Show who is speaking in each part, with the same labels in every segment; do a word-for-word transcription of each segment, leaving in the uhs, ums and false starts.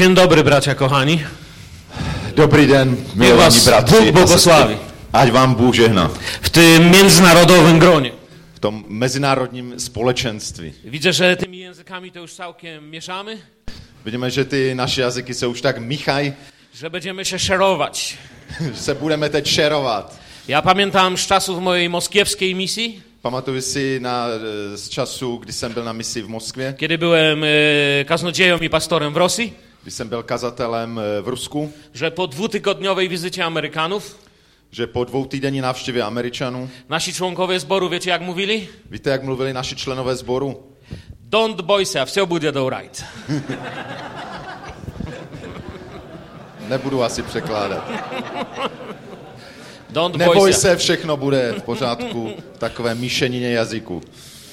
Speaker 1: Dzień dobry, bracia kochani.
Speaker 2: Dobrý den, milovaní bratři.
Speaker 1: Bůh błogosławi.
Speaker 2: Ať vám Bůh žehná.
Speaker 1: W tym międzynarodowym gronie.
Speaker 2: V tom mezinárodním společenství.
Speaker 1: Widzę, że tymi językami to już całkiem mieszamy.
Speaker 2: Vidíme, že ty naše jazyky se už tak míchají,
Speaker 1: że będziemy się szerować.
Speaker 2: že se budeme teď šerovat.
Speaker 1: Ja pamiętam z czasów mojej moskiewskiej misji.
Speaker 2: Pamatuju si na, z času, kdy jsem byl na misi v Moskvě.
Speaker 1: Kiedy byłem e, kaznodzieją i pastorem w Rosji.
Speaker 2: Když jsem byl kazatelem v Rusku.
Speaker 1: Że po dwutygodniowej wizycie Amerykanów.
Speaker 2: Že po dvoutýdenní návštěvě Američanů.
Speaker 1: Nasi członkowie zboru, wiecie jak mówili?
Speaker 2: Víte, jak mluvili naši členové sboru?
Speaker 1: Don't boy se, все будет all right.
Speaker 2: Nebudu asi překládat.
Speaker 1: Don't
Speaker 2: Neboj se, všechno bude v pořádku. Takové míšenině jazyku.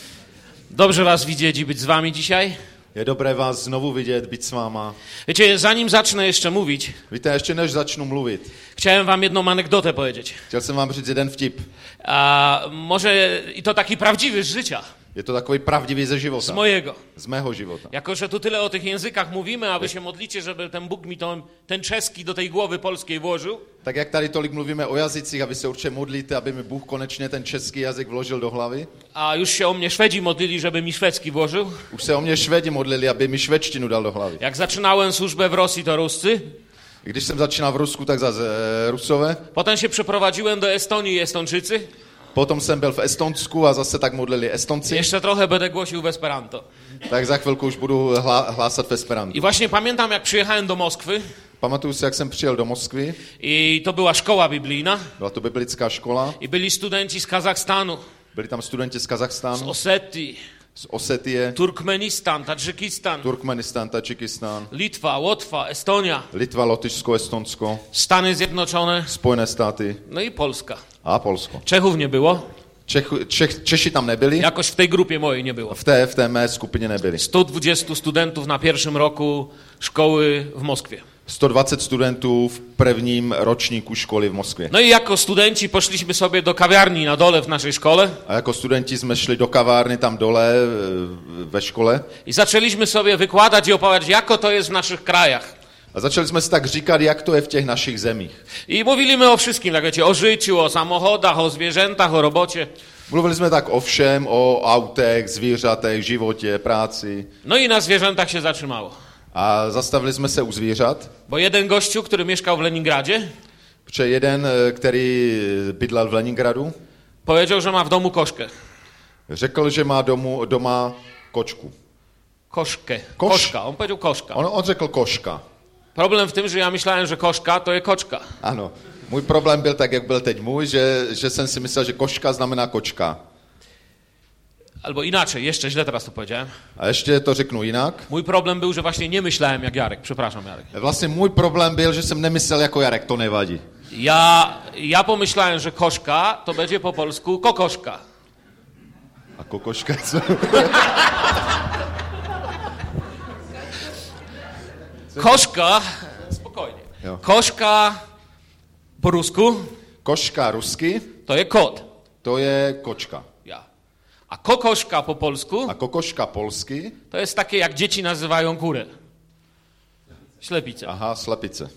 Speaker 1: Dobrze was widzieć i być z wami dzisiaj.
Speaker 2: Je dobré vás znovu vidět, být s váma.
Speaker 1: Wiecie, zanim zacznę jeszcze mówić,
Speaker 2: Víte, ještě než začnu mluvit,
Speaker 1: chciałem wam jedną anegdotę powiedzieć.
Speaker 2: chtěl jsem vám říct jeden vtip.
Speaker 1: A może i to taki prawdziwy z życia.
Speaker 2: Je to takový pravdivý ze života.
Speaker 1: Z mojego.
Speaker 2: Z mého života.
Speaker 1: Jako, że tu tyle o tych językach mówimy, a wy się modlicie, żeby ten Bóg mi to, ten czeski do tej głowy polskiej włożył.
Speaker 2: Tak jak tady tolik mluvíme o jazycích, a vy se určitě modlíte, aby mi Bůh konečně ten český jazyk vložil do hlavy.
Speaker 1: A już się o mnie Szwedzi modlili, żeby mi szwedzki włożył.
Speaker 2: Už se o mě Švédi modlili, aby mi švédštinu dal do hlavy.
Speaker 1: Jak zaczynałem służbę w Rosji, to Ruscy.
Speaker 2: Když jsem začínal v Rusku, tak zase e, Rusové.
Speaker 1: Potem się przeprowadziłem do Estonii i Estonczycy.
Speaker 2: Potom jsem byl v Estonsku a zase tak modlili Estonci.
Speaker 1: Jeszcze trochę będę głosił w Esperanto.
Speaker 2: Tak za chvilku už budu hla, hlásat v Esperantu.
Speaker 1: I właśnie pamiętam, jak przyjechałem do Moskwy.
Speaker 2: Pamatuju si, jak jsem přijel do Moskvy.
Speaker 1: I to była szkoła biblijna.
Speaker 2: Byla to biblická škola.
Speaker 1: I byli studenci z Kazachstanu.
Speaker 2: Byli tam studenti z Kazachstánu.
Speaker 1: Z Osetii.
Speaker 2: Z Osetie.
Speaker 1: Turkmenistan, Tadżykistan.
Speaker 2: Turkmenistan, Tadžikistán.
Speaker 1: Litwa, Łotwa, Estonia.
Speaker 2: Litva, Lotyšsko, Estonsko.
Speaker 1: Stany Zjednoczone.
Speaker 2: Spojené státy.
Speaker 1: No i Polska.
Speaker 2: A Polsko.
Speaker 1: Czechów nie było.
Speaker 2: Čech, Čech, Češi tam nebyli.
Speaker 1: Jakoś w tej grupie mojej nie było.
Speaker 2: V té, v té mé skupině nebyli.
Speaker 1: sto dwadzieścia studentów na pierwszym roku szkoły w Moskwie.
Speaker 2: sto dvacet studentů v prvním ročníku školy v Moskvě.
Speaker 1: No i jako studenci poszliśmy sobie do kawiarni na dole w naszej szkole.
Speaker 2: A jako studenti jsme šli do kavárny tam dole ve škole.
Speaker 1: I zaczęliśmy sobie wykładać i opowiadać, jako to jest w naszych krajach.
Speaker 2: A začali jsme si tak říkat, jak to je v těch našich zemích.
Speaker 1: I mówiliśmy o wszystkim, tak wiecie, o życiu, o samochodach, o zwierzętach, o robocie.
Speaker 2: Mluvili jsme tak o všem, o autech, zvířatech, životě, práci.
Speaker 1: No i na zwierzętach się zatrzymało.
Speaker 2: A zastavili jsme se u zvířat.
Speaker 1: Bo jeden gościu, który mieszkał w Leningradzie,
Speaker 2: Protože jeden, který bydlel v Leningradu,
Speaker 1: powiedział, że ma w domu koszkę.
Speaker 2: řekl, že má domu, doma kočku.
Speaker 1: Koszkę.
Speaker 2: Kosz.
Speaker 1: Koszka. On powiedział koszka.
Speaker 2: On, on řekl koška.
Speaker 1: Problem w tym, że ja myślałem, że koszka to je koczka.
Speaker 2: Ano. Můj problém byl tak, jak byl teď můj, že, že jsem si myslel, že koška znamená kočka.
Speaker 1: Albo inaczej, jeszcze źle teraz to powiedziałem.
Speaker 2: A ještě to řeknu jinak.
Speaker 1: Mój problem był, że właśnie nie myślałem jak Jarek. Przepraszam, Jarek.
Speaker 2: Vlastně můj problém byl, že jsem nemyslel jako Jarek, to nevadí.
Speaker 1: Ja, ja pomyślałem, że koszka to będzie po polsku kokoszka.
Speaker 2: A kokoška co?
Speaker 1: Koszka, spokojnie.
Speaker 2: Jo.
Speaker 1: Koszka po rusku
Speaker 2: Koška rusky,
Speaker 1: to je kot.
Speaker 2: to je kočka.
Speaker 1: Ja. A kokoszka po polsku
Speaker 2: A kokoška polsky,
Speaker 1: to jest takie, jak dzieci nazywają kurę. Ślepice.
Speaker 2: aha, slepice.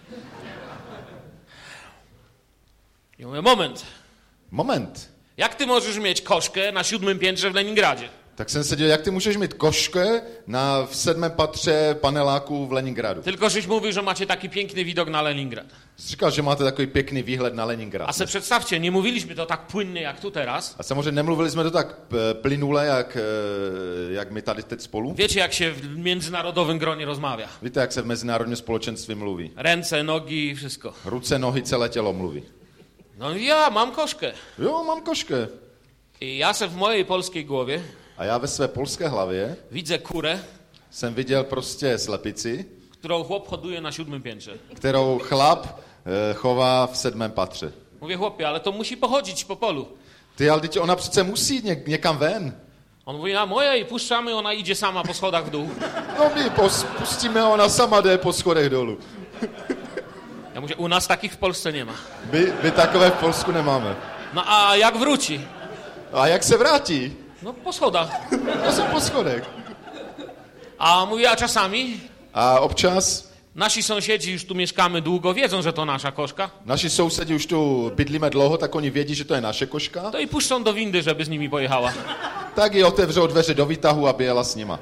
Speaker 1: I mówię, moment.
Speaker 2: Moment.
Speaker 1: Jak ty możesz mieć koszkę na siódmym piętrze w Leningradzie?
Speaker 2: Tak jsem se dělal, jak ty můžeš mít koškę na, v sedmém patře paneláku v Leningradu.
Speaker 1: Tylko żeś mówił, że macie taki piękny widok na Leningrad.
Speaker 2: Jsi říkal, že máte takový pěkný výhled na Leningrad.
Speaker 1: A se przedstawcie, nie mówiliśmy to tak płynnie jak tu teraz.
Speaker 2: A samozřejmě nemluvili jsme to tak e, plynule, jak, e, jak my tady teď spolu.
Speaker 1: Wiecie, jak się w międzynarodowym gronie rozmawia.
Speaker 2: Víte, jak se v mezinárodním společenství mluví.
Speaker 1: Ręce, nogi, wszystko.
Speaker 2: Ruce, nohy, celé tělo mluví.
Speaker 1: No i ja mam koszkę.
Speaker 2: Jo, mám koškę.
Speaker 1: I ja se w mojej polskiej głowie
Speaker 2: A já ve své polské hlavě
Speaker 1: widzę kurę,
Speaker 2: jsem viděl prostě slepici,
Speaker 1: którą chłop hoduje na siódmym piętrze.
Speaker 2: kterou chlap e, chová v sedmém patře.
Speaker 1: Mówię, chłopie, ale to musi pochodzić po polu.
Speaker 2: Ty, ale teď ona přece musí jít něk, někam ven.
Speaker 1: On mówi, a moja i puszczamy, ona idzie sama po schodach w dół.
Speaker 2: No my pos, pustíme, ona sama jde po schodech dolů.
Speaker 1: Ja mówię, u nas takich w Polsce nie ma.
Speaker 2: My, my takové v Polsku nemáme.
Speaker 1: No a jak wróci?
Speaker 2: A jak se vrátí?
Speaker 1: No po schodach.
Speaker 2: To jsou po schodech.
Speaker 1: A mówi, a czasami?
Speaker 2: A A občas
Speaker 1: nasi sąsiedzi, już tu mieszkamy długo, wiedzą, że to nasza koszka.
Speaker 2: naši sousedi už tu bydlíme dlouho, tak oni vědí, že to je naše koška.
Speaker 1: To i puszczą do windy, żeby z nimi pojechała.
Speaker 2: Tak ji otevřou dveře do výtahu, aby jela s nima.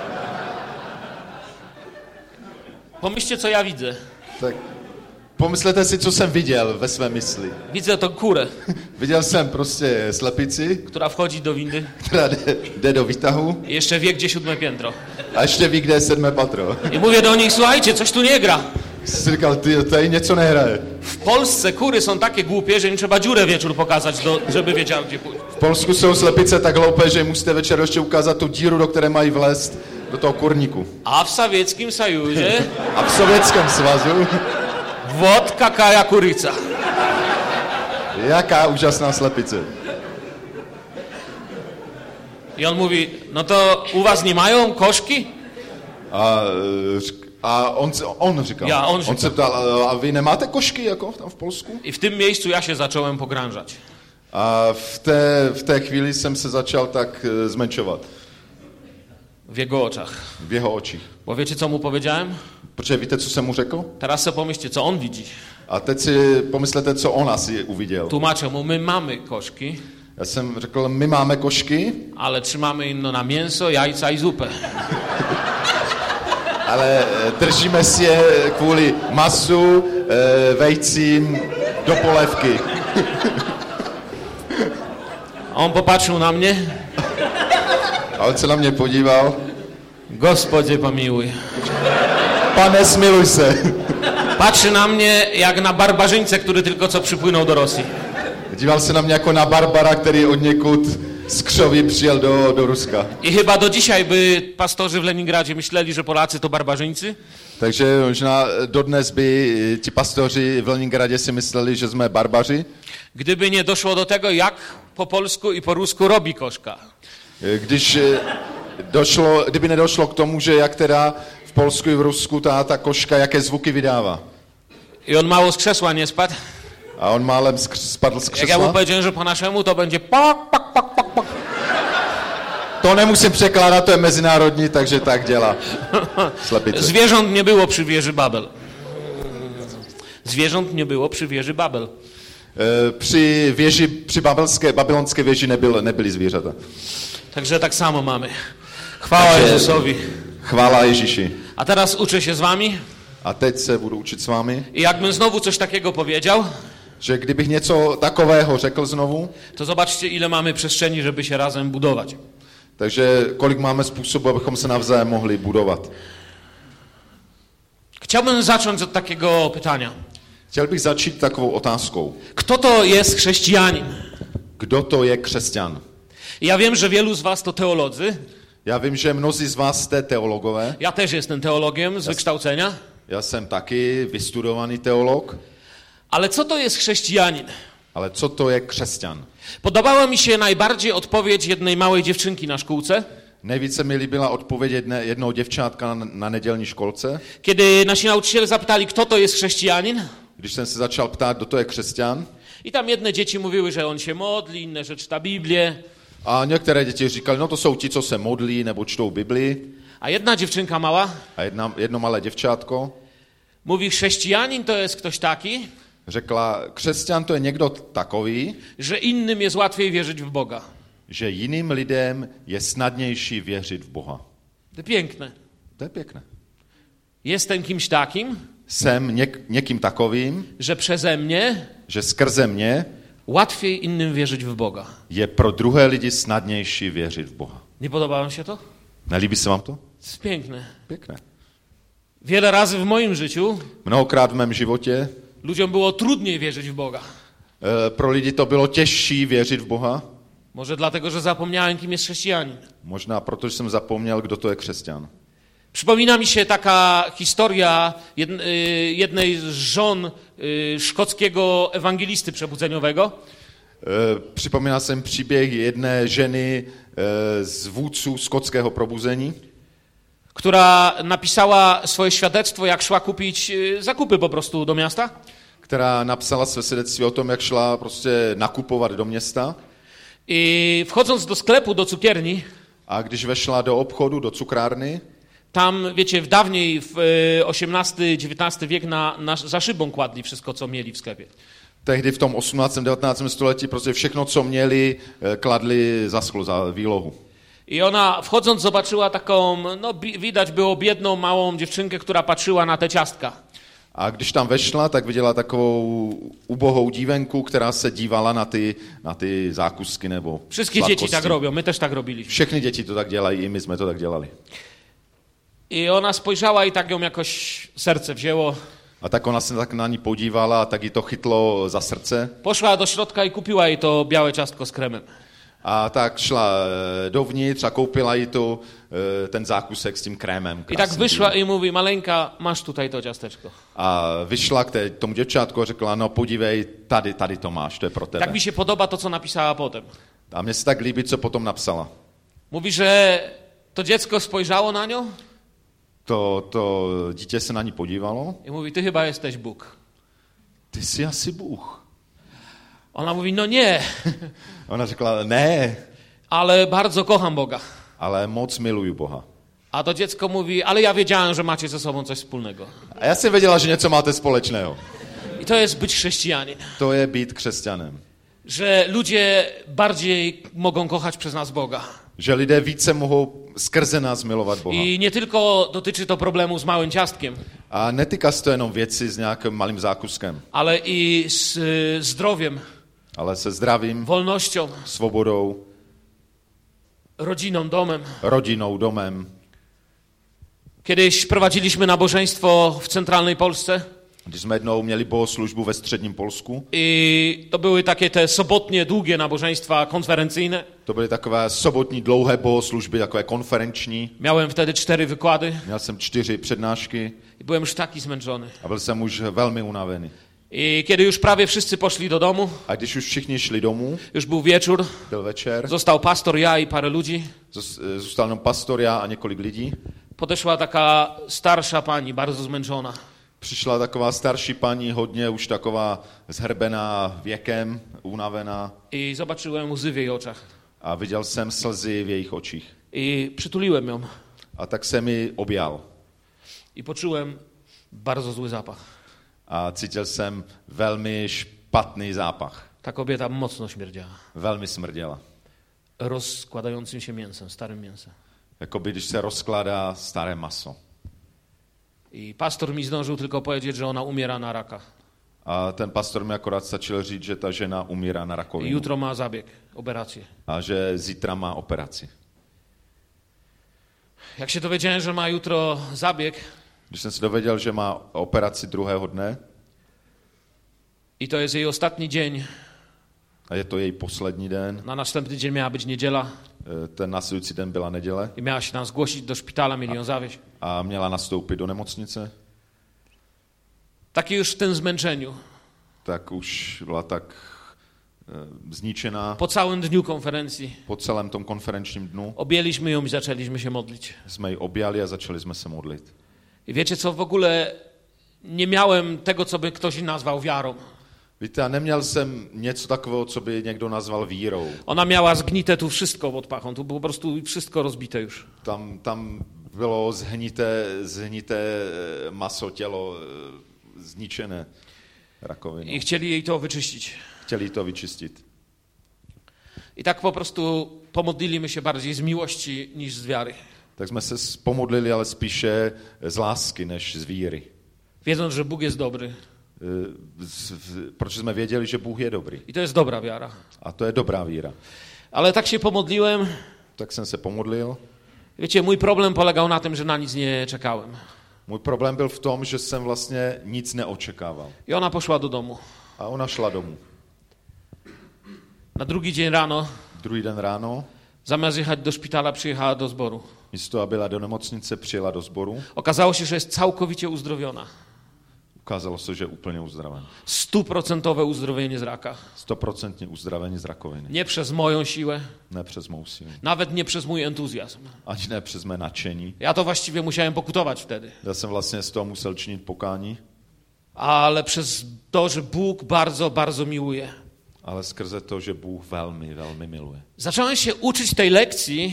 Speaker 1: Pomyślcie, co ja widzę.
Speaker 2: Tak pomyslete si, co jsem viděl ve své mysli.
Speaker 1: Widzę to kurę,
Speaker 2: Viděl jsem prostě slepici,
Speaker 1: która wchodzi do windy
Speaker 2: která jde, jde do výtahu
Speaker 1: i jeszcze wie, gdzie siódme piętro.
Speaker 2: a ještě ví, kde je sedmé patro.
Speaker 1: I mówię do nich, słuchajcie, coś tu nie gra.
Speaker 2: Jsi říkal, ty, tady něco nehraje.
Speaker 1: W Polsce kury są takie głupie, że im trzeba dziurę wieczór pokazać, do, żeby wiedział, gdzie pójść.
Speaker 2: V Polsku jsou slepice tak hloupé, že jim musíte večer ještě ukázat tu díru, do které mají vlézt do toho kurníku.
Speaker 1: A w Sowieckim Sojuzie
Speaker 2: A v Sovětském svazu,
Speaker 1: wodka, kaja, kuryca.
Speaker 2: jaká úžasná slepice.
Speaker 1: I on mówi, no to u was nie mają koszki?
Speaker 2: A, e, řk- a on, se- on říkal,
Speaker 1: Já, on
Speaker 2: on
Speaker 1: říkal.
Speaker 2: se ptal, a vy nemáte košky jako tam v Polsku?
Speaker 1: I w tym miejscu ja się zacząłem pogrążać.
Speaker 2: A v té, v té chvíli jsem se začal tak e, zmenšovat
Speaker 1: W jego oczach.
Speaker 2: v jeho očích.
Speaker 1: Bo wiecie, co mu powiedziałem?
Speaker 2: Protože víte, co jsem mu řekl?
Speaker 1: Teraz sobie pomyślcie, co on widzi.
Speaker 2: A teď si pomyslete, co on asi uviděl.
Speaker 1: Tłumaczę mu, my mamy koszki,
Speaker 2: Já jsem řekl, my máme košky,
Speaker 1: ale trzymamy inno na mięso, jajca i zupę.
Speaker 2: ale e, držíme si je kvůli masu, e, vejcím, do polévky.
Speaker 1: A on popatrzył na mnie,
Speaker 2: A on se na mě podíval.
Speaker 1: Gospodzie pomiłuj.
Speaker 2: Pane, smiluj se.
Speaker 1: Patrzy na mnie jak na barbarzyńcę, który tylko co przypłynął do Rosji.
Speaker 2: Díval se na mě jako na Barbara, který od někud z křoví přijel do, do Ruska.
Speaker 1: I chyba do dzisiaj by pastorzy w Leningradzie myśleli, że Polacy to barbarzyńcy.
Speaker 2: Takže možná dodnes by ti pastoři v Leningradě si mysleli, že jsme barbaři,
Speaker 1: Gdyby nie doszło do tego, jak po polsku i po rusku robi koszka.
Speaker 2: když eh, došlo, kdyby nedošlo k tomu, že jak teda v Polsku i v Rusku ta, ta koška, jaké zvuky vydává.
Speaker 1: I on mało z krzesła nie spadł.
Speaker 2: A on málem skr- spadl z
Speaker 1: Jak ja mu
Speaker 2: křesla.
Speaker 1: powiedziałem, że po naszemu to będzie pok, pok, pok, pok, pok.
Speaker 2: To nemusím překládat, to je mezinárodní, takže tak dělá slepice.
Speaker 1: Zwierząt nie było przy wieży Babel. Zwierząt nie było przy wieży Babel.
Speaker 2: E, Při věži, při babelské, babylonské věži nebyl, nebyly zvířata.
Speaker 1: Także tak samo mamy. Chwała
Speaker 2: Takže-
Speaker 1: Jezusowi.
Speaker 2: Chvála Ježíši.
Speaker 1: A teraz uczę się z wami
Speaker 2: A teď se budu učit s vámi,
Speaker 1: i jakbym znowu coś takiego powiedział,
Speaker 2: že kdybych něco takového řekl znovu,
Speaker 1: to zobaczcie, ile mamy przestrzeni, żeby się razem budować.
Speaker 2: takže kolik máme způsobů, abychom se navzájem mohli budovat.
Speaker 1: Chciałbym zacząć od takiego pytania.
Speaker 2: Chtěl bych začít takovou otázkou.
Speaker 1: Kto to jest chrześcijanin?
Speaker 2: Kdo to je křesťan?
Speaker 1: Ja wiem, że wielu z was to teolodzy.
Speaker 2: Já vím, že mnozí z vás jste teologové.
Speaker 1: Ja też jestem teologiem z wykształcenia.
Speaker 2: Já jsem taky vystudovaný teolog.
Speaker 1: Ale co to jest chrześcijanin?
Speaker 2: Ale co to je křesťan?
Speaker 1: Podobała mi się najbardziej odpowiedź jednej małej dziewczynki na szkółce,
Speaker 2: Nejvíce mi líbila odpověď jedné, jednoho děvčátka na, na nedělní školce,
Speaker 1: kiedy nasi nauczyciele zapytali, kto to jest chrześcijanin.
Speaker 2: když jsem se začal ptát, kdo to je křesťan.
Speaker 1: I tam jedne dzieci mówiły, że on się modli, inne, że czyta Biblię.
Speaker 2: A některé děti říkali, no to jsou ti, co se modlí nebo čtou Biblii.
Speaker 1: A jedna dziewczynka mała
Speaker 2: A jedna, jedno malé děvčátko
Speaker 1: mówi, chrześcijanin to jest ktoś taki,
Speaker 2: řekla, křesťan to je někdo takový,
Speaker 1: że innym jest łatwiej wierzyć w Boga.
Speaker 2: že jiným lidem je snadnější věřit v Boha.
Speaker 1: To piękne.
Speaker 2: To je pěkné.
Speaker 1: Jestem kimś takim,
Speaker 2: Jsem něk, někým takovým,
Speaker 1: że przeze mnie
Speaker 2: že skrze mě
Speaker 1: łatwiej innym wierzyć w Boga.
Speaker 2: je pro druhé lidi snadnější věřit v Boha.
Speaker 1: Nie podoba wam się to?
Speaker 2: Nelíbí se vám to?
Speaker 1: To jest piękne.
Speaker 2: Pěkné.
Speaker 1: Wiele razy w moim życiu
Speaker 2: Mnohokrát v mém životě
Speaker 1: ludziom było trudniej wierzyć w Boga.
Speaker 2: e, pro lidi to bylo těžší věřit v Boha.
Speaker 1: Może dlatego, że zapomniałem, kim jest chrześcijanin.
Speaker 2: Možná proto, že jsem zapomněl, kdo to je křesťan.
Speaker 1: Przypomina mi się taka historia jedn- y, jednej z żon y, szkockiego ewangelisty przebudzeniowego,
Speaker 2: E, Připomíná jsem příběh jedné ženy e, z vůdců skotského probuzení,
Speaker 1: która napisała swoje świadectwo, jak szła kupić y, zakupy po prostu do miasta.
Speaker 2: která napsala své svědectví o tom, jak šla prostě nakupovat do města.
Speaker 1: I wchodząc do sklepu, do cukierni,
Speaker 2: A když vešla do obchodu, do cukrárny,
Speaker 1: Tam, wiecie, w dawniej, w osiemnasty dziewiętnasty wiek na, na, za szybą kładli wszystko, co mieli w sklepie.
Speaker 2: Tehdy v tom osmnáctém devatenáctém století prostě všechno, co měli, kladli za sklo, za výlohu.
Speaker 1: I ona, wchodząc, zobaczyła taką, no widać było biedną, małą dziewczynkę, która patrzyła na te ciastka.
Speaker 2: A když tam vešla, tak viděla takovou ubohou dívenku, která se dívala na ty, na ty zákusky nebo
Speaker 1: Wszystkie
Speaker 2: sladkosti.
Speaker 1: dzieci tak robią, my też tak robiliśmy.
Speaker 2: Všechny děti to tak dělají, i my jsme to tak dělali.
Speaker 1: I ona spojrzała i tak ją jakoś serce wzięło.
Speaker 2: A tak ona se tak na ní podívala a tak jí to chytlo za srdce.
Speaker 1: Poszła do środka i kupiła jej to białe ciastko z kremem.
Speaker 2: A tak šla dovnitř a koupila jí to, ten zákusek s tím krémem.
Speaker 1: I tak wyszła i mówi, maleńka, masz tutaj to ciasteczko.
Speaker 2: A vyšla k té, tomu děvčátku a řekla, no podívej, tady, tady to máš, to je pro tebe.
Speaker 1: Tak mi się podoba to, co napisała potem.
Speaker 2: A mně se tak líbí, co potom napsala.
Speaker 1: Mówi, że to dziecko spojrzało na nią.
Speaker 2: To, to dítě se na ní podívalo.
Speaker 1: I mówi, ty chyba jesteś Bóg.
Speaker 2: Ty jsi asi Bůh.
Speaker 1: Ona mówi, no nie.
Speaker 2: Ona řekla, ne,
Speaker 1: Ale bardzo kocham Boga.
Speaker 2: ale moc miluju Boha.
Speaker 1: A to dziecko mówi, ale ja wiedziałem, że macie ze sobą coś wspólnego.
Speaker 2: A já jsem věděla, že něco máte společného.
Speaker 1: I to jest być chrześcijanin.
Speaker 2: To je být křesťanem.
Speaker 1: Że ludzie bardziej mogą kochać przez nas Boga.
Speaker 2: Že lidé více mohou skrze nás milovat Boha.
Speaker 1: I nie tylko dotyczy to problemu z małym ciastkiem,
Speaker 2: A netýká se to jenom věci s nějakým malým zákuskem,
Speaker 1: ale i z y, zdrowiem,
Speaker 2: ale se zdravím,
Speaker 1: wolnością,
Speaker 2: svobodou,
Speaker 1: rodziną, domem.
Speaker 2: rodinou, domem.
Speaker 1: Kiedyś prowadziliśmy nabożeństwo w centralnej Polsce
Speaker 2: Když jsme jednou měli bohoslužbu ve středním Polsku,
Speaker 1: i to były takie te sobotnie, długie nabożeństwa konferencyjne.
Speaker 2: to byly takové sobotní dlouhé bohoslužby, takové konferenční.
Speaker 1: Miałem wtedy cztery wykłady
Speaker 2: Měl jsem čtyři přednášky
Speaker 1: i byłem już taki zmęczony.
Speaker 2: a byl jsem už velmi unavený.
Speaker 1: I kiedy już prawie wszyscy poszli do domu,
Speaker 2: A když už všichni šli domů,
Speaker 1: już był wieczór,
Speaker 2: byl večer,
Speaker 1: został pastor, ja i parę ludzi,
Speaker 2: zos- zůstal jenom pastor, já a několik lidí.
Speaker 1: podeszła taka starsza pani, bardzo zmęczona.
Speaker 2: Přišla taková starší paní, hodně už taková zhrbená věkem, unavená
Speaker 1: I zobaczyłem łzy w jej oczach.
Speaker 2: a viděl jsem slzy v jejich očích.
Speaker 1: I przytuliłem ją.
Speaker 2: A tak jsem ji objal
Speaker 1: I poczułem bardzo zły zapach.
Speaker 2: a cítil jsem velmi špatný zápach.
Speaker 1: Ta kobieta mocno śmierdziała.
Speaker 2: Velmi smrděla.
Speaker 1: Rozkładającym się mięsem, starym mięsem.
Speaker 2: Jakoby když se rozkládá staré maso.
Speaker 1: I pastor mi zdążył tylko powiedzieć, że ona umiera na raka.
Speaker 2: A ten pastor mi akorát stačil říct, že ta žena umírá na
Speaker 1: I
Speaker 2: rakovinu
Speaker 1: jutro ma zabieg, operację.
Speaker 2: a že zítra má operaci.
Speaker 1: Jak się dowiedziałem, że ma jutro zabieg
Speaker 2: Když jsem se dověděl, že má operaci druhého dne
Speaker 1: i to jest jej ostatni dzień,
Speaker 2: a je to její poslední den,
Speaker 1: na następny dzień miała być niedziela
Speaker 2: ten následující den byla neděle
Speaker 1: i miała się tam zgłosić do szpitala, mieli ją zawieźć.
Speaker 2: a měla nastoupit do nemocnice,
Speaker 1: Taki już w tym zmęczeniu.
Speaker 2: tak už byla tak e, zničená
Speaker 1: Po całym dniu konferencji
Speaker 2: po celém tom konferenčním dnu.
Speaker 1: objęliśmy ją i zaczęliśmy się modlić.
Speaker 2: Jsme ji objali a začali jsme se modlit.
Speaker 1: I wiecie co, w ogóle nie miałem tego, co by ktoś nazwał wiarą.
Speaker 2: Víte, a neměl jsem něco takového, co by někdo nazval vírou.
Speaker 1: Ona miała zgnite tu wszystko pod pachą, tu było po prostu wszystko rozbite już.
Speaker 2: Tam, tam bylo zhnité, zhnité maso, tělo e, zničené rakovinou.
Speaker 1: I chcieli jej to wyczyścić.
Speaker 2: Chtěli to vyčistit.
Speaker 1: I tak po prostu pomodliliśmy się bardziej z miłości niż z wiary.
Speaker 2: Tak jsme se pomodlili, ale spíše z lásky, než z víry.
Speaker 1: Wiedząc, że Bóg jest dobry.
Speaker 2: E, z- v- Protože jsme věděli, že Bůh je dobrý.
Speaker 1: I to jest dobra wiara.
Speaker 2: A to je dobrá víra.
Speaker 1: Ale tak się pomodliłem.
Speaker 2: Tak jsem se pomodlil.
Speaker 1: Wiecie, mój problem polegał na tym, że na nic nie czekałem.
Speaker 2: Můj problém byl v tom, že jsem vlastně nic neočekával.
Speaker 1: I ona poszła do domu.
Speaker 2: A ona šla domů.
Speaker 1: Na drugi dzień rano,
Speaker 2: Druhý den ráno,
Speaker 1: zamiast jechać do szpitala, przyjechała do zboru.
Speaker 2: místo aby byla do nemocnice, přijela do sboru.
Speaker 1: Okazało się, że jest całkowicie uzdrowiona.
Speaker 2: Ukázalo se, že je úplně uzdraven.
Speaker 1: Stuprocentowe uzdrowienie z raka.
Speaker 2: Stoprocentně uzdravený z rakoviny.
Speaker 1: Nie przez moją siłę,
Speaker 2: Ne přes mou sílu.
Speaker 1: nawet nie przez mój entuzjazm.
Speaker 2: Ani ne přes mé nadšení.
Speaker 1: Ja to właściwie musiałem pokutować wtedy.
Speaker 2: Já jsem vlastně z toho musel činit pokání,
Speaker 1: Ale przez to, że Bóg bardzo, bardzo miłuje.
Speaker 2: ale skrze to, že Bůh velmi, velmi miluje.
Speaker 1: Zacząłem się uczyć tej lekcji,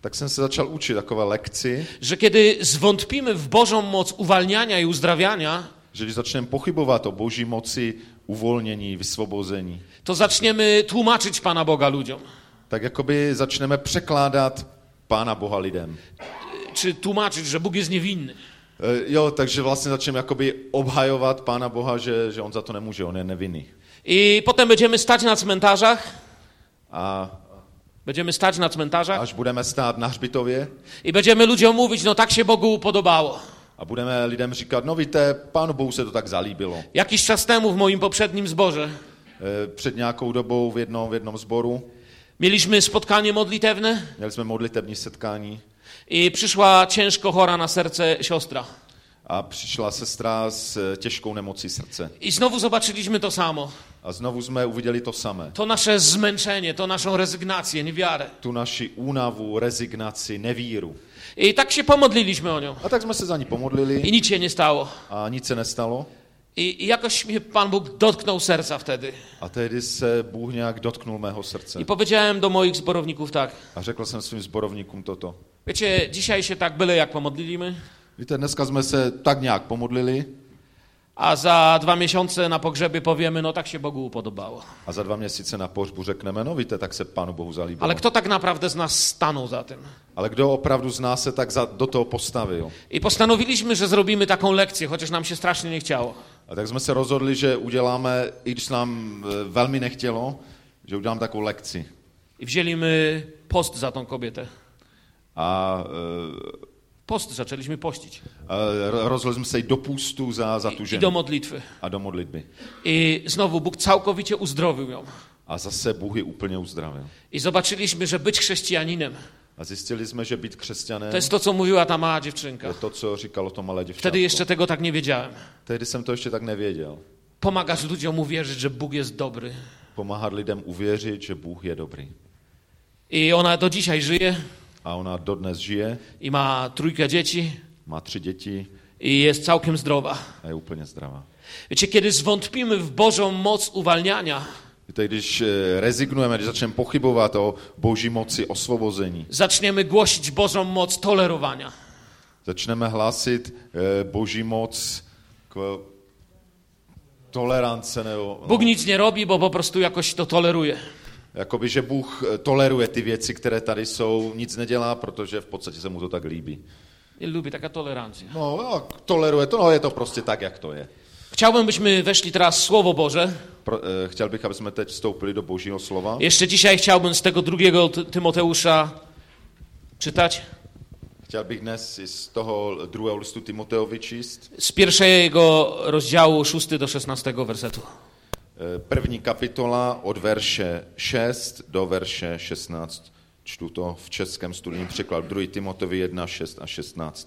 Speaker 2: tak jsem se začal učit takové lekci,
Speaker 1: że kiedy zwątpimy w Bożą moc uwalniania i uzdrawiania,
Speaker 2: že když začneme pochybovat o boží moci, uvolnění, vysvobození,
Speaker 1: to zaczniemy tłumaczyć Pana Boga ludziom.
Speaker 2: tak jakoby začneme překládat Pána Boha lidem.
Speaker 1: Czy tłumaczyć, że Bóg jest niewinny.
Speaker 2: E, jo, takže vlastně začneme jakoby obhajovat Pána Boha, že, že on za to nemůže, on je nevinný.
Speaker 1: I potem będziemy stać na cmentarzach,
Speaker 2: A
Speaker 1: będziemy stać na cmentarzach
Speaker 2: až budeme stát na hřbitově
Speaker 1: i będziemy ludziom mówić, no tak się Bogu podobało.
Speaker 2: a budeme lidem říkat, no víte, Pánu Bohu se to tak zalíbilo.
Speaker 1: Jakiś czas temu w moim poprzednim zborze
Speaker 2: E, před nějakou dobou v jednom, v jednom sboru
Speaker 1: mieliśmy spotkanie modlitewne
Speaker 2: měli jsme modlitební setkání
Speaker 1: i przyszła ciężko chora na serce siostra.
Speaker 2: a přišla sestra s těžkou nemocí srdce.
Speaker 1: I znowu zobaczyliśmy to samo.
Speaker 2: A znovu jsme uviděli to samé.
Speaker 1: To nasze zmęczenie, to naszą rezygnację, niewiarę.
Speaker 2: Tu naši únavu, rezignaci, nevíru.
Speaker 1: I tak się pomodliliśmy o nią.
Speaker 2: A tak jsme se za ní pomodlili
Speaker 1: I nic się nie stało.
Speaker 2: a nic se nestalo.
Speaker 1: I, i jakoś mnie Pan Bóg dotknął serca wtedy.
Speaker 2: A tehdy se Bůh nějak dotknul mého srdce.
Speaker 1: I powiedziałem do moich zborowników tak.
Speaker 2: A řekl jsem svým zborovníkům toto.
Speaker 1: Wiecie, dzisiaj się tak byle jak pomodlimy,
Speaker 2: Víte, dneska jsme se tak nějak pomodlili
Speaker 1: a za dwa miesiące na pogrzebie powiemy, no tak się Bogu upodobało.
Speaker 2: a za dva měsíce na pohřbu řekneme, no víte, tak se Pánu Bohu zalíbilo.
Speaker 1: Ale kto tak naprawdę z nas stanął za tym?
Speaker 2: Ale kdo opravdu z nás se tak za, do toho postavil?
Speaker 1: I postanowiliśmy, że zrobimy taką lekcję, chociaż nam się strasznie nie chciało.
Speaker 2: A tak jsme se rozhodli, že uděláme, i když nám e, velmi nechtělo, že uděláme takovou lekci.
Speaker 1: I wzięliśmy post za tą kobietę.
Speaker 2: A e,
Speaker 1: Post zaczęliśmy pościć.
Speaker 2: e, rozhodli jsme se jít do půstu za, za tu
Speaker 1: I, I
Speaker 2: ženu
Speaker 1: do modlitwy.
Speaker 2: a do modlitby.
Speaker 1: I znowu Bóg całkowicie uzdrowił ją.
Speaker 2: A zase Bůh ji úplně uzdravil.
Speaker 1: I zobaczyliśmy, że być chrześcijaninem
Speaker 2: A zjistili jsme, že být křesťanem
Speaker 1: to jest to, co mówiła ta mała dziewczynka.
Speaker 2: je to, co říkalo to malé děvčátko.
Speaker 1: Wtedy jeszcze tego tak nie wiedziałem.
Speaker 2: Tehdy jsem to ještě tak nevěděl.
Speaker 1: Pomagasz ludziom uwierzyć, że Bóg jest dobry.
Speaker 2: Pomáhat lidem uvěřit, že Bůh je dobrý.
Speaker 1: I ona do dzisiaj żyje
Speaker 2: A ona dodnes žije,
Speaker 1: i ma trójkę dzieci
Speaker 2: má tři děti
Speaker 1: i jest całkiem zdrowa.
Speaker 2: a je úplně zdravá.
Speaker 1: Wiecie, kiedy zwątpimy w Bożą moc uwalniania,
Speaker 2: Víte, když e, rezignujeme, když začneme pochybovat o boží moci osvobození,
Speaker 1: zaczniemy głosić Bożą moc tolerowania.
Speaker 2: začneme hlásit e, boží moc k tolerance, nebo, no,
Speaker 1: Bóg nic nie robi, bo po prostu jakoś to toleruje.
Speaker 2: jakoby, že Bůh toleruje ty věci, které tady jsou, nic nedělá, protože v podstatě se mu to tak líbí.
Speaker 1: Ja lubię taka tolerancja.
Speaker 2: No, no toleruje to, no je to prostě tak, jak to je.
Speaker 1: Chciałbym, byśmy weszli teraz w Słowo Boże.
Speaker 2: Pro, e, chtěl bych, aby jsme teď vstoupili do božího slova.
Speaker 1: Jeszcze dzisiaj chciałbym z tego drugiego Ty- Tymoteusza czytać.
Speaker 2: Chtěl bych dnes i z toho druhého listu Timoteovi číst.
Speaker 1: Z pierwszego rozdziału szósty do szesnastego wersetu.
Speaker 2: E, První kapitola od verše šest do verše šestnáct. Čtu to v českém studijním překladu. druhý Timoteovi jedna, šest a šestnáct.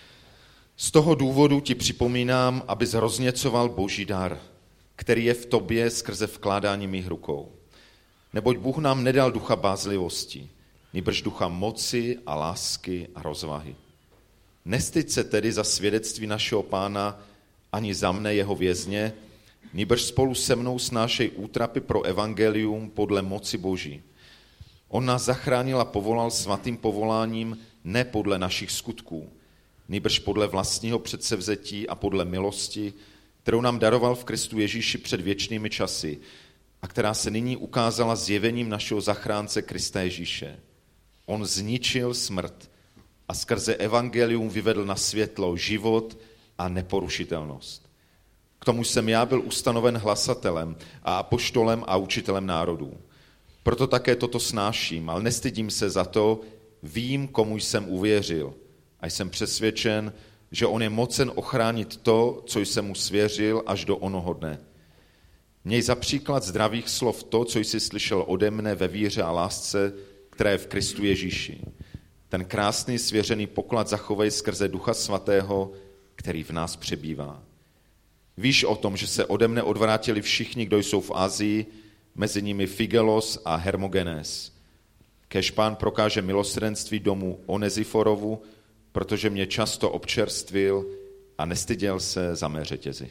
Speaker 2: Z toho důvodu ti připomínám, abys rozněcoval boží dar, který je v tobě skrze vkládání mých rukou. Neboť Bůh nám nedal ducha bázlivosti, nýbrž ducha moci a lásky a rozvahy. Nestyď se tedy za svědectví našeho Pána ani za mne jeho vězně, nýbrž spolu se mnou snášej útrapy pro evangelium podle moci Boží. On nás zachránil a povolal svatým povoláním ne podle našich skutků, nýbrž podle vlastního předsevzetí a podle milosti, kterou nám daroval v Kristu Ježíši před věčnými časy a která se nyní ukázala zjevením našeho zachránce Krista Ježíše. On zničil smrt a skrze evangelium vyvedl na světlo život a neporušitelnost. K tomu jsem já byl ustanoven hlasatelem a apoštolem a učitelem národů. Proto také toto snáším, ale nestydím se za to, vím, komu jsem uvěřil a jsem přesvědčen, že on je mocen ochránit to, co jsem mu svěřil až do onoho dne. Měj za příklad zdravých slov to, co jsi slyšel ode mne ve víře a lásce, která je v Kristu Ježíši. Ten krásný svěřený poklad zachovej skrze Ducha Svatého, který v nás přebývá. Víš o tom, že se ode mne odvrátili všichni, kdo jsou v Asii, mezi nimi Figelos a Hermogenes. Kéž Pán prokáže milosrdenství domu Oneziforovu, protože mě často občerstvil a nestyděl se za mé řetězy.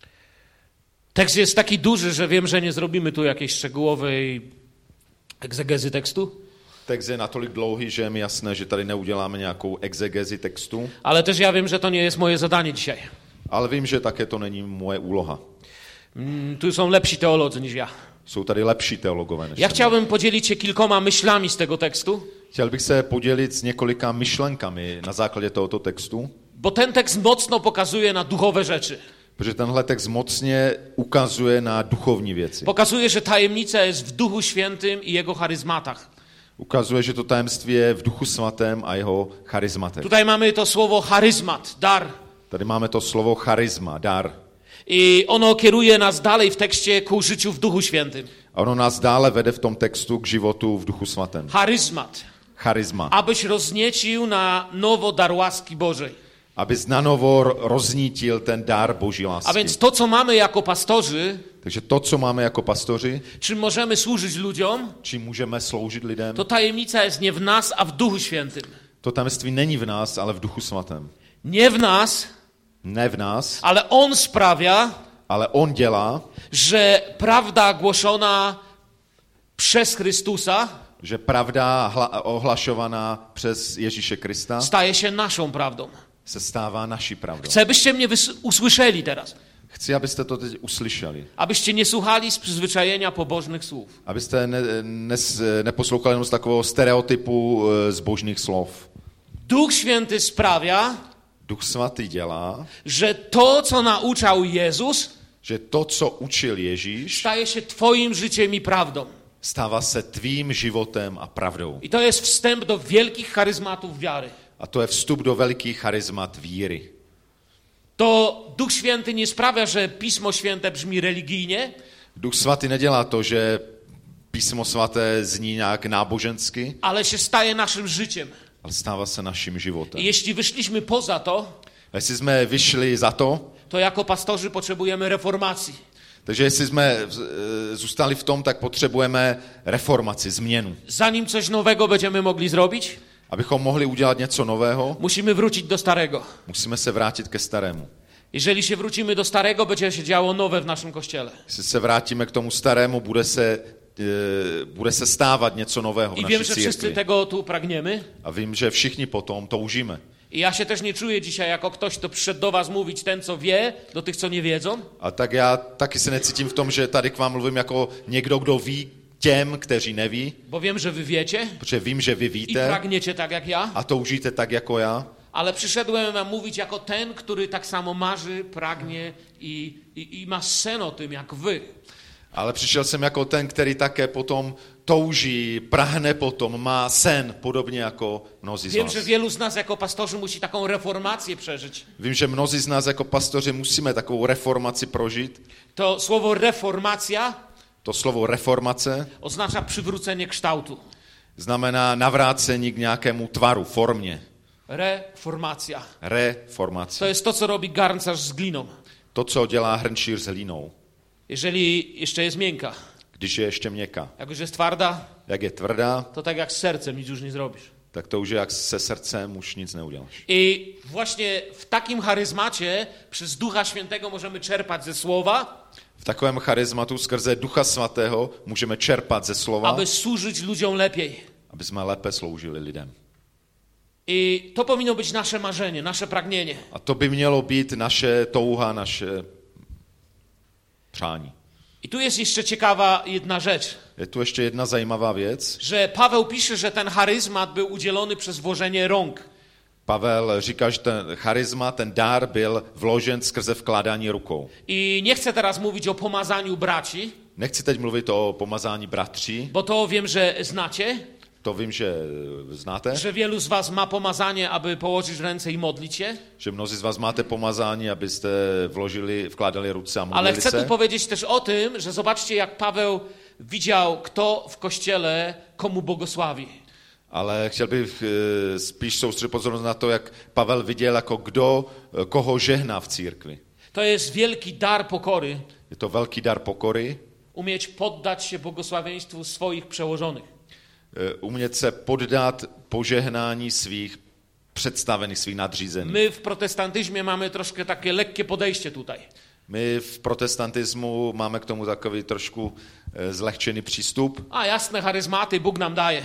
Speaker 1: Tekst jest taki duży, że wiem, że nie zrobimy tu jakiejś szczegółowej egzegezy tekstu.
Speaker 2: Text je natolik dlouhý, že je mi jasné, že tady neuděláme nějakou exegezi textu,
Speaker 1: Ale też ja wiem, że to nie jest moje zadanie dzisiaj.
Speaker 2: ale vím, že také to není moje úloha.
Speaker 1: Mm, Tu są lepsi teolodzy niż ja.
Speaker 2: Jsou tady lepší teologové než
Speaker 1: Ja
Speaker 2: jsem.
Speaker 1: chciałbym podzielić się kilkoma myślami z tego tekstu,
Speaker 2: Chtěl bych se podělit s několika myšlenkami na základě tohoto textu,
Speaker 1: bo ten tekst mocno pokazuje na duchowe rzeczy.
Speaker 2: protože tenhle text mocně ukazuje na duchovní věci.
Speaker 1: Pokazuje, że tajemnica jest w Duchu Świętym i Jego charyzmatach.
Speaker 2: Ukazuje, že to tajemství je v Duchu Svatém a jeho charizmatech.
Speaker 1: Tutaj mamy to słowo charyzmat, dar.
Speaker 2: Tady máme to slovo charisma, dar.
Speaker 1: I ono kieruje nas dalej w tekście ku życiu w Duchu Świętym.
Speaker 2: A ono nás dále vede v tom textu k životu v Duchu Svatém.
Speaker 1: Charyzmat.
Speaker 2: Charisma.
Speaker 1: Abyś rozniecił na nowo dar łaski Bożej.
Speaker 2: Abys nanovo roznítil ten dar Boží
Speaker 1: A
Speaker 2: lásky.
Speaker 1: więc to, co mamy jako pastorzy,
Speaker 2: Takže to, co máme jako pastoři,
Speaker 1: czym możemy służyć ludziom,
Speaker 2: čím můžeme sloužit lidem,
Speaker 1: to tajemnica jest nie w nas, a w Duchu Świętym.
Speaker 2: to tajemství není v nás, ale v Duchu Svatém.
Speaker 1: Nie w nas,
Speaker 2: Ne v nás,
Speaker 1: ale On sprawia,
Speaker 2: ale on dělá,
Speaker 1: że prawda głoszona przez Chrystusa
Speaker 2: že pravda hla, ohlašovaná přes Ježíše Krista
Speaker 1: staje się naszą prawdą.
Speaker 2: se stává naší pravdou.
Speaker 1: Chcę, byście mnie wys- usłyszeli teraz.
Speaker 2: Chci, abyste to teď uslyšeli.
Speaker 1: Abyście nie słuchali z przyzwyczajenia pobożnych słów.
Speaker 2: Abyste ne, nes, neposlouchali jenom z takového stereotypu e, zbožných slov.
Speaker 1: Duch Święty sprawia,
Speaker 2: Duch Svatý dělá,
Speaker 1: że to, co nauczał Jezus,
Speaker 2: že to, co učil Ježíš,
Speaker 1: staje się twoim życiem i prawdą.
Speaker 2: stává se tvým životem a pravdou.
Speaker 1: I to jest wstęp do wielkich charyzmatów wiary.
Speaker 2: A to je vstup do velikých charizmat víry.
Speaker 1: To Duch Święty nie sprawia, że Pismo Święte brzmi religijnie,
Speaker 2: Duch Svatý nedělá to, že písmo svaté zní nějak nábožensky,
Speaker 1: ale się staje naszym życiem.
Speaker 2: ale stává se naším životem.
Speaker 1: I jeśli wyszliśmy poza to,
Speaker 2: A jestli jsme vyšli za to,
Speaker 1: to jako pastorzy potrzebujemy reformacji.
Speaker 2: takže jestli jsme e, zůstali v tom, tak potřebujeme reformaci, změnu.
Speaker 1: Zanim coś nowego będziemy mogli zrobić,
Speaker 2: Abychom mohli udělat něco nového,
Speaker 1: musimy wrócić do starego.
Speaker 2: musíme se vrátit ke starému.
Speaker 1: Jeżeli się wrócimy do starego, będzie się działo nowe w naszym kościele.
Speaker 2: Jestli se vrátíme k tomu starému, bude se, e, bude se stávat něco nového v
Speaker 1: I
Speaker 2: naší
Speaker 1: wiem, że wszyscy
Speaker 2: církvi.
Speaker 1: tego tu pragniemy.
Speaker 2: A vím, že všichni potom toužíme.
Speaker 1: I ja się też nie czuję dzisiaj jako ktoś, kto przyszedł do was mówić ten, co wie, do tych, co nie wiedzą.
Speaker 2: A tak já taky se necítím v tom, že tady k vám mluvím jako někdo, kdo ví těm, kteří neví,
Speaker 1: Bo wiem, że wy wiecie
Speaker 2: protože vím, že vy
Speaker 1: i
Speaker 2: víte
Speaker 1: pragniecie tak jak ja.
Speaker 2: a toužíte tak jako já,
Speaker 1: Ale przyszedłem wam mówić jako ten, który tak samo marzy, pragnie i, i, i ma sen o tym jak wy.
Speaker 2: ale přišel jsem jako ten, který také potom touží, prahne potom, má sen, podobně jako mnozí z
Speaker 1: Wiem,
Speaker 2: vás.
Speaker 1: że wielu z nas jako pastorzy musi taką reformację przeżyć.
Speaker 2: Vím, že mnozí z nás jako pastoři musíme takovou reformaci prožít.
Speaker 1: To słowo reformacja
Speaker 2: To slovo reformace
Speaker 1: oznacza przywrócenie kształtu.
Speaker 2: znamená navrácení k nějakému tvaru, formě.
Speaker 1: Reformacja. To
Speaker 2: Reformace.
Speaker 1: jest to, co robi garncarz z gliną.
Speaker 2: To, co dělá hrnčíř s hlínou,
Speaker 1: Jeżeli jeszcze jest miękka.
Speaker 2: když je ještě měkká.
Speaker 1: Jak już jest twarda,
Speaker 2: Jak je tvrdá,
Speaker 1: to tak jak z sercem nic już nie zrobisz.
Speaker 2: tak to už je jak se srdcem, už nic neuděláš.
Speaker 1: I właśnie w takim charyzmacie przez Ducha Świętego możemy czerpać ze słowa,
Speaker 2: V takovém charizmatu skrze Ducha Svatého můžeme čerpat ze slova,
Speaker 1: aby służyć ludziom lepiej.
Speaker 2: aby jsme lépe sloužili lidem.
Speaker 1: I to powinno być nasze marzenie, nasze pragnienie.
Speaker 2: A to by mělo být naše touha, naše přání.
Speaker 1: I tu jest jeszcze ciekawa jedna rzecz,
Speaker 2: Je tu ještě jedna zajímavá věc.
Speaker 1: że Paweł pisze, że ten charyzmat był udzielony przez włożenie rąk.
Speaker 2: Pavel říká, že ten charisma, ten dar byl vložen skrze vkládání rukou.
Speaker 1: I nie chcę teraz mówić o pomazaniu braci,
Speaker 2: Nechci teď mluvit o pomazání bratří,
Speaker 1: bo to wiem, że znacie,
Speaker 2: to vím, že znáte,
Speaker 1: że wielu z was ma pomazanie, aby położyć ręce i modlić się.
Speaker 2: že mnozí z vás máte pomazání, abyste vložili, vkládali ruce a
Speaker 1: Ale
Speaker 2: modlili
Speaker 1: chcę tu
Speaker 2: se.
Speaker 1: powiedzieć też o tym, że zobaczcie, jak Paweł widział, kto w kościele komu błogosławi.
Speaker 2: Ale chtěl bych e, spíš soustředit pozornost na to, jak Pavel viděl, jako kdo, e, koho žehná v církvi.
Speaker 1: To jest wielki dar pokory,
Speaker 2: Je to velký dar pokory,
Speaker 1: umieć poddać się błogosławieństwu swoich przełożonych.
Speaker 2: e, umět se poddat požehnání svých představených, svých nadřízených.
Speaker 1: My w protestantyzmie mamy troszkę takie lekkie podejście tutaj.
Speaker 2: My v protestantismu máme k tomu takový trošku e, zlehčený přístup.
Speaker 1: A jasne, charyzmaty Bóg nam daje.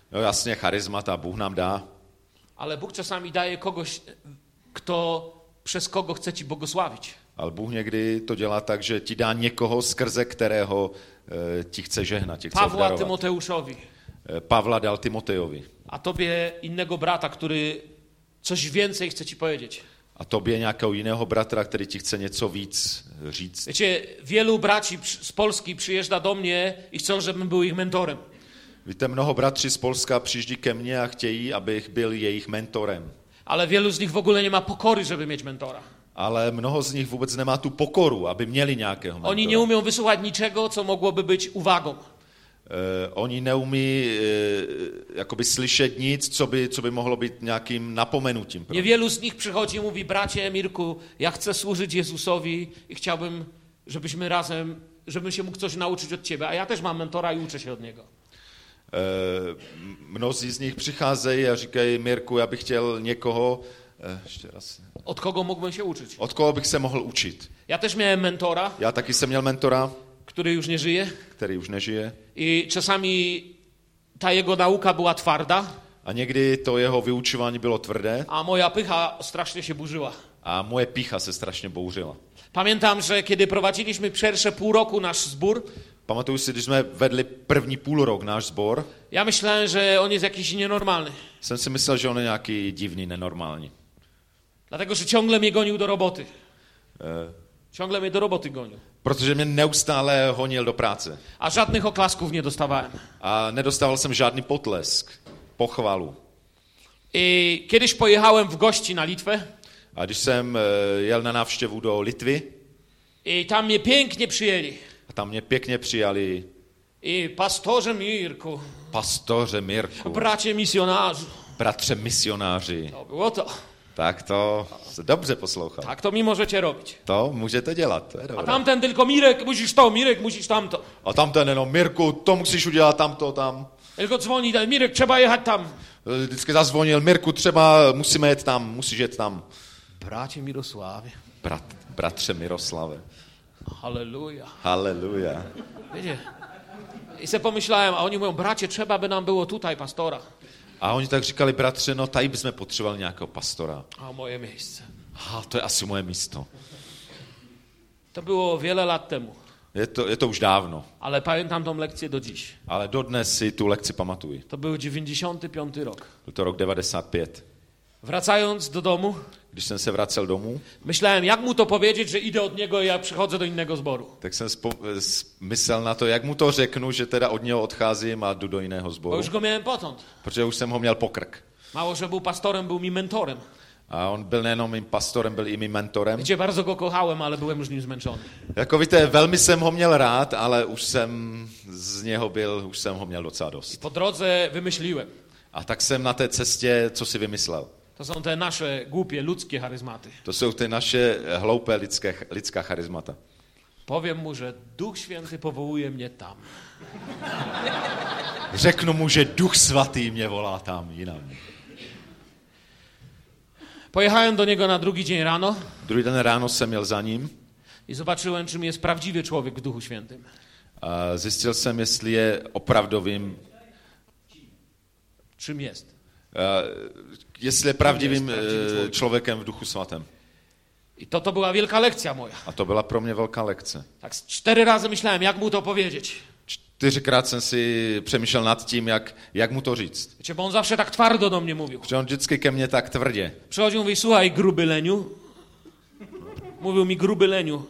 Speaker 2: No jasně, charizmata Bůh nám dá,
Speaker 1: ale Bóg czasami daje kogoś, kto, przez kogo chce ci błogosławić.
Speaker 2: ale Bůh někdy to dělá tak, že ti dá někoho, skrze kterého e, ti chce žehnat, ti chce
Speaker 1: Pawła
Speaker 2: obdarovat.
Speaker 1: Tymoteuszowi,
Speaker 2: E, Pavla dal Timotejovi
Speaker 1: a tobie innego brata, który coś więcej chce ci powiedzieć.
Speaker 2: a tobě nějakého jiného bratra, který ti chce něco víc říct.
Speaker 1: Wiecie, wielu braci przy- z Polski przyjeżdża do mnie i chcą, żebym był ich mentorem.
Speaker 2: Víte, mnoho bratří z Polska přijíždí ke mně a chtějí, abych byl jejich mentorem.
Speaker 1: Ale wielu z nich w ogóle nie ma pokory, żeby mieć mentora.
Speaker 2: Ale mnoho z nich vůbec nemá tu pokoru, aby měli nějakého mentora.
Speaker 1: Oni nie umią wysłuchać niczego, co mogłoby być uwagą.
Speaker 2: Eh, oni neumí eh, jakoby slyšet nic, co by, co by mohlo být nějakým napomenutím. pro ně.
Speaker 1: Niewielu z nich przychodzi i mówi, bracie Mirku, ja chcę służyć Jezusowi i chciałbym, żebyśmy razem, żebym się mógł coś nauczyć od ciebie. A ja też mam mentora i uczę się od niego.
Speaker 2: Eh, mnozí z nich přicházejí a říkají, Mirku, já bych chtěl někoho, eh, ještě raz,
Speaker 1: Od kogo mógłbym się uczyć?
Speaker 2: od koho bych se mohl učit.
Speaker 1: Ja też miałem mentora,
Speaker 2: Já taky jsem měl mentora,
Speaker 1: który już nie żyje
Speaker 2: který už nežije.
Speaker 1: i czasami ta jego nauka była twarda,
Speaker 2: A někdy to jeho vyučování bylo tvrdé
Speaker 1: a moja pycha strasznie się burzyła.
Speaker 2: a moje pícha se strašně bouřila.
Speaker 1: Pamiętam, że kiedy prowadziliśmy pierwsze pół roku nasz zbór,
Speaker 2: Pamatuju si, když jsme vedli první půl rok náš sbor,
Speaker 1: ja myślałem, że on jest jakiś nienormalny.
Speaker 2: jsem si myslel, že on je nějaký divný, nenormální.
Speaker 1: Dlatego, że ciągle mnie gonił do roboty.
Speaker 2: Eh,
Speaker 1: Ciągle mnie do roboty gonił.
Speaker 2: protože mě neustále honil do práce.
Speaker 1: A żadnych oklasków nie dostawałem.
Speaker 2: A nedostával jsem žádný potlesk, pochvalu.
Speaker 1: I kiedyś pojechałem w gości na Litwę
Speaker 2: A když jsem eh, jel na návštěvu do Litvy,
Speaker 1: i tam mnie pięknie przyjęli.
Speaker 2: a tam mě pěkně přijali
Speaker 1: I pastorze Mirku,
Speaker 2: pastoře Mirku,
Speaker 1: bracie misjonarzu.
Speaker 2: bratře misionáři.
Speaker 1: To było to.
Speaker 2: Tak to se dobře poslouchal.
Speaker 1: Tak to mi możecie robić.
Speaker 2: To můžete dělat, to je
Speaker 1: A
Speaker 2: dobré.
Speaker 1: tamten tylko Mirek, musisz to, Mirek, musisz tamto.
Speaker 2: A tam ten jenom, Mirku, to musíš udělat, tamto, tam.
Speaker 1: Tylko dzwoni, ten Mirek, trzeba jechać tam.
Speaker 2: Vždycky zazvonil, Mirku, třeba musíme jet tam, musíš jet tam.
Speaker 1: Bracie Mirosławie.
Speaker 2: Brat, bratře Miroslave.
Speaker 1: Halleluja.
Speaker 2: Halleluja.
Speaker 1: Wiecie? I se pomyślałem, a oni mówią, bracie, trzeba by nam było tutaj pastora.
Speaker 2: A oni tak říkali, bratře, no tady bychom potřebovali nějakého pastora.
Speaker 1: A moje miejsce.
Speaker 2: A to je asi moje místo.
Speaker 1: To było wiele lat temu,
Speaker 2: Je to, je to už dávno,
Speaker 1: ale pamiętam tą lekcję do dziś.
Speaker 2: ale dodnes si tu lekci pamatuji.
Speaker 1: To był dziewięćdziesiąty piąty rok.
Speaker 2: Byl to rok devadesát pět.
Speaker 1: Wracając do domu,
Speaker 2: Když jsem se vracel domů,
Speaker 1: myślałem, jak mu to powiedzieć, że idę od niego i ja przychodzę do innego zboru.
Speaker 2: tak jsem spo- s- myslel na to, jak mu to řeknu, že teda od něho odcházím a jdu do jiného
Speaker 1: Bo
Speaker 2: sboru.
Speaker 1: już go miałem potąd.
Speaker 2: Protože už jsem ho měl pokrk.
Speaker 1: Mało, że był pastorem, był mi mentorem.
Speaker 2: A on byl nejenom mým pastorem, byl i mým mentorem.
Speaker 1: Wiecie, bardzo go kochałem, ale byłem już nim zmęczony.
Speaker 2: Jako víte, velmi jsem ho měl rád, ale už jsem z něho byl, už jsem ho měl docela
Speaker 1: I
Speaker 2: dost.
Speaker 1: po drodze wymyśliłem.
Speaker 2: A tak jsem na té cestě, co si vymyslel.
Speaker 1: To są te nasze głupie, ludzkie charyzmaty.
Speaker 2: To jsou ty naše hloupé lidské, lidská charizmata.
Speaker 1: Powiem mu, że Duch Święty powołuje mnie tam.
Speaker 2: Řeknu mu, že Duch Svatý mě volá tam jinam.
Speaker 1: Pojechałem do niego na drugi dzień rano
Speaker 2: Druhý den ráno jsem jel za ním
Speaker 1: i zobaczyłem, czym jest prawdziwy człowiek w Duchu Świętym.
Speaker 2: a zjistil jsem, jestli je opravdovým,
Speaker 1: Czym jest?
Speaker 2: uh, jestli je pravdivým Jest pravdivý eh,
Speaker 1: člověk.
Speaker 2: člověkem v duchu svatém.
Speaker 1: I to to była wielka lekcja moja.
Speaker 2: A to byla pro mě velká lekce.
Speaker 1: Tak z cztery razy myślałem, jak mu to powiedzieć.
Speaker 2: Čtyřikrát jsem si přemýšlel nad tím, jak, jak mu to říct.
Speaker 1: Wiecie, bo on zawsze tak twardo do mnie mówił.
Speaker 2: Protože on vždycky ke mně tak tvrdě.
Speaker 1: Przychodził i mówi, słuchaj, gruby leniu. Mówił mi, gruby leniu.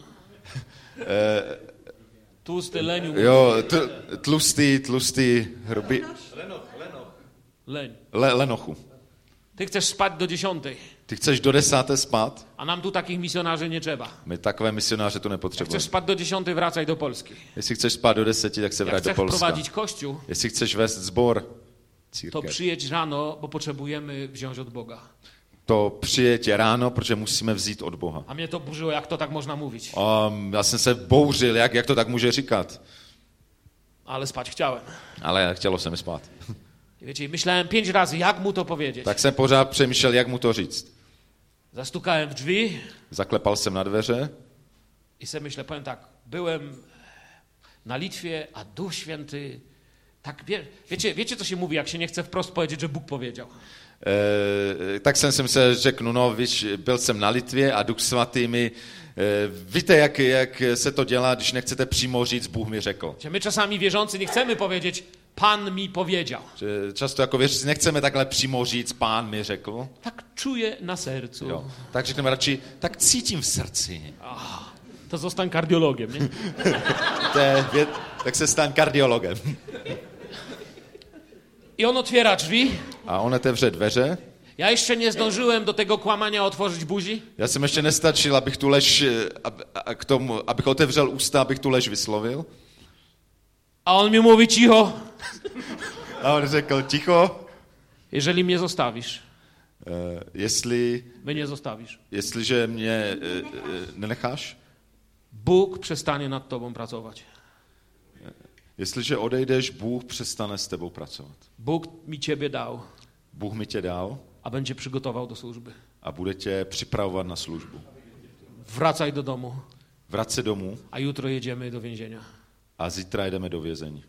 Speaker 1: Tłusty leniu.
Speaker 2: Jo, t- tlustý, tlustý, hrubý,
Speaker 1: Leń.
Speaker 2: le, lenochu.
Speaker 1: Ty chcesz spać do dziesiątej,
Speaker 2: Ty chceš do desáté spát?
Speaker 1: a nam tu takich misjonarzy nie trzeba.
Speaker 2: My takové misionáře tu
Speaker 1: Jak
Speaker 2: nepotřebujeme.
Speaker 1: chcesz spać do dziesiątej, wracaj do Polski.
Speaker 2: Jestli chceš spát do deseti, tak se
Speaker 1: Jak
Speaker 2: vrať do
Speaker 1: chcesz
Speaker 2: Polska.
Speaker 1: prowadzić kościół,
Speaker 2: Jestli chceš vést zbor,
Speaker 1: to
Speaker 2: církev,
Speaker 1: przyjedź rano, bo potrzebujemy wziąć od Boga.
Speaker 2: to přijeď ráno, protože musíme vzít od Boha.
Speaker 1: A mnie to burzyło, jak to tak można mówić.
Speaker 2: Um, já jsem se bouřil, jak, jak to tak může říkat.
Speaker 1: Ale spać chciałem.
Speaker 2: Ale chtělo se mi spát.
Speaker 1: I wiecie, myślałem pięć razy, jak mu to powiedzieć.
Speaker 2: Tak jsem pořád přemýšlel, jak mu to říct.
Speaker 1: Zastukałem w drzwi
Speaker 2: Zaklepal jsem na dveře
Speaker 1: i sobie myślę, powiem tak, byłem na Litwie, a Duch Święty Tak, wie, wiecie, wiecie, co się mówi, jak się nie chce wprost powiedzieć, że Bůh powiedział.
Speaker 2: E, tak jsem si myslel, řeknu, no víš, byl jsem na Litvě a Duch Svatý mi, e, víte, jak, jak se to dělá, když nechcete přímo říct, Bůh mi řekl.
Speaker 1: My czasami wierzący nie chcemy powiedzieć, Pan mi powiedział.
Speaker 2: Že často jako věřící nechceme takhle přímo říct, Pán mi řekl.
Speaker 1: Tak czuję na sercu.
Speaker 2: Jo. Tak řekneme radši, tak cítím v srdci.
Speaker 1: Oh, to zostań kardiologiem, nie?
Speaker 2: To je, věd, tak se staň kardiologem.
Speaker 1: I on otwiera drzwi.
Speaker 2: A on otevře dveře.
Speaker 1: Ja jeszcze nie zdążyłem do tego kłamania otworzyć buzi.
Speaker 2: Já jsem ještě nestačil, abych tu lež, ab, a k tomu, abych otevřel ústa, abych tu lež vyslovil.
Speaker 1: A on mi mówi cicho.
Speaker 2: A on řekl, ticho.
Speaker 1: Jeżeli mnie zostawisz.
Speaker 2: Uh, jestli,
Speaker 1: mnie zostawisz.
Speaker 2: Jestliže mě uh, uh, nenecháš.
Speaker 1: Bůh przestanie nad tobą pracować.
Speaker 2: Jestliže odejdeš, Bůh přestane s tebou pracovat.
Speaker 1: Bůh mi ciebie dał.
Speaker 2: Bůh mi tě dal.
Speaker 1: A będzie przygotował do służby.
Speaker 2: A bude tě připravovat na službu.
Speaker 1: Wracaj do domu.
Speaker 2: Vrať se domů.
Speaker 1: A jutro jedziemy do więzienia.
Speaker 2: A zítra jdeme do vězení.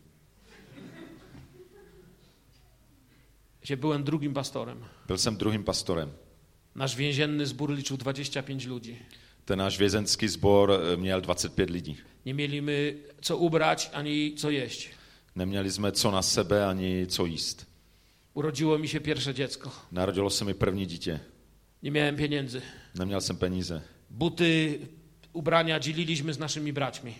Speaker 1: Ja byłem drugim pastorem.
Speaker 2: Byl jsem druhým pastorem.
Speaker 1: Nasz więzienny zbór liczył dwadzieścia pięć ludzi.
Speaker 2: Ten náš vězenský sbor měl dvacet pět lidí.
Speaker 1: Nie mieliśmy co ubrać ani co jeść.
Speaker 2: Neměli jsme co na sebe ani co jíst.
Speaker 1: Urodziło mi się pierwsze dziecko.
Speaker 2: Narodilo se mi první dítě.
Speaker 1: Nie miałem pieniędzy.
Speaker 2: Neměl jsem peníze.
Speaker 1: Buty, ubrania dzieliliśmy z naszymi braćmi.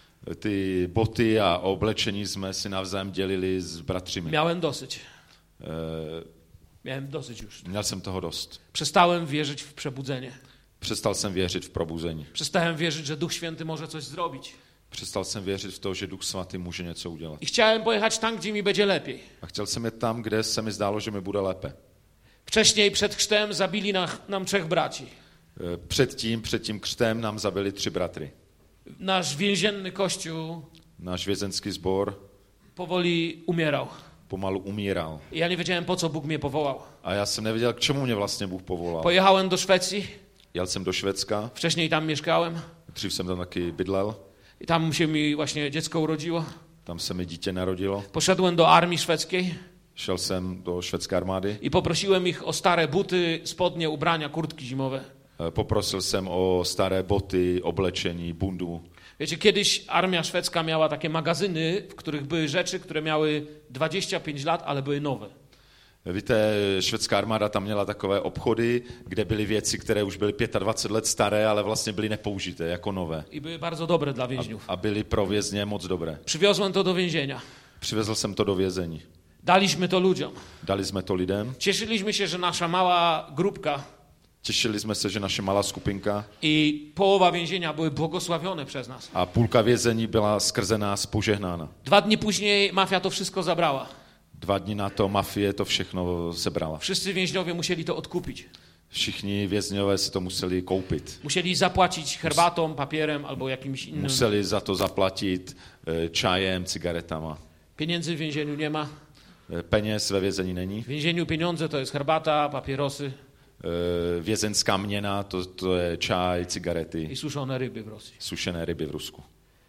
Speaker 2: Ty boty a oblečení jsme si navzájem dělili s bratřimi.
Speaker 1: Miałem dosyć.
Speaker 2: E...
Speaker 1: Miałem dosyć już.
Speaker 2: Měl jsem toho dost.
Speaker 1: Przestałem wierzyć w przebudzenie.
Speaker 2: Přestal jsem věřit v probuzení.
Speaker 1: Przestałem wierzyć, że Duch Święty może coś zrobić.
Speaker 2: Přestal jsem věřit v to, že Duch Svatý může něco udělat.
Speaker 1: I chciałem pojechać tam, gdzie mi będzie lepiej.
Speaker 2: A chtěl jsem jet tam, kde se mi zdálo, že mi bude lépe.
Speaker 1: Wcześniej przed chrztem zabili na, nam trzech braci.
Speaker 2: Předtím, před tím křtem nám zabili tři bratry.
Speaker 1: Nasz więzienny kościół
Speaker 2: Náš vězenský sbor
Speaker 1: powoli umierał.
Speaker 2: pomalu umíral.
Speaker 1: I ja nie wiedziałem, po co Bóg mnie powołał.
Speaker 2: A já jsem nevěděl, k čemu mě vlastně Bůh povolal.
Speaker 1: Pojechałem do Szwecji.
Speaker 2: Jel jsem do Švédska.
Speaker 1: Wcześniej tam mieszkałem.
Speaker 2: Dřív jsem tam taky bydlel.
Speaker 1: I tam się mi właśnie dziecko urodziło.
Speaker 2: Tam se mi dítě narodilo.
Speaker 1: Poszedłem do armii szwedzkiej.
Speaker 2: Šel jsem do švédské armády.
Speaker 1: I poprosiłem ich o stare buty, spodnie, ubrania, kurtki zimowe.
Speaker 2: Poprosil jsem o staré boty, oblečení, bundu.
Speaker 1: Wiecie, kiedyś armia szwedzka miała takie magazyny, w których były rzeczy, które miały dwadzieścia pięć lat, ale były nowe.
Speaker 2: Víte, švédská armáda tam měla takové obchody, kde byly věci, které už byly dvacet pět let staré, ale vlastně byly nepoužité, jako nové.
Speaker 1: I były bardzo dobre dla więźniów.
Speaker 2: A, a byly pro vězně moc dobré.
Speaker 1: Przywiozłem to do więzienia.
Speaker 2: Přivezl jsem to do vězení.
Speaker 1: Daliśmy to ludziom.
Speaker 2: Dali jsme to lidem.
Speaker 1: Cieszyliśmy się, że nasza mała grupka
Speaker 2: Těšili jsme se, že naše malá skupinka
Speaker 1: i połowa więzienia były błogosławione przez nas.
Speaker 2: a půlka vězení byla skrze nás požehnána.
Speaker 1: Dwa dni później mafia to wszystko zabrała.
Speaker 2: Dva dny na to mafie to všechno sebrala.
Speaker 1: Wszyscy więźniowie musieli to odkupić.
Speaker 2: Všichni vězňové si to museli koupit.
Speaker 1: Musieli zapłacić herbatą, papierem albo jakimś innym.
Speaker 2: Museli za to zaplatit čajem, cigaretama.
Speaker 1: Pieniędzy w więzieniu nie ma.
Speaker 2: Peněz ve vězení není.
Speaker 1: W więzieniu pieniądze to jest herbata, papierosy
Speaker 2: Vězenská měna, to, to je čaj, cigarety.
Speaker 1: I suszone ryby w Rosji.
Speaker 2: Sušené ryby v Rusku.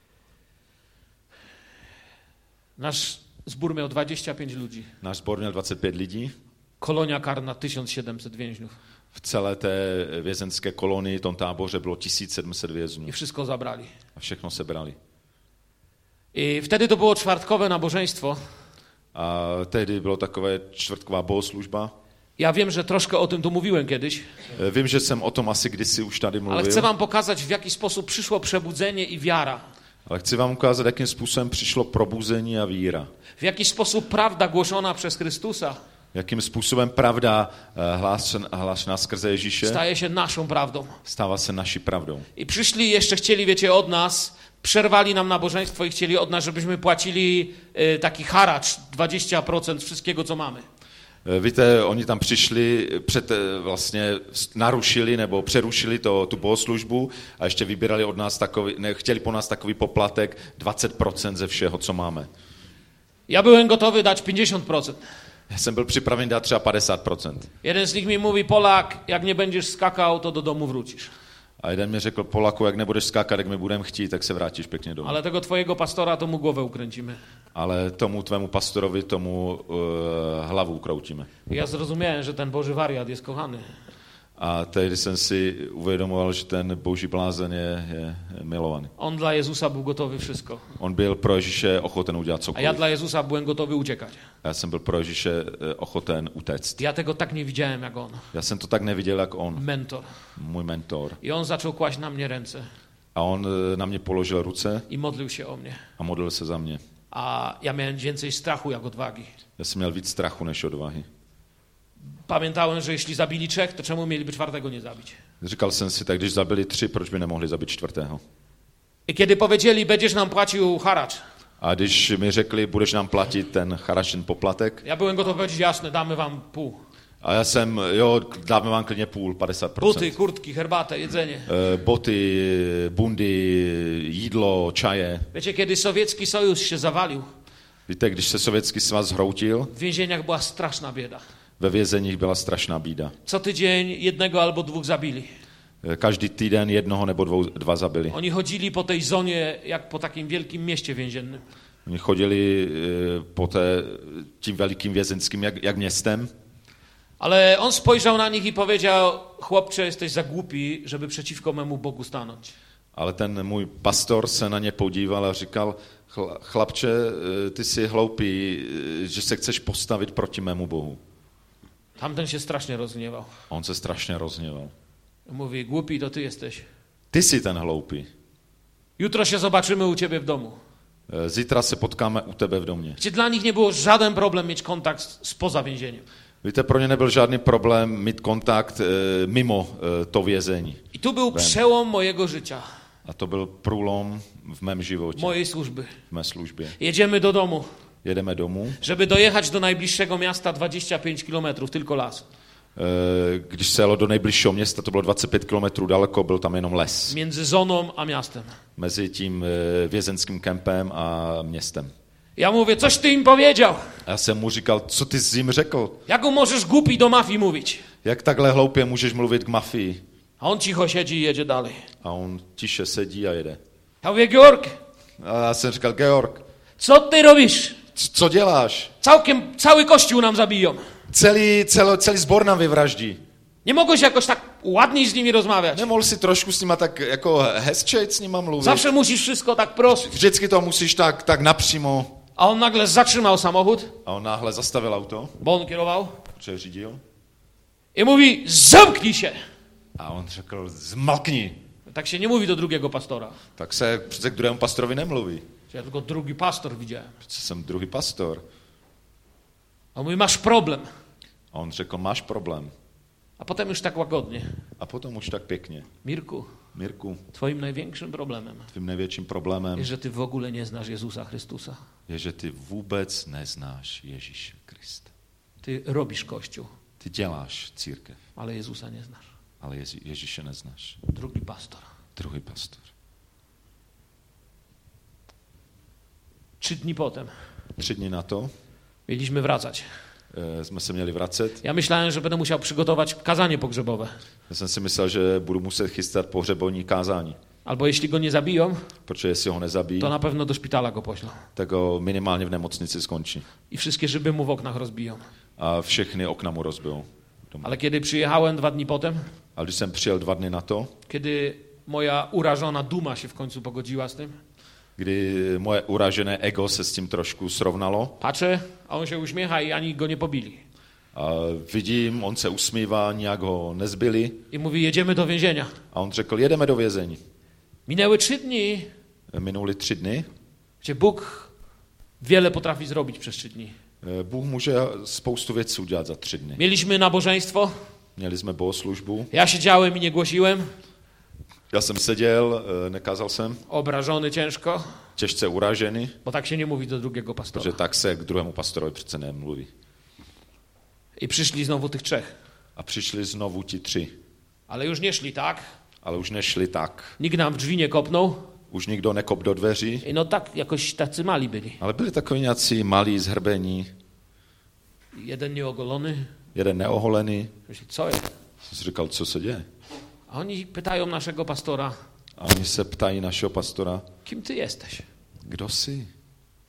Speaker 1: Nasz zbór miał dwadzieścia pięć ludzi.
Speaker 2: Náš sbor měl dvacet pět lidí.
Speaker 1: Kolonia karna tysiąc siedemset więźniów.
Speaker 2: V celé té vězenské kolonii, tom táboře bylo tisíc sedm set vězňů.
Speaker 1: I wszystko zabrali.
Speaker 2: A všechno sebrali.
Speaker 1: I wtedy to było czwartkowe nabożeństwo.
Speaker 2: A tehdy bylo takové čtvrtková bohoslužba.
Speaker 1: Ja wiem, że troszkę o tym tu mówiłem kiedyś.
Speaker 2: Vím, že jsem o tom asi kdysi už tady mluvil.
Speaker 1: Ale chcę wam pokazać, w jaki sposób przyszło przebudzenie i wiara.
Speaker 2: Ale chci vám ukázat, jakým způsobem přišlo probuzení a víra.
Speaker 1: W jaki sposób prawda głoszona przez Chrystusa
Speaker 2: Jakým způsobem pravda hlášená skrze Ježíše
Speaker 1: staje się naszą prawdą.
Speaker 2: stává se naší pravdou.
Speaker 1: I przyszli jeszcze chcieli, wiecie, od nas, przerwali nam nabożeństwo i chcieli od nas, żebyśmy płacili y, taki haracz, dwadzieścia procent wszystkiego, co mamy.
Speaker 2: Víte, oni tam přišli, před, vlastně narušili nebo přerušili to, tu bohoslužbu a ještě vybírali od nás takový, ne, chtěli po nás takový poplatek dvacet procent ze všeho, co máme.
Speaker 1: Ja byłem gotowy dać pięćdziesiąt procent.
Speaker 2: Já jsem byl připraven dát třeba padesát procent.
Speaker 1: Jeden z nich mi mówi, Polak, jak nie będziesz skakał, to do domu wrócisz.
Speaker 2: A jeden mi řekl, Polaku, jak nebudeš skákat, jak my budeme chtít, tak se vrátíš pěkně domů.
Speaker 1: Ale tego twojego pastora to mu głowę ukręcimy.
Speaker 2: ale tomu tvému pastorovi tomu uh, hlavu kroutíme.
Speaker 1: Ja zrozumiałem, że ten Boży wariat jest kochany.
Speaker 2: A tehdy jsem si uvědomoval, že ten boží blázen je, je milovaný.
Speaker 1: On dla Jezusa był gotowy wszystko.
Speaker 2: On byl pro Ježíše ochoten udělat
Speaker 1: A
Speaker 2: cokoliv.
Speaker 1: ja dla Jezusa byłem gotowy uciekać.
Speaker 2: Já jsem byl pro Ježíše ochoten utéct.
Speaker 1: Ja tego tak nie widziałem jak on.
Speaker 2: Já jsem to tak neviděl, jak on,
Speaker 1: Mentor.
Speaker 2: můj mentor.
Speaker 1: I on zaczął kłaść na mnie ręce
Speaker 2: A on na mě položil ruce
Speaker 1: i modlił się o mnie.
Speaker 2: a modlil se za mě.
Speaker 1: A ja miałem więcej strachu jak odwagi.
Speaker 2: Já jsem měl víc strachu než odvahy.
Speaker 1: Pamiętałem, że jeśli zabili trzech, to czemu mieliby czwartego nie zabić?
Speaker 2: Říkal jsem si, tak když zabili tři, proč by nemohli zabít čtvrtého?
Speaker 1: I kiedy powiedzieli, będziesz nam płacił haracz,
Speaker 2: A když mi řekli, budeš nám platit ten charašin poplatek,
Speaker 1: ja byłem gotowy powiedzieć, jasne, damy wam pół.
Speaker 2: a já jsem, jo, dáme vám klidně půl, padesát procent.
Speaker 1: Buty, kurtki, herbatę, jedzenie.
Speaker 2: E, boty, bundy, jídlo, čaje.
Speaker 1: Wiecie, kiedy sowiecki sojusz się zawalił,
Speaker 2: Víte, když se Sovětský svaz zhroutil,
Speaker 1: w więzieniach była straszna bieda.
Speaker 2: ve vězeních byla strašná bída.
Speaker 1: Co tydzień jednego albo dwóch zabili.
Speaker 2: E, Každý týden jednoho nebo dvou, dva zabili.
Speaker 1: Oni chodzili po tej zonie jak po takim wielkim mieście więziennym.
Speaker 2: Oni chodili e, po té, tím velikým vězenským jak, jak městem.
Speaker 1: Ale on spojrzał na nich i powiedział, chłopcze, jesteś za głupi, żeby przeciwko memu Bogu stanąć.
Speaker 2: Ale ten můj pastor se na ně podíval a říkal, "Chla- chlapče, e, ty jsi hloupý, e, že se chceš postavit proti mému Bohu.
Speaker 1: Tamten się strasznie rozgniewał.
Speaker 2: A on se strašně rozněval.
Speaker 1: Mówi, głupi to ty jesteś.
Speaker 2: Ty jsi ten hloupý.
Speaker 1: Jutro się zobaczymy u ciebie w domu.
Speaker 2: E, Zítra se potkáme u tebe v domě.
Speaker 1: Gdzie dla nich nie było żaden problem mieć kontakt spoza więzieniem.
Speaker 2: Víte, pro ně nebyl žádný problém mít kontakt e, mimo e, to vězení.
Speaker 1: I tu był przełom mojego życia,
Speaker 2: A to byl průlom v mém životě,
Speaker 1: mojej służby.
Speaker 2: v mé službě.
Speaker 1: Jedziemy do domu.
Speaker 2: Jedeme domů.
Speaker 1: Żeby dojechać do najbliższego miasta dwadzieścia pięć kilometrów, tylko las.
Speaker 2: E, Když se jelo do nejbližšího města, to bylo dvacet pět kilometrů daleko, byl tam jenom les.
Speaker 1: Między zoną a miastem.
Speaker 2: Mezi tím e, vězenským kempem a městem.
Speaker 1: Ja mówię, coś ty im powiedział.
Speaker 2: A já jsem mu říkal, co ty jsi jim řekl?
Speaker 1: Jak możesz głupi do mafii mówić?
Speaker 2: Jak takhle hloupě můžeš mluvit k mafii?
Speaker 1: A on cicho siedzi i jedzie dalej.
Speaker 2: A on tiše sedí a jede.
Speaker 1: Ja mówię, Georg,
Speaker 2: A já jsem říkal, Georg,
Speaker 1: co ty robisz?
Speaker 2: c- co děláš?
Speaker 1: Całkiem, cały kościół nam zabiją.
Speaker 2: Celý, celo, celý zbor nám vyvraždí.
Speaker 1: Nie mogłeś jakoś tak ładniej z nimi rozmawiać.
Speaker 2: Nemohl si trošku s nima tak jako hezčejc s nima mluvit?
Speaker 1: Zawsze musisz wszystko tak prosto.
Speaker 2: Vždycky to musíš tak, tak napřímo.
Speaker 1: A on nagle zatrzymał samochód,
Speaker 2: A on náhle zastavil auto,
Speaker 1: bo on kierował,
Speaker 2: protože řídil.
Speaker 1: i mówi, zamknij się.
Speaker 2: A on řekl, zmalkni.
Speaker 1: Tak się nie mówi do drugiego pastora.
Speaker 2: Tak se přece k druhému pastorovi nemluví.
Speaker 1: Ja tylko drugi pastor widziałem.
Speaker 2: Přece jsem druhý pastor.
Speaker 1: A on mówi, masz problem.
Speaker 2: A on řekl, máš problém.
Speaker 1: A potem już tak łagodnie.
Speaker 2: A potom už tak pěkně.
Speaker 1: Mirku,
Speaker 2: Mirku,
Speaker 1: twoim największym problemem
Speaker 2: tvým největším problémem
Speaker 1: jest, że ty w ogóle nie znasz Jezusa Chrystusa.
Speaker 2: je, že ty vůbec neznáš Ježíše Krista.
Speaker 1: Ty robisz Kościół,
Speaker 2: Ty děláš církev,
Speaker 1: ale Jezusa nie znasz.
Speaker 2: ale Ježí- Ježíše neznáš.
Speaker 1: Drugi pastor.
Speaker 2: Druhý pastor.
Speaker 1: Trzy dni potem
Speaker 2: Tři dny na to
Speaker 1: mieliśmy wracać.
Speaker 2: e, jsme se měli vracet.
Speaker 1: Ja myślałem, że będę musiał przygotować kazanie pogrzebowe.
Speaker 2: Já jsem si myslel, že budu muset chystat pohřebovní kázání,
Speaker 1: Albo jeśli go nie zabiją,
Speaker 2: protože jestli ho nezabijí,
Speaker 1: to na pewno do szpitala go poślą.
Speaker 2: tak ho minimálně v nemocnici skončí.
Speaker 1: I wszystkie szyby mu w oknach rozbiją.
Speaker 2: A všechny okna mu rozbijou. doma.
Speaker 1: Ale kiedy przyjechałem dwa dni potem,
Speaker 2: A když jsem přijel dva dny na to,
Speaker 1: kiedy moja urażona duma się w końcu pogodziła z tym,
Speaker 2: kdy moje uražené ego se s tím trošku srovnalo
Speaker 1: patrzę, a on się uśmiecha i ani go nie pobili.
Speaker 2: a vidím, on se usmívá, nijak ho nezbyli
Speaker 1: I mówi, jedziemy do więzienia.
Speaker 2: a on řekl, jedeme do vězení.
Speaker 1: Minęły trzy dni,
Speaker 2: Minuli tři dny.
Speaker 1: gdzie Bóg wiele potrafi zrobić przez trzy dni.
Speaker 2: Bůh může spoustu věcí udělat za tři dny.
Speaker 1: Mieliśmy nabożeństwo,
Speaker 2: Měli jsme bohoslužbu.
Speaker 1: ja siedziałem i nie głosiłem,
Speaker 2: Já jsem seděl, nekázal jsem,
Speaker 1: obrażony ciężko,
Speaker 2: těžce uražený,
Speaker 1: bo tak się nie mówi do drugiego pastora.
Speaker 2: protože tak se k druhému pastorovi přece nemluví.
Speaker 1: I przyszli znowu tych trzech.
Speaker 2: A přišli znovu ti tři,
Speaker 1: Ale już nie szli tak,
Speaker 2: ale už nešli tak.
Speaker 1: nikt nam w drzwi nie kopnął
Speaker 2: Už nikdo nekop do dveří,
Speaker 1: i no tak jakoś tacy mali byli.
Speaker 2: ale byli takoví nějací malí, zhrbení,
Speaker 1: Jeden nieogolony,
Speaker 2: jeden neoholený.
Speaker 1: myśli, co jest?
Speaker 2: Jsem si říkal, co se děje?
Speaker 1: A oni pytają naszego pastora,
Speaker 2: A oni se ptají našeho pastora,
Speaker 1: kim ty jesteś?
Speaker 2: kdo jsi?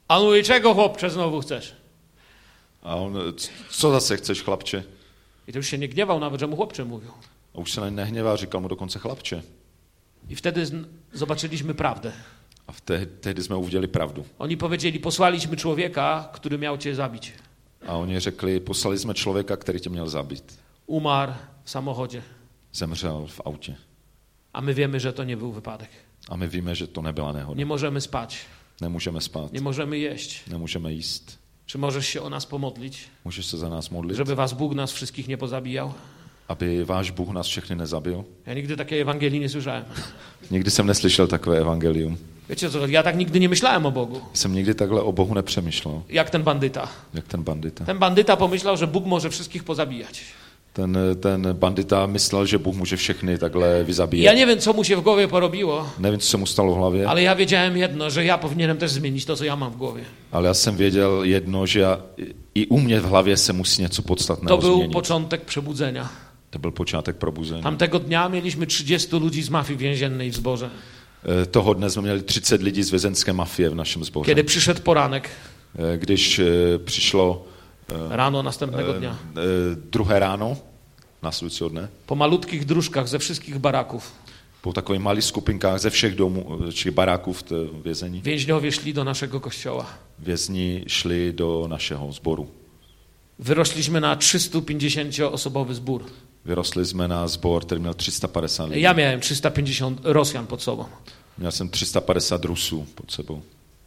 Speaker 1: A on mówi, czego chłopcze znowu chcesz?
Speaker 2: A on, co zase chceš, chlapče?
Speaker 1: I to już się nie gniewał nawet, że mu chłopcze mówił.
Speaker 2: A už se nehněvá, říkal mu dokonce chlapče.
Speaker 1: I wtedy zobaczyliśmy prawdę.
Speaker 2: A vtedy, tehdy jsme uviděli pravdu.
Speaker 1: Oni powiedzieli, posłaliśmy człowieka, który miał cię zabić.
Speaker 2: A oni řekli, poslali jsme člověka, který tě měl zabít.
Speaker 1: Umarł w samochodzie.
Speaker 2: Zemřel v autě.
Speaker 1: A my wiemy, że to nie był wypadek.
Speaker 2: A my víme, že to nebyla nehoda.
Speaker 1: Nie możemy spać.
Speaker 2: Nemůžeme spát.
Speaker 1: Nie możemy jeść.
Speaker 2: Nemůžeme jíst.
Speaker 1: Czy możesz się o nas pomodlić?
Speaker 2: Můžeš se za nás modlit,
Speaker 1: Żeby was Bóg nas wszystkich nie pozabijał?
Speaker 2: aby váš Bůh nás všechny nezabil?
Speaker 1: Ja nigdy takiej Ewangelii nie słyszałem.
Speaker 2: Nikdy jsem neslyšel takové evangelium.
Speaker 1: Wiecie co, ja tak nigdy nie myślałem o Bogu.
Speaker 2: Jsem nikdy takhle o Bohu nepřemýšlel,
Speaker 1: Jak ten bandyta.
Speaker 2: jak ten bandita.
Speaker 1: Ten bandyta pomyślał, że Bóg może wszystkich pozabijać.
Speaker 2: Ten, ten bandita myslel, že Bůh může všechny takhle vyzabíjet.
Speaker 1: Ja nie wiem, co mu się w głowie porobiło,
Speaker 2: Nevím, co se mu stalo v hlavě,
Speaker 1: ale ja wiedziałem jedno, że ja powinienem też zmienić to, co ja mam w głowie.
Speaker 2: ale já jsem věděl jedno, že já, i u mě v hlavě se musí něco
Speaker 1: To
Speaker 2: podstatného
Speaker 1: był
Speaker 2: změnit.
Speaker 1: początek przebudzenia.
Speaker 2: To byl počátek probuzení.
Speaker 1: Tamtego dnia mieliśmy trzydziestu ludzi z mafii więziennej w zborze.
Speaker 2: E, Toho dne jsme měli třicet lidí z vězenské mafie v našem sboře.
Speaker 1: Kiedy przyszedł poranek,
Speaker 2: E, Když e, přišlo
Speaker 1: rano następnego dnia,
Speaker 2: e, druhé ráno, následujícího dne,
Speaker 1: po malutkich dróżkach ze wszystkich baraków,
Speaker 2: po takových malých skupinkách ze všech domů, či baráků v té vězení,
Speaker 1: więźniowie szli do naszego kościoła.
Speaker 2: vězni šli do našeho sboru.
Speaker 1: Wyrośliśmy na trzystupięćdziesięcioosobowy zbór.
Speaker 2: Vyrostli jsme na sbor, který měl tři sta padesát lidí.
Speaker 1: Ja miałem trzysta pięćdziesiąt Rosjan pod sobą.
Speaker 2: Měl jsem tři sta padesát Rusů pod sebou.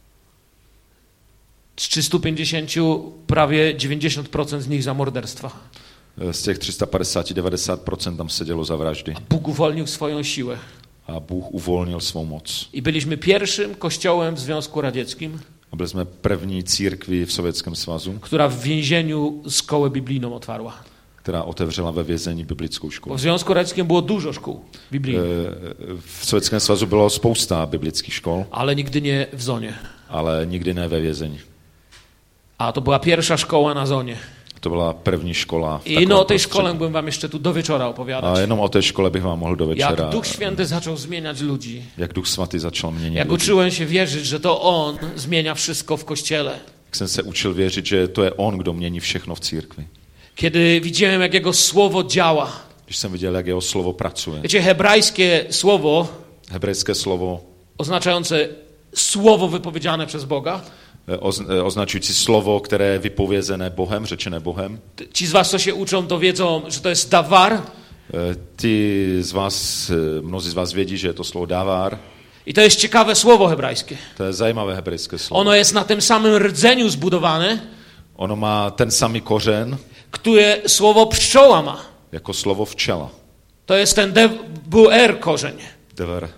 Speaker 1: Z trzystu pięćdziesięciu prawie dziewięćdziesiąt procent z nich za morderstwa.
Speaker 2: Z těch tři sta padesát devadesát procent tam sedělo za vraždy.
Speaker 1: Bóg uwolnił swoją siłę.
Speaker 2: A Bůh uvolnil svou moc.
Speaker 1: I byliśmy pierwszym kościołem w Związku Radzieckim,
Speaker 2: A byli jsme první církví v Sovětském svazu,
Speaker 1: która w więzieniu szkołę biblijną otwarła.
Speaker 2: která otevřela ve vězení biblickou školu.
Speaker 1: Bo w Związku Radzieckim było dużo szkół biblijnych,
Speaker 2: V Sovětském svazu bylo spousta biblických škol,
Speaker 1: ale nigdy nie w zonie.
Speaker 2: ale nikdy ne ve vězení.
Speaker 1: A to była pierwsza szkoła na zonie.
Speaker 2: To byla první škola v
Speaker 1: I
Speaker 2: takovém
Speaker 1: no o tej
Speaker 2: prostředí.
Speaker 1: szkole bym wam jeszcze tu do wieczora
Speaker 2: A
Speaker 1: opowiadać.
Speaker 2: jenom o té škole bych vám mohl do
Speaker 1: Jak
Speaker 2: večera.
Speaker 1: Duch Święty zaczął zmieniać ludzi.
Speaker 2: Jak Duch Svatý začal měnit
Speaker 1: Jak
Speaker 2: lidi.
Speaker 1: uczyłem się wierzyć, że to On zmienia wszystko w Kościele.
Speaker 2: Jak jsem se učil věřit, že to je on, kdo mění všechno v církvi.
Speaker 1: Kiedy widziałem, jak Jego Słowo działa.
Speaker 2: Když jsem viděl, jak jeho slovo pracuje.
Speaker 1: Wiecie, hebrajskie słowo
Speaker 2: Hebrejské slovo,
Speaker 1: oznaczające słowo wypowiedziane przez Boga.
Speaker 2: oz, označující slovo, které je vypovězené Bohem, řečené Bohem.
Speaker 1: Ci z was, co się uczą, to wiedzą, że to jest dawar.
Speaker 2: Ty z vás, mnozí z vás vědí, že je to slovo dávár.
Speaker 1: I to jest ciekawe słowo hebrajskie.
Speaker 2: To je zajímavé hebrejské slovo.
Speaker 1: Ono jest na tym samym rdzeniu zbudowane,
Speaker 2: Ono má ten samý kořen,
Speaker 1: które słowo pszczoła ma.
Speaker 2: jako slovo včela.
Speaker 1: To jest ten D W R korzeń.
Speaker 2: Dever.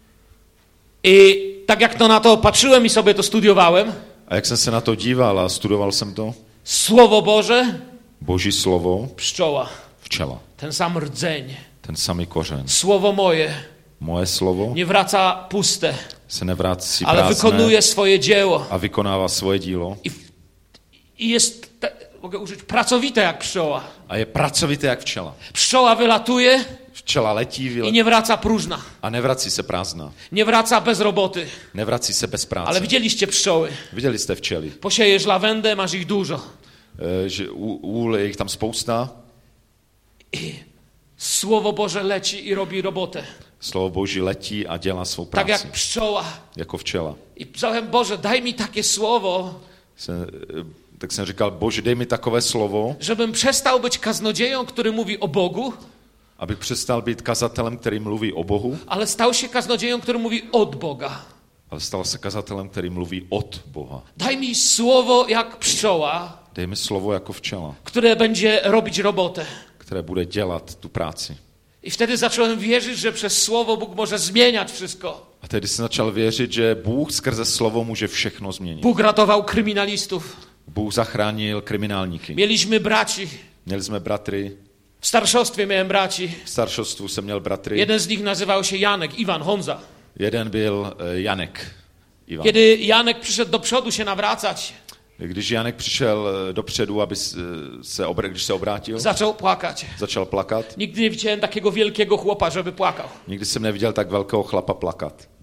Speaker 1: I tak jak to na to patrzyłem i sobie to studiowałem,
Speaker 2: A jak jsem se na to díval a studoval jsem to,
Speaker 1: Słowo Boże,
Speaker 2: Boží slovo,
Speaker 1: pszczoła,
Speaker 2: včela.
Speaker 1: ten sam rdzeń.
Speaker 2: Ten samý kořen.
Speaker 1: Słowo moje
Speaker 2: Moje slovo
Speaker 1: nie wraca puste,
Speaker 2: se nevrací
Speaker 1: ale
Speaker 2: prázdné
Speaker 1: wykonuje swoje dzieło.
Speaker 2: a vykonává svoje dílo.
Speaker 1: I, w- i jest, te, mogę użyć, pracowite jak pszczoła.
Speaker 2: A je pracovité jak včela.
Speaker 1: Pszczoła wylatuje
Speaker 2: Včela letí
Speaker 1: i
Speaker 2: vyletí
Speaker 1: nie wraca próżna.
Speaker 2: a nevrací se prázdná.
Speaker 1: Nie wraca bez roboty.
Speaker 2: Nevrací se bez práce.
Speaker 1: Ale widzieliście pszczoły.
Speaker 2: Viděli jste včely,
Speaker 1: Posiejesz lawendę, masz ich dużo.
Speaker 2: e, že ú- úl je jich tam spousta,
Speaker 1: I Słowo Boże leci i robi robotę.
Speaker 2: slovo Boží letí a dělá svou
Speaker 1: Tak
Speaker 2: práci,
Speaker 1: jak pszczoła.
Speaker 2: jako včela.
Speaker 1: I psałem, Boże, daj mi takie słowo,
Speaker 2: Se, e, tak jsem říkal, Bože, dej mi takové slovo,
Speaker 1: żebym przestał być kaznodzieją, który mówi o Bogu,
Speaker 2: abych přestal být kazatelem, který mluví o Bohu,
Speaker 1: ale stał się kaznodzieją, który mówi od Boga.
Speaker 2: ale stal se kazatelem, který mluví od Boha.
Speaker 1: Daj mi słowo jak pszczoła,
Speaker 2: Dej mi slovo jako včela,
Speaker 1: które będzie robić robotę.
Speaker 2: které bude dělat tu práci.
Speaker 1: I wtedy zacząłem wierzyć, że przez słowo Bóg może zmieniać wszystko.
Speaker 2: A tedy jsem začal věřit, že Bůh skrze slovo může všechno změnit.
Speaker 1: Bóg ratował kryminalistów.
Speaker 2: Bůh zachránil kriminálníky.
Speaker 1: Mieliśmy braci.
Speaker 2: Měli jsme bratry,
Speaker 1: W starszostwie miałem braci.
Speaker 2: v staršostvu jsem měl bratry.
Speaker 1: Jeden z nich nazywał się Janek, Iwan, Honza.
Speaker 2: Jeden byl e, Janek. Ivan.
Speaker 1: Kiedy Janek przyszedł do przodu się nawracać,
Speaker 2: Když Janek přišel e, dopředu, aby s- e, se, obr- když se obrátil,
Speaker 1: zaczął płakać.
Speaker 2: začal plakat.
Speaker 1: Nigdy nie widziałem takiego wielkiego chłopa, żeby płakał.
Speaker 2: Nikdy jsem neviděl tak velkého chlapa plakat.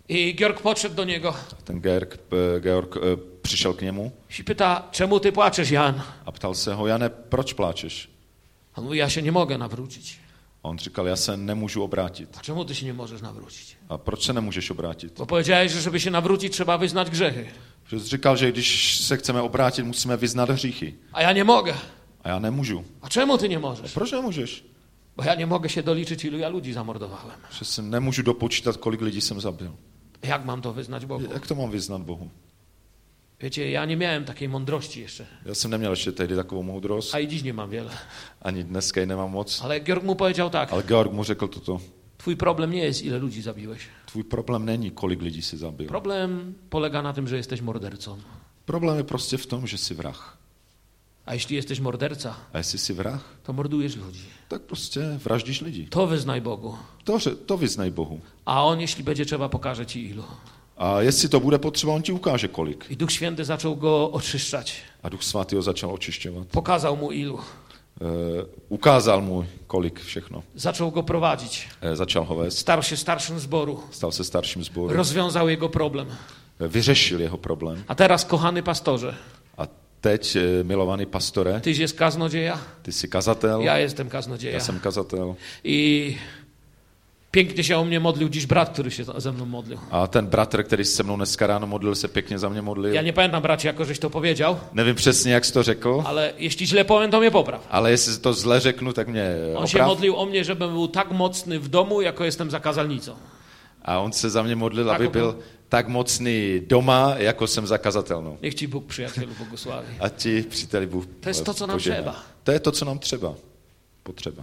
Speaker 1: I Georg podszedł do niego
Speaker 2: Ten Georg, Georg přišel k němu
Speaker 1: i pyta, czemu ty płaczesz, Jan?
Speaker 2: a ptal se ho, Jane, proč pláčeš?
Speaker 1: On mówi, ja się nie mogę nawrócić.
Speaker 2: A on říkal, já se nemůžu obrátit.
Speaker 1: A czemu ty się nie możesz nawrócić?
Speaker 2: A proč se nemůžeš obrátit?
Speaker 1: Bo powiedziałeś, że żeby się nawrócić, trzeba wyznać grzechy.
Speaker 2: Že jsi říkal, že když se chceme obrátit, musíme vyznat hříchy.
Speaker 1: A ja nie mogę.
Speaker 2: A já nemůžu.
Speaker 1: A czemu ty nie możesz?
Speaker 2: Proč nemůžeš?
Speaker 1: Bo ja nie mogę się doliczyć, ilu ja ludzi zamordowałem.
Speaker 2: Že se nemůžu dopočítat, kolik lidí jsem zabil.
Speaker 1: Jak mam to wyznać Bogu?
Speaker 2: Jak to mám vyznat Bohu?
Speaker 1: Wiecie, ja nie miałem takiej mądrości jeszcze.
Speaker 2: Já jsem neměl ještě tehdy takovou moudrost,
Speaker 1: A i dziś nie mam wiele.
Speaker 2: ani dneska ji nemám moc.
Speaker 1: Ale Georg mu powiedział tak.
Speaker 2: Ale Georg mu řekl toto.
Speaker 1: Twój problem nie jest, ile ludzi zabiłeś.
Speaker 2: Tvůj problém není, kolik lidí si zabil.
Speaker 1: Problem polega na tym, że jesteś mordercą.
Speaker 2: Problém je prostě v tom, že jsi vrah.
Speaker 1: A jeśli jesteś morderca,
Speaker 2: A jestli jsi vrah,
Speaker 1: to mordujesz ludzi.
Speaker 2: tak prostě vraždíš lidi.
Speaker 1: To wyznaj Bogu.
Speaker 2: To, ře- to vyznaj Bohu.
Speaker 1: A On, jeśli będzie trzeba, pokaże ci ilu.
Speaker 2: A jestli to bude potřeba, on ti ukáže kolik.
Speaker 1: I Duch Święty zaczął go oczyszczać.
Speaker 2: A Duch Svatý ho začal očišťovat.
Speaker 1: Pokazał mu ilu.
Speaker 2: E, ukázal mu, kolik všechno.
Speaker 1: Zaczął go prowadzić.
Speaker 2: E, začal ho vést.
Speaker 1: Stał się starszym zboru.
Speaker 2: Stal se starším sboru.
Speaker 1: Rozwiązał jego problem.
Speaker 2: E, vyřešil jeho problém.
Speaker 1: A teraz, kochany pastorze,
Speaker 2: A teď, e, milovaný pastore,
Speaker 1: tyś jest kaznodzieja,
Speaker 2: ty jsi kazatel,
Speaker 1: ja jestem
Speaker 2: já
Speaker 1: kaznodzieja.
Speaker 2: jsem kazatel.
Speaker 1: I pięknie się o mnie modlił dziś brat, który się ze mną modlił.
Speaker 2: A ten bratr, který se mnou dneska ráno modlil, se pěkně za mě modlil.
Speaker 1: Ja nie pamiętam, bracie, jako żeś to powiedział,
Speaker 2: Nevím přesně, jak jsi to řekl,
Speaker 1: ale jeśli źle powiem, to mnie popraw.
Speaker 2: ale jestli to zle řeknu, tak mě
Speaker 1: On się
Speaker 2: oprav.
Speaker 1: modlił o mnie, żebym był tak mocny w domu, jako jestem za kazalnicą.
Speaker 2: A on se za mě modlil,
Speaker 1: Tak,
Speaker 2: aby
Speaker 1: opravdu.
Speaker 2: byl tak mocný doma, jako jsem zakazatelnou.
Speaker 1: Niech ci Bóg, przyjacielu, błogosławi.
Speaker 2: A ti, příteli, Bůh
Speaker 1: To jest to, co nam
Speaker 2: požehná.
Speaker 1: trzeba.
Speaker 2: To je to, co nám třeba. Potřeba.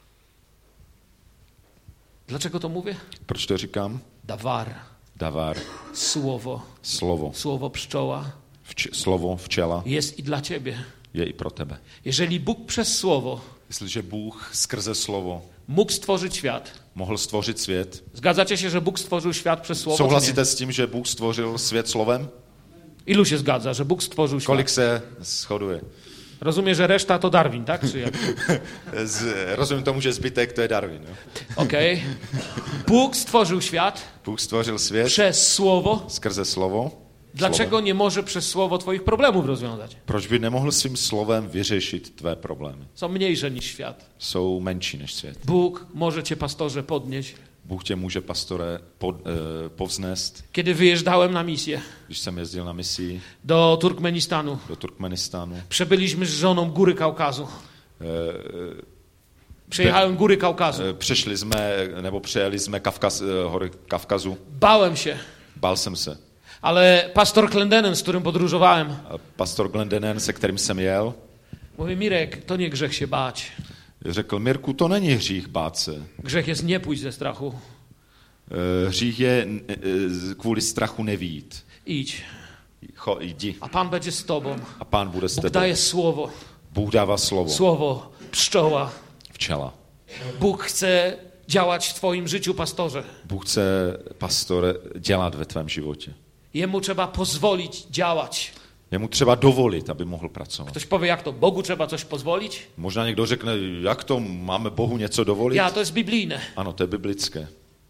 Speaker 1: Dlaczego to mówię?
Speaker 2: Proč to říkám?
Speaker 1: Dawar,
Speaker 2: Davar,
Speaker 1: słowo,
Speaker 2: slovo.
Speaker 1: słowo pszczoła
Speaker 2: Vč- slovo, včela
Speaker 1: jest i dla ciebie.
Speaker 2: je i pro tebe.
Speaker 1: Jeżeli Bóg przez słowo
Speaker 2: Jestliže Bůh skrze slovo
Speaker 1: mógł stworzyć świat,
Speaker 2: mohl stvořit svět,
Speaker 1: zgadzacie się, że Bóg stworzył świat przez słowo? czy nie?
Speaker 2: souhlasíte s tím, že Bůh stvořil svět slovem?
Speaker 1: Ilu się zgadza, że Bóg stworzył świat?
Speaker 2: Kolik se shoduje?
Speaker 1: Rozumiem, że reszta to Darwin, tak? Czy jak?
Speaker 2: Z, rozumím tomu, že zbytek to je Darwin. No?
Speaker 1: Okej. Bóg stworzył świat
Speaker 2: Bůh stvořil svět
Speaker 1: przez słowo.
Speaker 2: skrze slovo.
Speaker 1: Dlaczego
Speaker 2: Slovem.
Speaker 1: nie może przez słowo twoich problemów rozwiązać?
Speaker 2: Proč by nemohl svým slovem vyřešit tvé problémy?
Speaker 1: Są mniejsze niż świat.
Speaker 2: Jsou menší než svět.
Speaker 1: Bóg może cię, pastorze, podnieść.
Speaker 2: Bůh tě může, pastore, pod, eh, povznést.
Speaker 1: Kiedy wyjeżdżałem na misję
Speaker 2: Když jsem jezdil na misii
Speaker 1: do Turkmenistanu,
Speaker 2: do Turkmenistánu,
Speaker 1: przebyliśmy z żoną góry Kaukazu.
Speaker 2: eh,
Speaker 1: Przejechałem góry Kaukazu.
Speaker 2: eh, přešli jsme, nebo přejeli jsme Kavkaz, eh, hory Kavkazu.
Speaker 1: Bałem się,
Speaker 2: Bál jsem se.
Speaker 1: ale pastor Klendenen, z którym podróżowałem,
Speaker 2: A pastor Glendenen, se kterým jsem jel,
Speaker 1: mówi: Mirek, to nie grzech się bać.
Speaker 2: řekl, Mirku, to není hřích bát se.
Speaker 1: Grzech jest nie pójść ze strachu.
Speaker 2: Eh, Hřích je eh, kvůli strachu nevít.
Speaker 1: Idź,
Speaker 2: Cho, jdi
Speaker 1: a Pan będzie z tobą.
Speaker 2: a Pán bude s
Speaker 1: Bóg
Speaker 2: tebou.
Speaker 1: daje słowo,
Speaker 2: Bůh dává slovo.
Speaker 1: słowo, pszczoła.
Speaker 2: Včela.
Speaker 1: Bóg chce działać w twoim życiu, pastorze.
Speaker 2: Bůh chce, pastore, dělat ve tvém životě.
Speaker 1: Jemu trzeba pozwolić działać.
Speaker 2: Je mu třeba dovolit, aby mohl pracovat.
Speaker 1: Ktoś powie, jak to? Bogu trzeba coś pozwolić?
Speaker 2: Možná někdo řekne, jak to máme Bohu něco dovolit?
Speaker 1: Ja, to jest biblijne.
Speaker 2: Ano, to je biblické.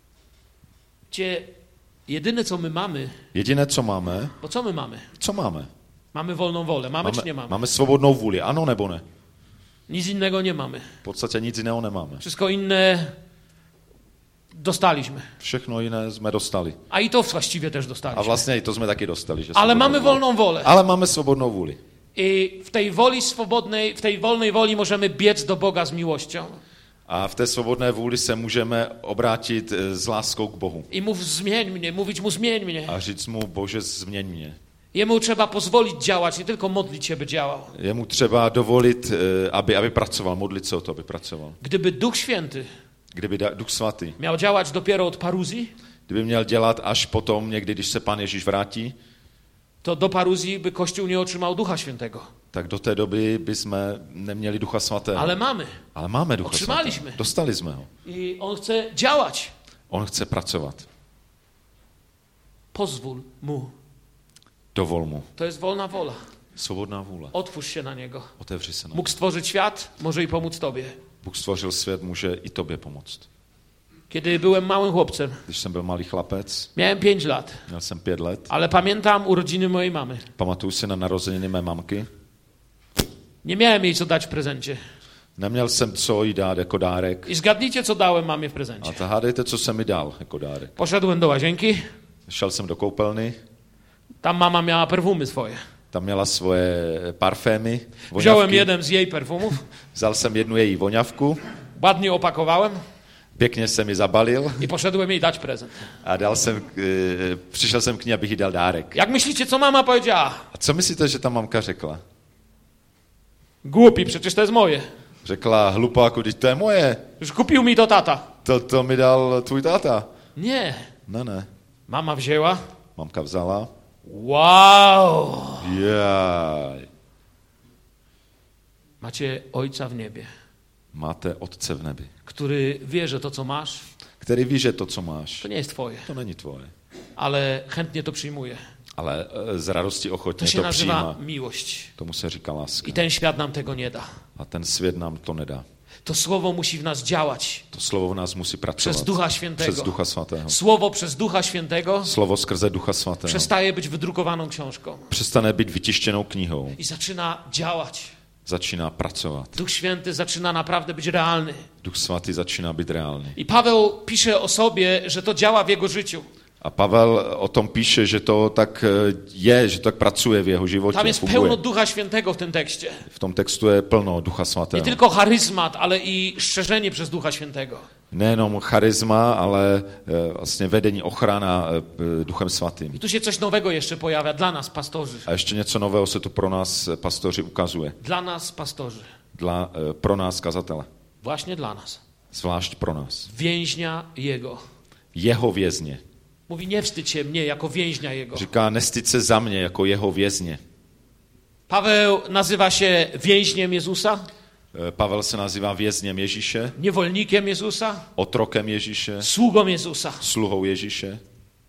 Speaker 1: Cie, jedyne, co my mamy,
Speaker 2: Jediné, co máme,
Speaker 1: bo co my mamy?
Speaker 2: co máme?
Speaker 1: Mamy wolną wolę. Mamy, czy nie
Speaker 2: Máme,
Speaker 1: mamy?
Speaker 2: máme svobodnou vůli, ano nebo ne?
Speaker 1: Nic innego nie mamy.
Speaker 2: V podstatě nic jiného nemáme.
Speaker 1: Wszystko inne dostaliśmy.
Speaker 2: Všechno jiné jsme dostali.
Speaker 1: A i to właściwie też
Speaker 2: A
Speaker 1: dostaliśmy.
Speaker 2: vlastně i to jsme taky dostali. Že
Speaker 1: Ale
Speaker 2: svobodnou
Speaker 1: mamy
Speaker 2: vůli.
Speaker 1: wolną wolę.
Speaker 2: Ale máme svobodnou vůli.
Speaker 1: I w tej woli swobodnej, w tej wolnej woli możemy biec do Boga z miłością
Speaker 2: A v té svobodné vůli se můžeme obrátit eh, s láskou k Bohu.
Speaker 1: i mów zmień mnie, mówić mu zmień mnie.
Speaker 2: A říct mu, Bože, změň mě.
Speaker 1: Jemu trzeba pozwolić działać, nie tylko modlić się, by działał.
Speaker 2: Je mu třeba dovolit, eh, aby, aby pracoval, modlit se o to, aby pracoval.
Speaker 1: Gdyby Duch Święty
Speaker 2: Kdyby da, Duch Svatý,
Speaker 1: miał działać dopiero od paruzji,
Speaker 2: kdyby měl dělat až potom, někdy, když se Pán Ježíš vrátí,
Speaker 1: to do paruzji by Kościół nie otrzymał Ducha Świętego.
Speaker 2: tak do té doby bychom neměli Ducha Svatého.
Speaker 1: Ale mamy.
Speaker 2: Ale máme Ducha
Speaker 1: Otrzymaliśmy.
Speaker 2: Svatého. Dostali jsme ho.
Speaker 1: I On chce działać.
Speaker 2: On chce pracovat.
Speaker 1: Pozwól Mu.
Speaker 2: Dovol mu.
Speaker 1: To jest wolna wola.
Speaker 2: Svobodná vůle.
Speaker 1: Otwórz się na Niego.
Speaker 2: Otevři se na.
Speaker 1: Mógł stworzyć świat, może i pomóc Tobie.
Speaker 2: Bůh stvořil svět, může i tobě pomoct.
Speaker 1: kiedy byłem małym chłopcem.
Speaker 2: Když jsem byl malý chlapec,
Speaker 1: Miałem pięć lat,
Speaker 2: měl jsem pět let,
Speaker 1: ale pamiętam urodziny mojej mamy.
Speaker 2: pamatuju si na narozeniny mé mamky.
Speaker 1: Nie miałem jej co dać w prezencie.
Speaker 2: Neměl jsem co jí dát jako dárek.
Speaker 1: I zgadnijcie, co dałem mamie w
Speaker 2: A
Speaker 1: prezencie.
Speaker 2: to hádejte, co jsem mi dal jako dárek.
Speaker 1: Poszedłem do łazienki,
Speaker 2: Šel jsem do koupelny,
Speaker 1: tam mama miała perfumy swoje.
Speaker 2: tam měla svoje parfémy,
Speaker 1: Wziąłem
Speaker 2: voňavky.
Speaker 1: jeden z jej perfumów,
Speaker 2: Vzal jsem jednu její voňavku,
Speaker 1: ładnie opakowałem
Speaker 2: pěkně jsem ji zabalil
Speaker 1: i poszedłem jej dać prezent.
Speaker 2: a dal jsem, e, přišel jsem k ní, abych jí dal dárek.
Speaker 1: Jak myślicie, co mama powiedziała?
Speaker 2: A co myslíte, že ta mamka řekla?
Speaker 1: Głupi, przecież to jest moje.
Speaker 2: Řekla hlupáku, teď to je moje,
Speaker 1: Już kupił mi to tata.
Speaker 2: to, to mi dal tvůj táta.
Speaker 1: Nie.
Speaker 2: Ne, ne.
Speaker 1: Mama wzięła.
Speaker 2: Mamka vzala.
Speaker 1: Wow!
Speaker 2: Jaj.
Speaker 1: Macie Ojca w niebie,
Speaker 2: Máte Otce v nebi,
Speaker 1: który wie, że to, co masz,
Speaker 2: který ví, že to, co máš,
Speaker 1: to nie jest twoje,
Speaker 2: to není tvoje.
Speaker 1: ale chętnie to przyjmuje.
Speaker 2: Ale e, z radosti
Speaker 1: To
Speaker 2: ochotně
Speaker 1: się
Speaker 2: to
Speaker 1: nazywa
Speaker 2: přijímá.
Speaker 1: miłość.
Speaker 2: Tomu se říká láska.
Speaker 1: I ten świat nam tego nie da.
Speaker 2: A ten svět nám to nedá.
Speaker 1: To słowo musi w nas działać.
Speaker 2: To slovo v nás musí pracovat.
Speaker 1: Przez Ducha
Speaker 2: Přes
Speaker 1: Świętego.
Speaker 2: Ducha Svatého.
Speaker 1: Słowo przez Ducha Świętego
Speaker 2: Slovo skrze Ducha Svatého
Speaker 1: przestaje być wydrukowaną książką
Speaker 2: přestane být vytištěnou knihou.
Speaker 1: i zaczyna działać.
Speaker 2: Začíná pracovat.
Speaker 1: Duch Święty zaczyna naprawdę być realny.
Speaker 2: Duch Svatý začíná být reálný.
Speaker 1: I Paweł pisze o sobie, że to działa w jego życiu.
Speaker 2: A Pavel o tom píše, že to tak je, že to tak pracuje v jeho životě.
Speaker 1: Tam jest
Speaker 2: funguje.
Speaker 1: pełno Ducha Świętego w tym tekście.
Speaker 2: V tom textu je plno Ducha
Speaker 1: Nie
Speaker 2: Svatého.
Speaker 1: tylko charyzmat, ale i szczerzenie przez Ducha Świętego.
Speaker 2: Nejenom charisma, ale e, vlastně vedení, ochrana e, Duchem Svatým.
Speaker 1: I tu się coś nowego ještě pojawia dla nas, pastorzy.
Speaker 2: A ještě něco nového se tu pro nás e, pastoři ukazuje.
Speaker 1: Dla nas, pastorzy.
Speaker 2: Dla, e, pro nás kazatele.
Speaker 1: Właśnie dla nas.
Speaker 2: Zvlášť pro nás.
Speaker 1: Więźnia Jego.
Speaker 2: Jeho vězně.
Speaker 1: Mówi, nie wstydź się mnie jako więźnia Jego.
Speaker 2: Říká, nestyď se za mě jako jeho vězně.
Speaker 1: Paweł nazywa się więźniem Jezusa,
Speaker 2: E, Pavel se nazývá vězněm Ježíše,
Speaker 1: niewolnikiem Jezusa,
Speaker 2: otrokem Ježíše,
Speaker 1: sługą Jezusa.
Speaker 2: sluhou Ježíše.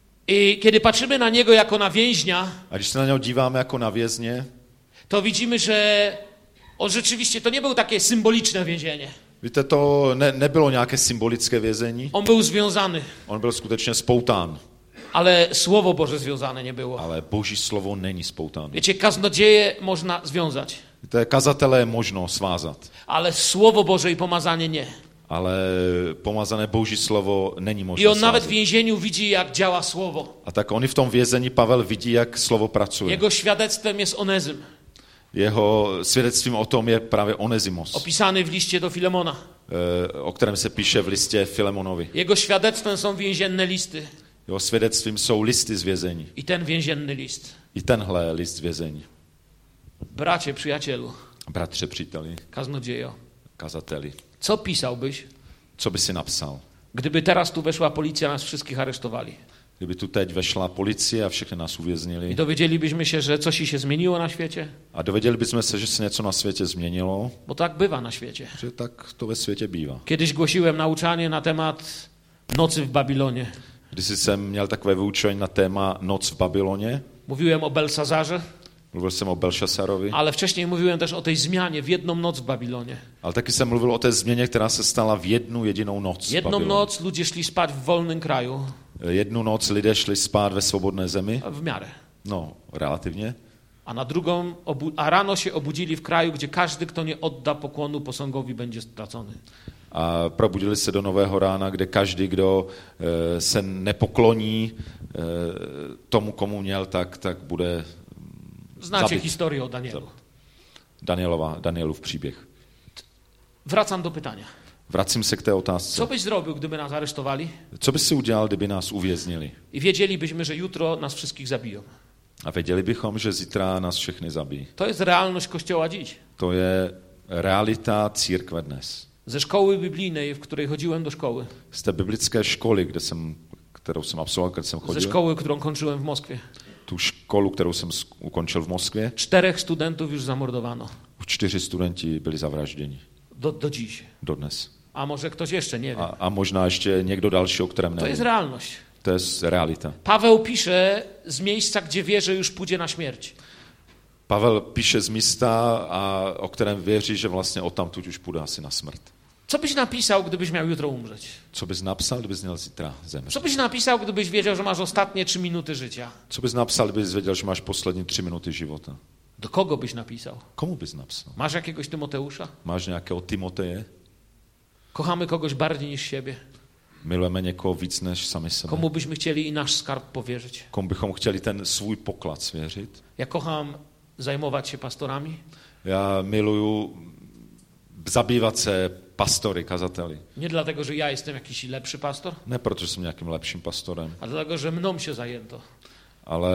Speaker 1: I kiedy patrzymy na Niego jako na więźnia,
Speaker 2: A když se na něho díváme jako na vězně,
Speaker 1: to widzimy, że on rzeczywiście, to nie było takie symboliczne więzienie.
Speaker 2: víte, to ne, nebylo nějaké symbolické vězení,
Speaker 1: On był związany,
Speaker 2: on byl skutečně spoután,
Speaker 1: ale Słowo Boże związane nie było.
Speaker 2: ale Boží slovo není spoutáno.
Speaker 1: Wiecie, kaznodzieje można związać,
Speaker 2: Víte, kazatele je možno svázat,
Speaker 1: ale Słowo Boże i pomazanie nie.
Speaker 2: ale pomazané Boží slovo není
Speaker 1: I
Speaker 2: možno
Speaker 1: on nawet w
Speaker 2: svázat.
Speaker 1: więzieniu widzi, jak działa Słowo.
Speaker 2: A tak oni v tom vězení, Pavel vidí, jak slovo pracuje.
Speaker 1: Jego świadectwem jest Onezym,
Speaker 2: Jeho svědectvím o tom je právě Onezimos,
Speaker 1: opisany w liście do Filemona.
Speaker 2: eh, o kterém se píše v listě Filemonovi.
Speaker 1: Jego świadectwem są więzienne listy
Speaker 2: Jeho svědectvím jsou listy z vězení.
Speaker 1: i ten więzienny list.
Speaker 2: I tenhle list z vězení.
Speaker 1: Bracie, przyjacielu,
Speaker 2: Bratře, příteli,
Speaker 1: kaznodziejo,
Speaker 2: kazateli,
Speaker 1: co pisałbyś,
Speaker 2: co by si napsal?
Speaker 1: gdyby teraz tu weszła policja, nas wszystkich aresztowali?
Speaker 2: Kdyby tu teď vešla policie a všechny nás
Speaker 1: I
Speaker 2: uvěznili
Speaker 1: dowiedzielibyśmy się, że coś się zmieniło na świecie?
Speaker 2: a dověděli bychom se, že se něco na světě změnilo,
Speaker 1: Bo tak bywa na świecie.
Speaker 2: že tak to ve světě bývá.
Speaker 1: Kiedyś głosiłem nauczanie na temat nocy w Babilonie.
Speaker 2: Když jsem měl takové vyučení na téma Noc v Babyloně,
Speaker 1: Mówiłem o Belsazarze,
Speaker 2: mluvil jsem o Belšasarovi,
Speaker 1: ale wcześniej mówiłem też o tej zmianie w jedną noc w Babilonie.
Speaker 2: ale taky jsem mluvil o té změně, která se stala v jednu jedinou noc v
Speaker 1: Jedną
Speaker 2: Babyloně.
Speaker 1: noc ludzie szli spać w wolnym kraju,
Speaker 2: Jednu noc lidé šli spát ve svobodné zemi,
Speaker 1: w miarę.
Speaker 2: no relativně,
Speaker 1: A na drugą, obu- a rano się obudzili w kraju, gdzie każdy, kto nie odda pokłonu posągowi, będzie stracony.
Speaker 2: a probudili se do nového rána, kde každý, kdo e, se nepokloní e, tomu, komu měl, tak, tak bude
Speaker 1: Znacie
Speaker 2: zabit.
Speaker 1: historię o Danielu.
Speaker 2: Danielova, Danielův příběh.
Speaker 1: Wracam do pytania.
Speaker 2: Vracím se k té otázce.
Speaker 1: Co byś zrobił, gdyby nas aresztowali
Speaker 2: Co by si udělal, kdyby nás uvěznili?
Speaker 1: i wiedzielibyśmy, że jutro nas wszystkich zabiją?
Speaker 2: A věděli bychom, že zítra nás všechny zabijí.
Speaker 1: To jest realność Kościoła dziś.
Speaker 2: To je realita církve dnes.
Speaker 1: Ze szkoły biblijnej, w której chodziłem do szkoły,
Speaker 2: Z té biblické školy, kde jsem, kterou jsem absolvoval, když jsem
Speaker 1: ze
Speaker 2: chodil,
Speaker 1: szkoły, którą kończyłem w Moskwie,
Speaker 2: tu školu, kterou jsem sk- ukončil v Moskvě,
Speaker 1: czterech studentów już zamordowano.
Speaker 2: už čtyři studenti byli zavražděni
Speaker 1: Do, do dziś.
Speaker 2: dodnes.
Speaker 1: A może ktoś jeszcze, nie wiem.
Speaker 2: A, a možná ještě někdo další, o kterém
Speaker 1: To jest
Speaker 2: nevím.
Speaker 1: realność.
Speaker 2: To je realita.
Speaker 1: Paweł pisze z miejsca, gdzie wie, że już pójdzie na śmierć.
Speaker 2: Pavel píše z místa, a, o kterém věří, že vlastně odtamtud už půjde asi na smrt.
Speaker 1: Co byś napisał, gdybyś miał jutro umrzeć?
Speaker 2: Co bys napsal, kdybys měl zítra zemřít?
Speaker 1: Co byś napisał, gdybyś wiedział, że masz ostatnie trzy minuty życia?
Speaker 2: Co bys napsal, kdybys věděl, že máš poslední tři minuty života?
Speaker 1: Do kogo byś napisał?
Speaker 2: Komu bys napsal?
Speaker 1: Masz jakiegoś Tymoteusza?
Speaker 2: Máš nějakého Timoteje?
Speaker 1: Kochamy kogoś bardziej niż siebie?
Speaker 2: Milujeme někoho víc než sami sebe?
Speaker 1: Komu byśmy chcieli i nasz skarb powierzyć?
Speaker 2: Komu bychom chtěli ten svůj poklad svěřit?
Speaker 1: Ja kocham zajmować się pastorami.
Speaker 2: Já miluju zabývat se pastory, kazateli.
Speaker 1: Nie dlatego, że ja jestem jakiś lepszy pastor,
Speaker 2: Ne proto, že jsem nějakým lepším pastorem,
Speaker 1: a dlatego, że mną się zajęto.
Speaker 2: ale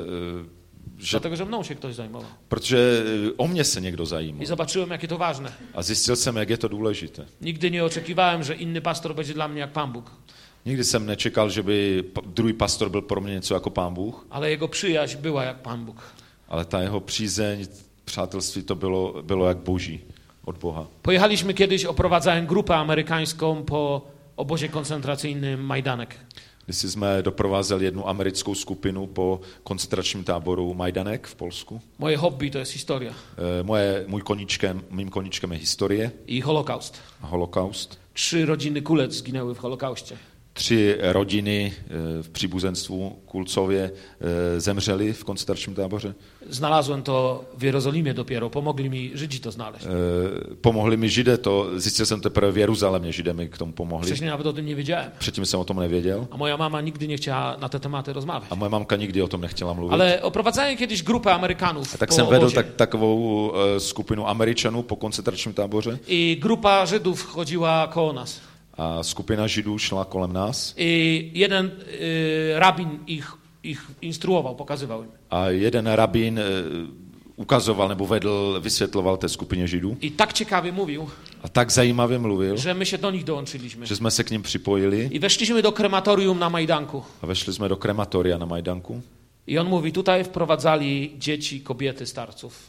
Speaker 2: že,
Speaker 1: Dlatego, że mną się ktoś zajmował.
Speaker 2: protože o mě se někdo zajímal.
Speaker 1: I zobaczyłem, jakie to ważne.
Speaker 2: A zjistil jsem, jak je to důležité.
Speaker 1: Nigdy nie oczekiwałem, że inny pastor będzie dla mnie jak Pan Bóg.
Speaker 2: Nikdy jsem nečekal, že by pa- druhý pastor byl pro mě něco jako Pán Bůh,
Speaker 1: Ale jego przyjaźń była jak Pan Bůg.
Speaker 2: ale ta jeho přízeň, přátelství, to bylo, bylo jak boží od Boha.
Speaker 1: Pojechaliśmy kiedyś, oprowadzałem grupę amerykańską po obozie koncentracyjnym Majdanek.
Speaker 2: Když jsme doprovázeli jednu americkou skupinu po koncentračním táboru Majdanek v Polsku.
Speaker 1: Moje hobby to jest historia
Speaker 2: E, Moje, můj koníčkem, mým koníčkem je historie
Speaker 1: i Holokaust.
Speaker 2: a holokaust.
Speaker 1: Trzy rodziny Kulec zginęły w Holokauście.
Speaker 2: Tři rodiny e, v příbuzenstvu Kulcově e, zemřely v koncentračním táboře.
Speaker 1: Znalazłem to w Jerozolimie dopiero, pomogli mi Żydzi to znaleźć.
Speaker 2: E, Pomohli mi Židé, to zjistil jsem teprve v Jeruzalémě, Židé mi k tomu pomohli.
Speaker 1: Wcześniej nawet o tym nie wiedziałem.
Speaker 2: Předtím jsem o tom nevěděl
Speaker 1: A moja mama nigdy nie chciała na te tematy rozmawiać.
Speaker 2: a moje mamka nikdy o tom nechtěla mluvit.
Speaker 1: Ale oprowadzałem kiedyś grupę Amerykanów
Speaker 2: A tak
Speaker 1: po
Speaker 2: jsem vedl
Speaker 1: obozie.
Speaker 2: tak, takovou e, skupinu Američanů po koncentračním táboře
Speaker 1: I grupa Żydów chodziła koło nas.
Speaker 2: a skupina Židů šla kolem nás
Speaker 1: I jeden y, rabin ich, ich instruował, pokazywał im.
Speaker 2: a jeden rabín e, ukazoval nebo vedl, vysvětloval té skupině Židů
Speaker 1: I tak ciekawie mówił,
Speaker 2: a tak zajímavě mluvil,
Speaker 1: że my się do nich dołączyliśmy.
Speaker 2: že jsme se k nim připojili
Speaker 1: I weszliśmy do krematorium na Majdanku.
Speaker 2: a vešli jsme do krematoria na Majdanku.
Speaker 1: I on mówi, tutaj wprowadzali dzieci, kobiety, starców.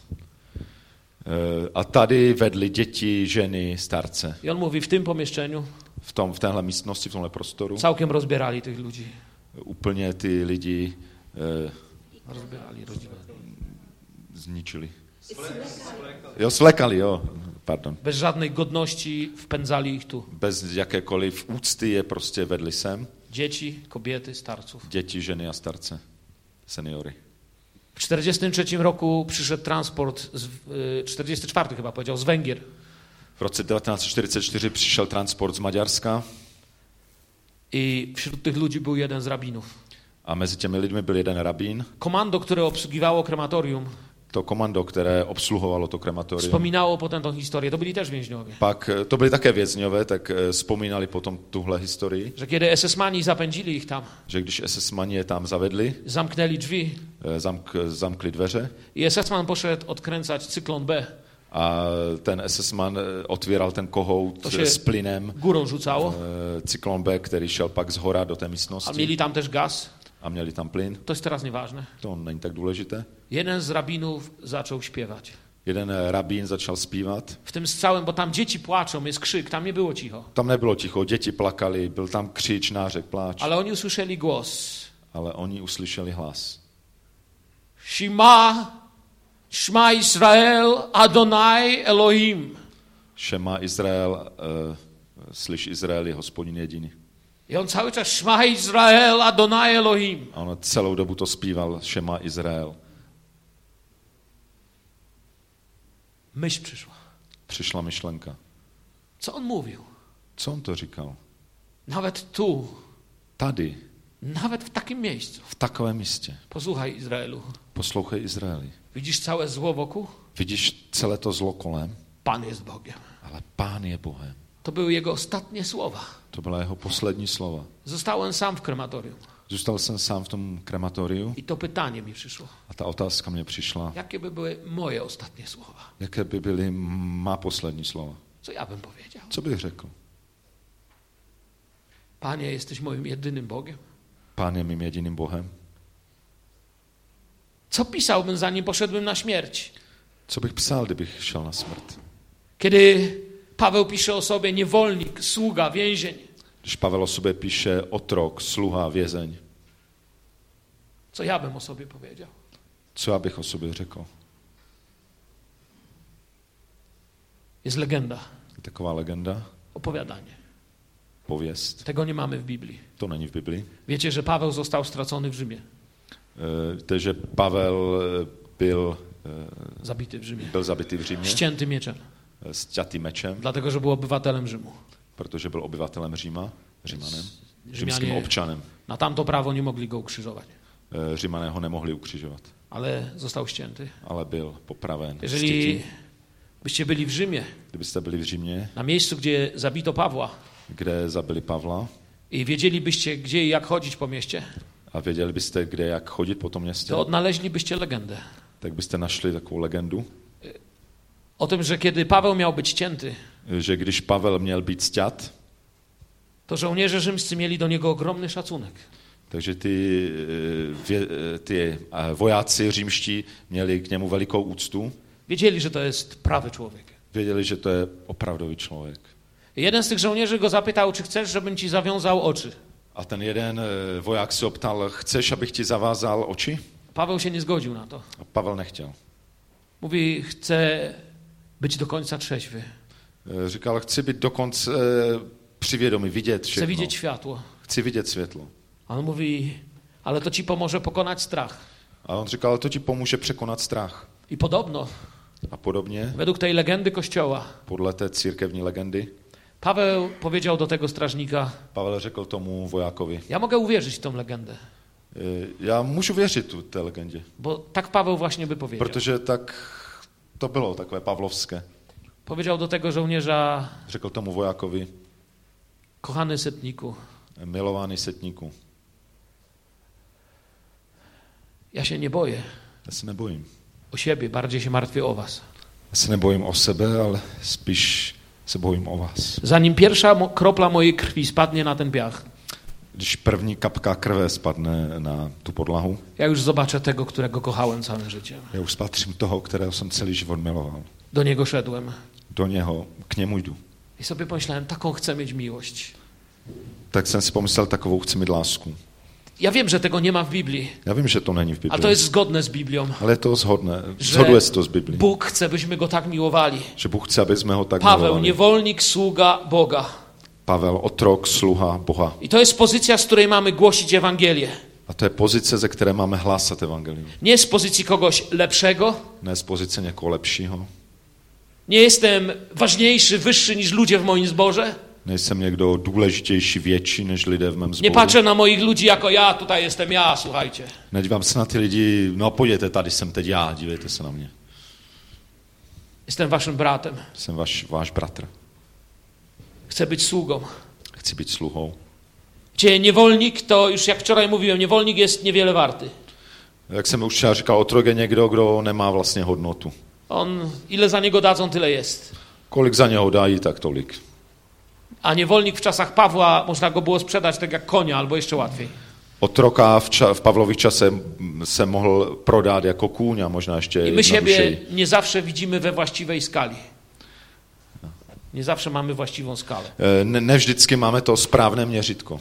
Speaker 2: E, A tady vedli děti, ženy, starce.
Speaker 1: I on mówi, w tym pomieszczeniu
Speaker 2: V, tom, v téhle místnosti, v tomhle prostoru
Speaker 1: całkiem rozbierali tych ludzi.
Speaker 2: úplně ty lidi e,
Speaker 1: Rozbierali rodzinę.
Speaker 2: zničili. Jo, slekali, jo. Pardon.
Speaker 1: Bez żadnej godności wpędzali ich tu.
Speaker 2: Bez jakékoliv úcty je prostě vedli sem.
Speaker 1: Dzieci, kobiety, starców.
Speaker 2: Děti, ženy a starce. Seniory.
Speaker 1: W czterdziestym trzecim roku przyszedł transport, z, y, czterdziesty czwarty chyba powiedział, z Węgier.
Speaker 2: V roce devatenáct set čtyřicet čtyři přišel transport z Maďarska
Speaker 1: I wśród tych ludzi był jeden z rabinów.
Speaker 2: a mezi těmi lidmi byl jeden rabín.
Speaker 1: Komando, które obsługiwało krematorium,
Speaker 2: To komando, které obsluhovalo to krematorium.
Speaker 1: wspominało potem tą historię. To byli też więźniowie.
Speaker 2: Pak e, to byli také vězňové, tak e, vzpomínali potom tuhle historii,
Speaker 1: Że kiedy esesmani zapędzili ich tam,
Speaker 2: že když esesmani je tam zavedli,
Speaker 1: zamknęli drzwi
Speaker 2: e, zamk, zamkli dveře
Speaker 1: i esesman poszedł odkręcać cyklon B.
Speaker 2: a ten esesman e, otvíral ten kohout
Speaker 1: To się
Speaker 2: s plynem,
Speaker 1: górą rzucało,
Speaker 2: e, cyklon B, který šel pak z hora do té
Speaker 1: a
Speaker 2: místnosti
Speaker 1: mieli tam też gaz.
Speaker 2: a měli tam plyn.
Speaker 1: To jest teraz nieważne.
Speaker 2: To není tak důležité.
Speaker 1: Jeden z rabinów zaczął śpiewać.
Speaker 2: Jeden rabín začal zpívat.
Speaker 1: W tym całym, bo tam dzieci płaczą, jest krzyk, tam nie było cicho.
Speaker 2: Tam nebylo ticho, děti plakali, byl tam křič, nářek, pláč,
Speaker 1: Ale oni usłyszeli głos.
Speaker 2: ale oni uslyšeli hlas.
Speaker 1: Shema, Shema Israel, Adonai Elohim.
Speaker 2: Šema Izrael, uh, slyš Izrael, je Hospodin jediný.
Speaker 1: I on cały czas Shema Israel, Adonai Elohim.
Speaker 2: A on celou dobu to zpíval, Šema Izrael.
Speaker 1: Myśl przyszła.
Speaker 2: Přišla myšlenka.
Speaker 1: Co on mówił?
Speaker 2: Co on to říkal?
Speaker 1: Nawet tu,
Speaker 2: Tady,
Speaker 1: nawet w takim miejscu.
Speaker 2: v takovém místě.
Speaker 1: Posłuchaj, Izraelu.
Speaker 2: Poslouchej Izraeli.
Speaker 1: Widzisz całe zło wokół?
Speaker 2: Vidíš celé to zlo kolem,
Speaker 1: Pan jest Bogiem.
Speaker 2: ale Pán je Bohem.
Speaker 1: To były jego ostatnie słowa.
Speaker 2: To byla jeho poslední slova.
Speaker 1: Zostałem sam w krematorium.
Speaker 2: Zůstal jsem sám v tom krematoriu
Speaker 1: I to pytanie mi przyszło.
Speaker 2: a ta otázka mě přišla.
Speaker 1: Jakie by były moje ostatnie słowa?
Speaker 2: Jaké by byly má poslední slova?
Speaker 1: Co ja bym powiedział?
Speaker 2: Co bych řekl?
Speaker 1: Panie, jesteś moim jedynym Bogiem.
Speaker 2: Pán je mým jediným Bohem.
Speaker 1: Co pisałbym, zanim poszedłem na śmierć?
Speaker 2: Co bych psal, kdybych šel na smrt?
Speaker 1: Kiedy Paweł pisze o sobie niewolnik, sługa, więzień.
Speaker 2: Když Pavel o sobě píše otrok, sluha, vězeň,
Speaker 1: Co ja bym o sobie powiedział?
Speaker 2: co já bych o sobě řekl?
Speaker 1: Jest legenda.
Speaker 2: Je taková legenda.
Speaker 1: Opowiadanie.
Speaker 2: Pověst.
Speaker 1: Tego nie mamy w Biblii.
Speaker 2: To není v Biblii.
Speaker 1: Wiecie, że Paweł został stracony w Rzymie.
Speaker 2: Víte, že Pavel byl,
Speaker 1: Zabity w Rzymie.
Speaker 2: byl zabitý v Římě.
Speaker 1: Ścięty mieczem.
Speaker 2: Sťatý mečem.
Speaker 1: Dlatego, że był obywatelem Rzymu.
Speaker 2: Protože byl obyvatelem Říma, Římanem, římským
Speaker 1: Rzymianie
Speaker 2: občanem.
Speaker 1: na tamto prawo nie mogli go ukrzyżować.
Speaker 2: Římané ho nemohli ukřižovat.
Speaker 1: Ale został ścięty.
Speaker 2: Ale byl popraven.
Speaker 1: Jeżeli byście byli w Rzymie,
Speaker 2: Kdybyste byli v Římě,
Speaker 1: na miejscu, gdzie zabito Pawła,
Speaker 2: kde zabili Pavla,
Speaker 1: i wiedzielibyście, gdzie i jak chodzić po mieście,
Speaker 2: a věděli byste, kde jak chodit po tom městě,
Speaker 1: to odnaleźlibyście legendę
Speaker 2: tak byste našli takovou legendu,
Speaker 1: o tym, że kiedy Paweł miał być cięty,
Speaker 2: že když Pavel měl být sťat,
Speaker 1: to żołnierze rzymscy mieli do niego ogromny szacunek.
Speaker 2: takže ty, vě, ty vojáci římští měli k němu velikou úctu.
Speaker 1: Wiedzieli, że to jest prawy człowiek.
Speaker 2: Věděli, že to je opravdový člověk.
Speaker 1: Jeden z tych żołnierzy go zapytał, czy chcesz, żebym ci zawiązał oczy.
Speaker 2: A ten jeden voják se optal, chceš, abych ti zavázal oči?
Speaker 1: Paweł się nie zgodził na to.
Speaker 2: A Pavel nechtěl.
Speaker 1: Mówi, chcę być do końca trzeźwy.
Speaker 2: Říkal, chci být dokonce při vědomí, vidět všechno.
Speaker 1: Chcę widzieć światło.
Speaker 2: Chci vidět světlo.
Speaker 1: A on mówi, ale to ci pomoże pokonać strach.
Speaker 2: A on říkal, to ti pomůže překonat strach.
Speaker 1: I podobno,
Speaker 2: A podobně,
Speaker 1: według tej legendy Kościoła,
Speaker 2: podle té církevní legendy,
Speaker 1: Paweł powiedział do tego strażnika,
Speaker 2: Pavel řekl tomu vojákovi,
Speaker 1: ja mogę uwierzyć w tą legendę,
Speaker 2: já můžu věřit tu té legendě,
Speaker 1: bo tak Paweł właśnie by powiedział.
Speaker 2: protože tak to bylo takové pavlovské.
Speaker 1: Powiedział do tego żołnierza,
Speaker 2: Řekl tomu vojákovi,
Speaker 1: kochany setniku,
Speaker 2: milovaný setníku,
Speaker 1: ja się nie boję
Speaker 2: já se nebojím.
Speaker 1: o siebie, bardziej się martwię o was.
Speaker 2: Já se nebojím o sebe, ale spíš se bojím o vás.
Speaker 1: Zanim pierwsza mo- kropla mojej krwi spadnie na ten piach,
Speaker 2: Když první kapka krve spadne na tu podlahu,
Speaker 1: ja już zobaczę tego, którego kochałem całym życiem.
Speaker 2: já už spatřím toho, kterého jsem celý život miloval.
Speaker 1: Do niego szedłem
Speaker 2: Do něho, k němu jdu.
Speaker 1: i sobie pomyślałem, taką chcę mieć miłość.
Speaker 2: Tak jsem si pomyslel, takovou chci mít lásku.
Speaker 1: Ja wiem, że tego nie ma w Biblii,
Speaker 2: Já vím, že to není v
Speaker 1: ale
Speaker 2: Biblii,
Speaker 1: to jest zgodne z Biblią.
Speaker 2: ale je to zhodné.
Speaker 1: Že
Speaker 2: Zhoduje se to z Biblii.
Speaker 1: Bóg chce, byśmy go tak miłowali.
Speaker 2: Že Bůh chce, aby jsme ho tak
Speaker 1: Paweł,
Speaker 2: milovali.
Speaker 1: niewolnik, sługa Boga.
Speaker 2: Pavel, otrok, sluha Boha.
Speaker 1: I to jest pozycja, z której mamy głosić Ewangelię.
Speaker 2: A to je pozice, ze které máme hlásat evangelium.
Speaker 1: Nie z pozycji kogoś lepszego.
Speaker 2: Ne z pozice někoho lepšího.
Speaker 1: Nie jestem ważniejszy, wyższy niż ludzie w moim zborze.
Speaker 2: Nejsem někdo důležitější, větší než lidé v mém
Speaker 1: Nie
Speaker 2: sboru.
Speaker 1: patrzę na moich ludzi jako ja, tutaj jestem ja, słuchajcie.
Speaker 2: Nedívám se na ty lidi, no pojďte, tady jsem teď já, dívejte se na mě.
Speaker 1: Jestem waszym bratem.
Speaker 2: Jsem vaš, váš bratr.
Speaker 1: Chcę być sługą.
Speaker 2: Chci být sluhou.
Speaker 1: Gdzie niewolnik, to już jak wczoraj mówiłem, niewolnik jest niewiele warty.
Speaker 2: Jak jsem už třeba říkal, otrok je někdo, kdo nemá vlastně hodnotu.
Speaker 1: On, ile za niego dadzą, tyle jest.
Speaker 2: Kolik za něho dají, tak tolik.
Speaker 1: A niewolnik w czasach Pawła, można go było sprzedać tak jak konia, albo jeszcze łatwiej.
Speaker 2: Otroka v, ča, v Pavlových čase se mohl prodat jako kůň a možná ještě
Speaker 1: I my siebie
Speaker 2: jednodušeji.
Speaker 1: nie zawsze widzimy we właściwej skali. Nie zawsze mamy właściwą skalę.
Speaker 2: Ne, ne vždycky máme to správné měřitko.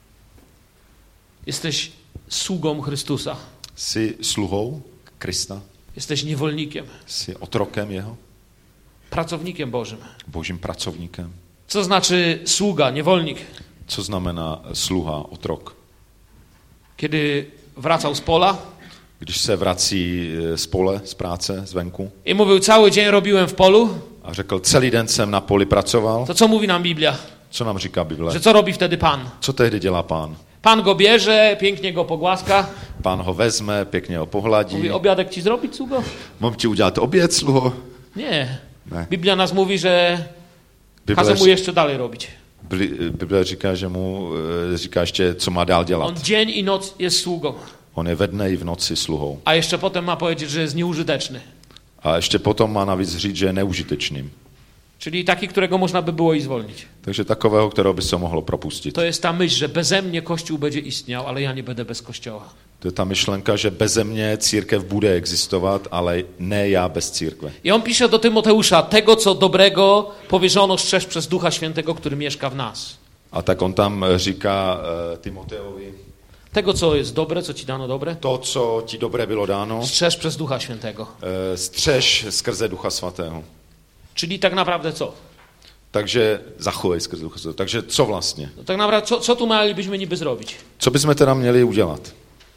Speaker 1: Jesteś sługą Chrystusa.
Speaker 2: Jsi sluhou Krista?
Speaker 1: Jesteś niewolnikiem.
Speaker 2: Jsi otrokem jeho?
Speaker 1: Pracownikiem Bożym.
Speaker 2: Božím pracovníkem?
Speaker 1: Co znaczy sługa, niewolnik?
Speaker 2: Co znamená sluha, otrok?
Speaker 1: Kiedy wracał z pola
Speaker 2: Když se vrací z pole, z práce, zvenku
Speaker 1: i mówił, cały dzień robiłem w polu,
Speaker 2: a řekl, celý den jsem na poli pracoval,
Speaker 1: to co mówi nam Biblia?
Speaker 2: co nám říká Bible?
Speaker 1: Że co robi wtedy Pan?
Speaker 2: Co tehdy dělá pán?
Speaker 1: Pan go bierze, pięknie go pogłaska.
Speaker 2: Pán ho vezme, pěkně ho pohladí.
Speaker 1: Mówi, obiadek ci zrobić, sługo?
Speaker 2: Mám ti udělat oběd, sluho?
Speaker 1: Nie.
Speaker 2: Ne.
Speaker 1: Biblia nas mówi, że każe
Speaker 2: Bible,
Speaker 1: mu jeszcze dalej robić.
Speaker 2: Bible říká, že mu e, říká ještě, co má dál dělat.
Speaker 1: On dzień i noc jest sługą.
Speaker 2: On je ve dne i v noci sluhou.
Speaker 1: A jeszcze potem ma powiedzieć, że jest nieużyteczny.
Speaker 2: A ještě potom má navíc říct, že je neužitečným.
Speaker 1: Czyli taki, którego można by było i zwolnić.
Speaker 2: Takže takového, kterého by se mohlo propustit.
Speaker 1: To jest ta myśl, że beze mnie Kościół będzie istniał, ale ja nie będę bez Kościoła.
Speaker 2: To je ta myšlenka, že beze mě církev bude existovat, ale ne já bez církve.
Speaker 1: I on pisze do Tymoteusza, tego co dobrego powierzono strzeż przez Ducha Świętego, który mieszka w nas.
Speaker 2: A tak on tam říká uh, Timoteovi,
Speaker 1: Tego co jest dobre, co ci dano dobre,
Speaker 2: to, co ti dobré bylo dáno,
Speaker 1: strzeż przez Ducha Świętego.
Speaker 2: uh, střež skrze Ducha Svatého.
Speaker 1: Czyli tak naprawdę co?
Speaker 2: Takže zachovej skrze Ducha Svatého. Takže co vlastně?
Speaker 1: No tak naprawdę, co, co tu mielibyśmy niby zrobić?
Speaker 2: Co bychom teda měli udělat?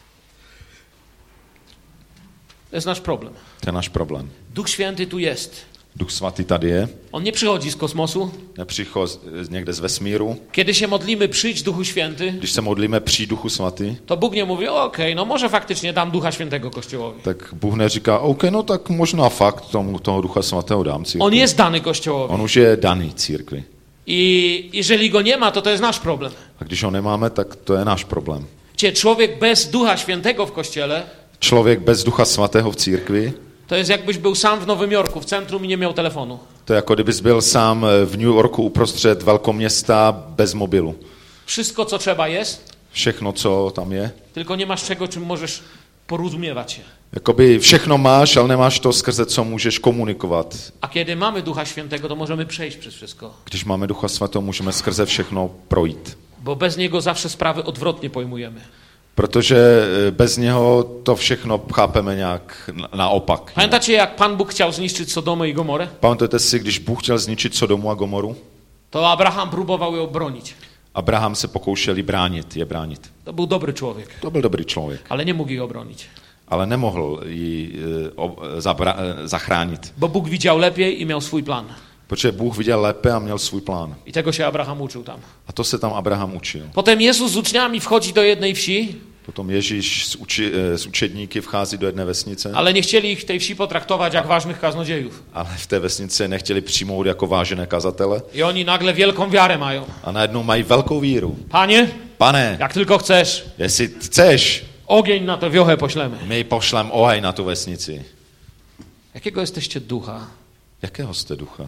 Speaker 1: To jest nasz problem.
Speaker 2: To je náš problém.
Speaker 1: Duch Święty tu jest.
Speaker 2: Duch Svatý tady je,
Speaker 1: On nie przychodzi z kosmosu.
Speaker 2: nepřichod někde z vesmíru.
Speaker 1: Kiedy się modlimy, przyjdź Duchu Święty,
Speaker 2: Když se modlíme, přijď Duchu Svatý,
Speaker 1: to Bóg nie mówi, okej, no może faktycznie dam Ducha Świętego Kościołowi.
Speaker 2: tak Bůh neříká, OK, no tak možná fakt tomu toho Ducha Svatého dám církvi.
Speaker 1: On jest dany Kościołowi.
Speaker 2: On už je daný církvi.
Speaker 1: I jeżeli go nie ma, to to jest nasz problem.
Speaker 2: A když ho nemáme, tak to je náš problém.
Speaker 1: Cie, człowiek bez Ducha Świętego w Kościele,
Speaker 2: Člověk bez Ducha Svatého v církvi,
Speaker 1: to jest jakbyś był sam w Nowym Jorku, w centrum i nie miał telefonu.
Speaker 2: to je jako kdybys byl sám v New Yorku uprostřed velkoměsta bez mobilu.
Speaker 1: Wszystko, co trzeba jest,
Speaker 2: Všechno, co tam je.
Speaker 1: tylko nie masz czego, czym możesz porozumiewać się.
Speaker 2: Jakoby všechno máš, ale nemáš to, skrze co můžeš komunikovat.
Speaker 1: A kiedy mamy Ducha Świętego, to możemy przejść przez wszystko.
Speaker 2: Když máme Ducha Svatého, můžeme skrze všechno projít.
Speaker 1: Bo bez niego zawsze sprawy odwrotnie pojmujemy.
Speaker 2: Protože bez něho to všechno chápeme nějak naopak.
Speaker 1: Pamiętacie, jak Pan Bóg chciał zniszczyć Sodomę i Gomorę?
Speaker 2: Pamatujete si, když Bůh chtěl zničit Sodomu a Gomoru?
Speaker 1: To Abraham próbował ją bronić.
Speaker 2: Abraham se pokoušel ji bránit, je bránit.
Speaker 1: To był dobry człowiek,
Speaker 2: To byl dobrý člověk,
Speaker 1: ale nie mógł jej obronić.
Speaker 2: ale nemohl ji eh, ob- zabra- eh, zachránit.
Speaker 1: Bo Bóg widział lepiej i miał swój plan.
Speaker 2: Protože Bůh viděl lépe a měl svůj plán.
Speaker 1: I tego się Abraham uczył tam.
Speaker 2: A to se tam Abraham učil.
Speaker 1: Potem Jezus z uczniami wchodzi do jednej wsi,
Speaker 2: Potom Ježíš s, uči, eh, s učedníky vchází do jedné vesnice,
Speaker 1: ale nie chcieli ich w tej wsi potraktować jak ważnych kaznodziejów.
Speaker 2: ale v té vesnici nechtěli přijmout jako vážené kazatele.
Speaker 1: I oni nagle wielką wiarę mają.
Speaker 2: A najednou mají velkou víru.
Speaker 1: Panie,
Speaker 2: Pane,
Speaker 1: jak tylko chcesz,
Speaker 2: jestli chceš,
Speaker 1: ogień na tę wiochę poślemy.
Speaker 2: my pošlem oheň na tu vesnici.
Speaker 1: Jakiego jesteście ducha?
Speaker 2: Jakého jste ducha?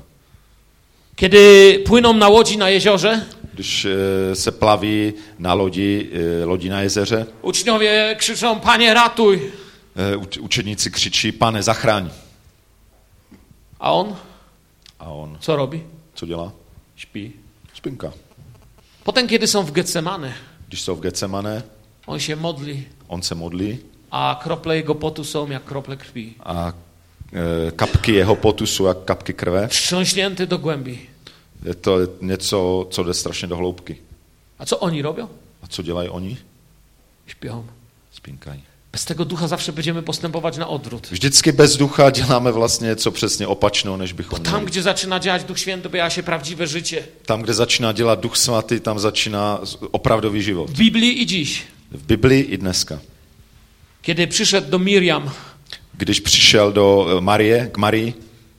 Speaker 1: Kiedy płyną na łodzi na jeziorze,
Speaker 2: Když eh, se plaví na lodi, eh, lodi na jezeře,
Speaker 1: uczniowie krzyczą, Panie ratuj.
Speaker 2: eh, uč- učedníci křičí, pane, zachraň.
Speaker 1: A on
Speaker 2: A on,
Speaker 1: co robi?
Speaker 2: co dělá?
Speaker 1: Śpi.
Speaker 2: Spinka.
Speaker 1: Potem, kiedy są w Getsemane,
Speaker 2: Když jsou v Getsemane,
Speaker 1: on się modli,
Speaker 2: on se modlí
Speaker 1: a krople jego potu są jak krople krwi.
Speaker 2: a eh, kapky jeho potu jsou jak kapky krve.
Speaker 1: Wstrząśnięty do głębi.
Speaker 2: Je to něco, co jde strašně do hloubky.
Speaker 1: A co oni robią?
Speaker 2: A co dělají oni?
Speaker 1: Śpią.
Speaker 2: Spinkají.
Speaker 1: Bez tego ducha zawsze będziemy postępować na odwrót.
Speaker 2: Vždycky bez ducha děláme vlastně něco přesně opačného, než bychom
Speaker 1: Tam,
Speaker 2: měli.
Speaker 1: gdzie zaczyna działać Duch Święty, pojawia się prawdziwe życie.
Speaker 2: Tam, kde začíná dělat Duch Svatý, tam začíná opravdový život.
Speaker 1: W Biblii i dziś.
Speaker 2: V Biblii i dneska.
Speaker 1: Kiedy przyszedł do Miriam,
Speaker 2: Když přišel do eh, Marie, k Marii,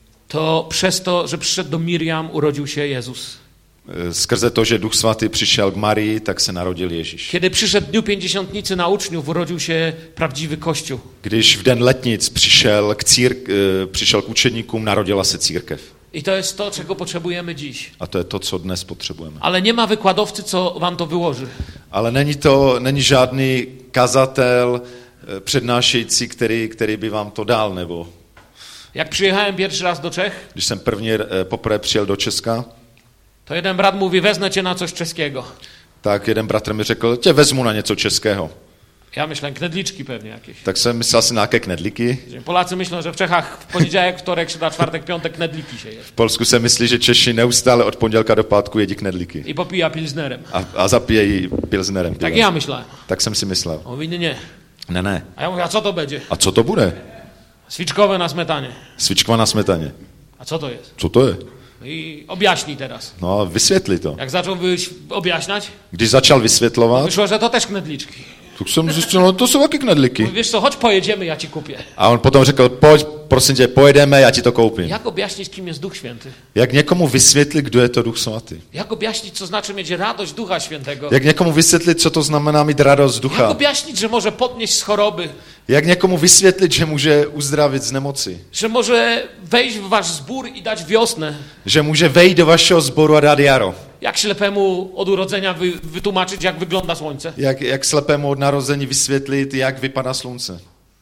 Speaker 1: to przez to, że przyszedł do Miriam, urodził się Jezus.
Speaker 2: eh, skrze to, že Duch Svatý přišel k Marii, tak se narodil Ježíš.
Speaker 1: Kiedy przyszedł Dniu Pięćdziesiątnicy na uczniów, urodził się prawdziwy Kościół.
Speaker 2: Když v den letnic přišel k, círk, eh, přišel k učedníkům, narodila se církev.
Speaker 1: I to jest to, czego potrzebujemy dziś.
Speaker 2: A to je to, co dnes potřebujeme.
Speaker 1: Ale nie ma wykładowcy, co wam to wyłoży.
Speaker 2: Ale není to, není žádný kazatel, eh, přednášející, který, který by vám to dal, nebo
Speaker 1: Jak przyjechałem pierwszy raz do Czech,
Speaker 2: když jsem první eh, poprvé přijel do Česka,
Speaker 1: to jeden brat mówi, wezmę cię na coś czeskiego.
Speaker 2: tak jeden bratr mi řekl, tě vezmu na něco českého.
Speaker 1: Ja myślałem, knedliczki pewnie jakieś.
Speaker 2: Tak jsem myslel si na nějaké knedlíky.
Speaker 1: Polacy myślą, że w Czechach w poniedziałek, wtorek, środa, czwartek, piątek knedliki się je.
Speaker 2: V Polsku se myslí, že Češi neustále od pondělka do pátku jedí knedlíky.
Speaker 1: I popija pilsnerem.
Speaker 2: A, a zapíjejí pilsnerem.
Speaker 1: Tak
Speaker 2: pivem.
Speaker 1: ja myślałem.
Speaker 2: Tak jsem si myslel.
Speaker 1: On mówi, nie, nie.
Speaker 2: Ne, ne.
Speaker 1: A ja mówię, a co to będzie?
Speaker 2: A co to bude?
Speaker 1: Svičkové na smetanie.
Speaker 2: Svičkva na smetaně.
Speaker 1: A co to jest?
Speaker 2: Co to je?
Speaker 1: I objaśnij teraz.
Speaker 2: No a vysvětli to.
Speaker 1: Jak zaczął wyś- objaśniać,
Speaker 2: Když začal vysvětlovat,
Speaker 1: wyszło, że to też knedliczki.
Speaker 2: tak jsem zjistil, no to jsou taky knedlíky.
Speaker 1: Mówi, wiesz co, chodź pojedziemy, ja ci kupię.
Speaker 2: A on potom řekl, pojď, prosím tě, pojedeme, já ti to koupím.
Speaker 1: Jak objaśnić, kim jest Duch Święty?
Speaker 2: Jak někomu vysvětlit, kdo je to Duch Svatý?
Speaker 1: Jak objaśnić, co znaczy mieć radość Ducha Świętego?
Speaker 2: Jak někomu vysvětlit, co to znamená mít radost
Speaker 1: Jak
Speaker 2: ducha?
Speaker 1: objaśnić, że może podnieść z choroby?
Speaker 2: Jak někomu vysvětlit, že může uzdravit z nemoci?
Speaker 1: Że może wejść w wasz zbór i dać wiosnę?
Speaker 2: Že může vejít do vašeho sboru a dát jaro?
Speaker 1: Jak ślepemu od urodzenia wy, wytłumaczyć, jak wygląda słońce?
Speaker 2: Jak, jak slepému od narození vysvětlit, jak vypadá slunce?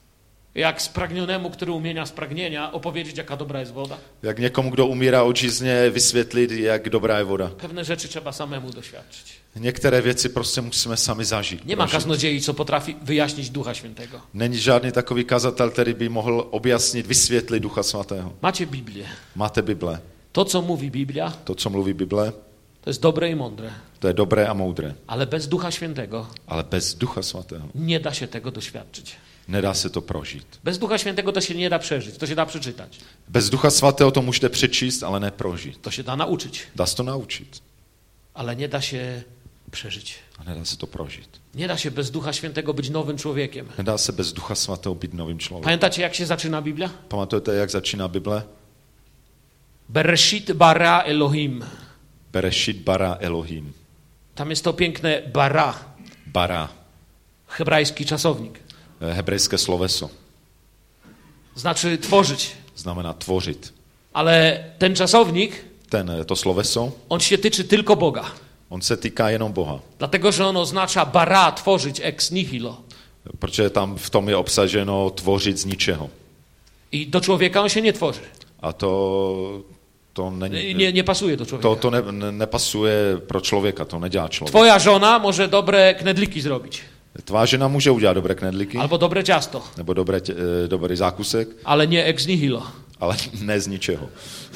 Speaker 1: Jak spragnionemu, który umienia spragnienia, opowiedzieć, jaka dobra jest woda?
Speaker 2: Jak někomu, kdo umírá od žízně, vysvětlit, jak dobrá je voda?
Speaker 1: Pewne rzeczy trzeba samemu doświadczyć.
Speaker 2: Některé věci prostě musíme sami zažít.
Speaker 1: Nie ma
Speaker 2: prožít.
Speaker 1: kaznodziei, co potrafi wyjaśnić Ducha Świętego.
Speaker 2: Není žádný takový kazatel, který by mohl objasnit, vysvětlit Ducha Svatého.
Speaker 1: Macie Biblię.
Speaker 2: Máte Bible.
Speaker 1: To, co mówi Biblia,
Speaker 2: to, co mluví Bible,
Speaker 1: to jest dobre i mądre.
Speaker 2: to je dobré a moudré.
Speaker 1: Ale bez Ducha Świętego
Speaker 2: Ale bez Ducha Svatého
Speaker 1: nie da się tego doświadczyć.
Speaker 2: nedá se to prožít.
Speaker 1: Bez Ducha Świętego to się nie da przeżyć, to się da przeczytać.
Speaker 2: Bez Ducha Svatého to můžete přečíst, ale ne prožít.
Speaker 1: To się da nauczyć,
Speaker 2: Dá se to naučit,
Speaker 1: ale nie da się przeżyć.
Speaker 2: a nedá se to prožít.
Speaker 1: Nie da się bez Ducha Świętego być nowym człowiekiem.
Speaker 2: Nedá se bez Ducha Svatého být novým člověkem.
Speaker 1: Pamiętacie, jak się zaczyna Biblia?
Speaker 2: Pamatujete, jak začíná Bible?
Speaker 1: Bereshit bara Elohim.
Speaker 2: Bereshit bara Elohim.
Speaker 1: Tam jest to piękne bara,
Speaker 2: Bara,
Speaker 1: hebrajski czasownik.
Speaker 2: hebrejské sloveso.
Speaker 1: Znaczy tworzyć.
Speaker 2: Znamená tvořit.
Speaker 1: Ale ten czasownik,
Speaker 2: Ten, to sloveso,
Speaker 1: on się tyczy tylko Boga.
Speaker 2: on se týká jenom Boha.
Speaker 1: Dlatego, że on oznacza bara, tworzyć, ex nihilo.
Speaker 2: Protože tam v tom je obsaženo tvořit z ničeho.
Speaker 1: I do człowieka on się nie tworzy.
Speaker 2: A to, to, není,
Speaker 1: Nie, nie pasuje do człowieka.
Speaker 2: to, to ne, ne, nepasuje pro člověka, to nedělá člověk.
Speaker 1: Twoja żona może dobre knedliki zrobić.
Speaker 2: Tvá žena může udělat dobré knedlíky,
Speaker 1: Albo dobre ciasto.
Speaker 2: nebo dobré, tě- eh, dobrý zákusek,
Speaker 1: Ale nie ex nihilo.
Speaker 2: ale ne z ničeho.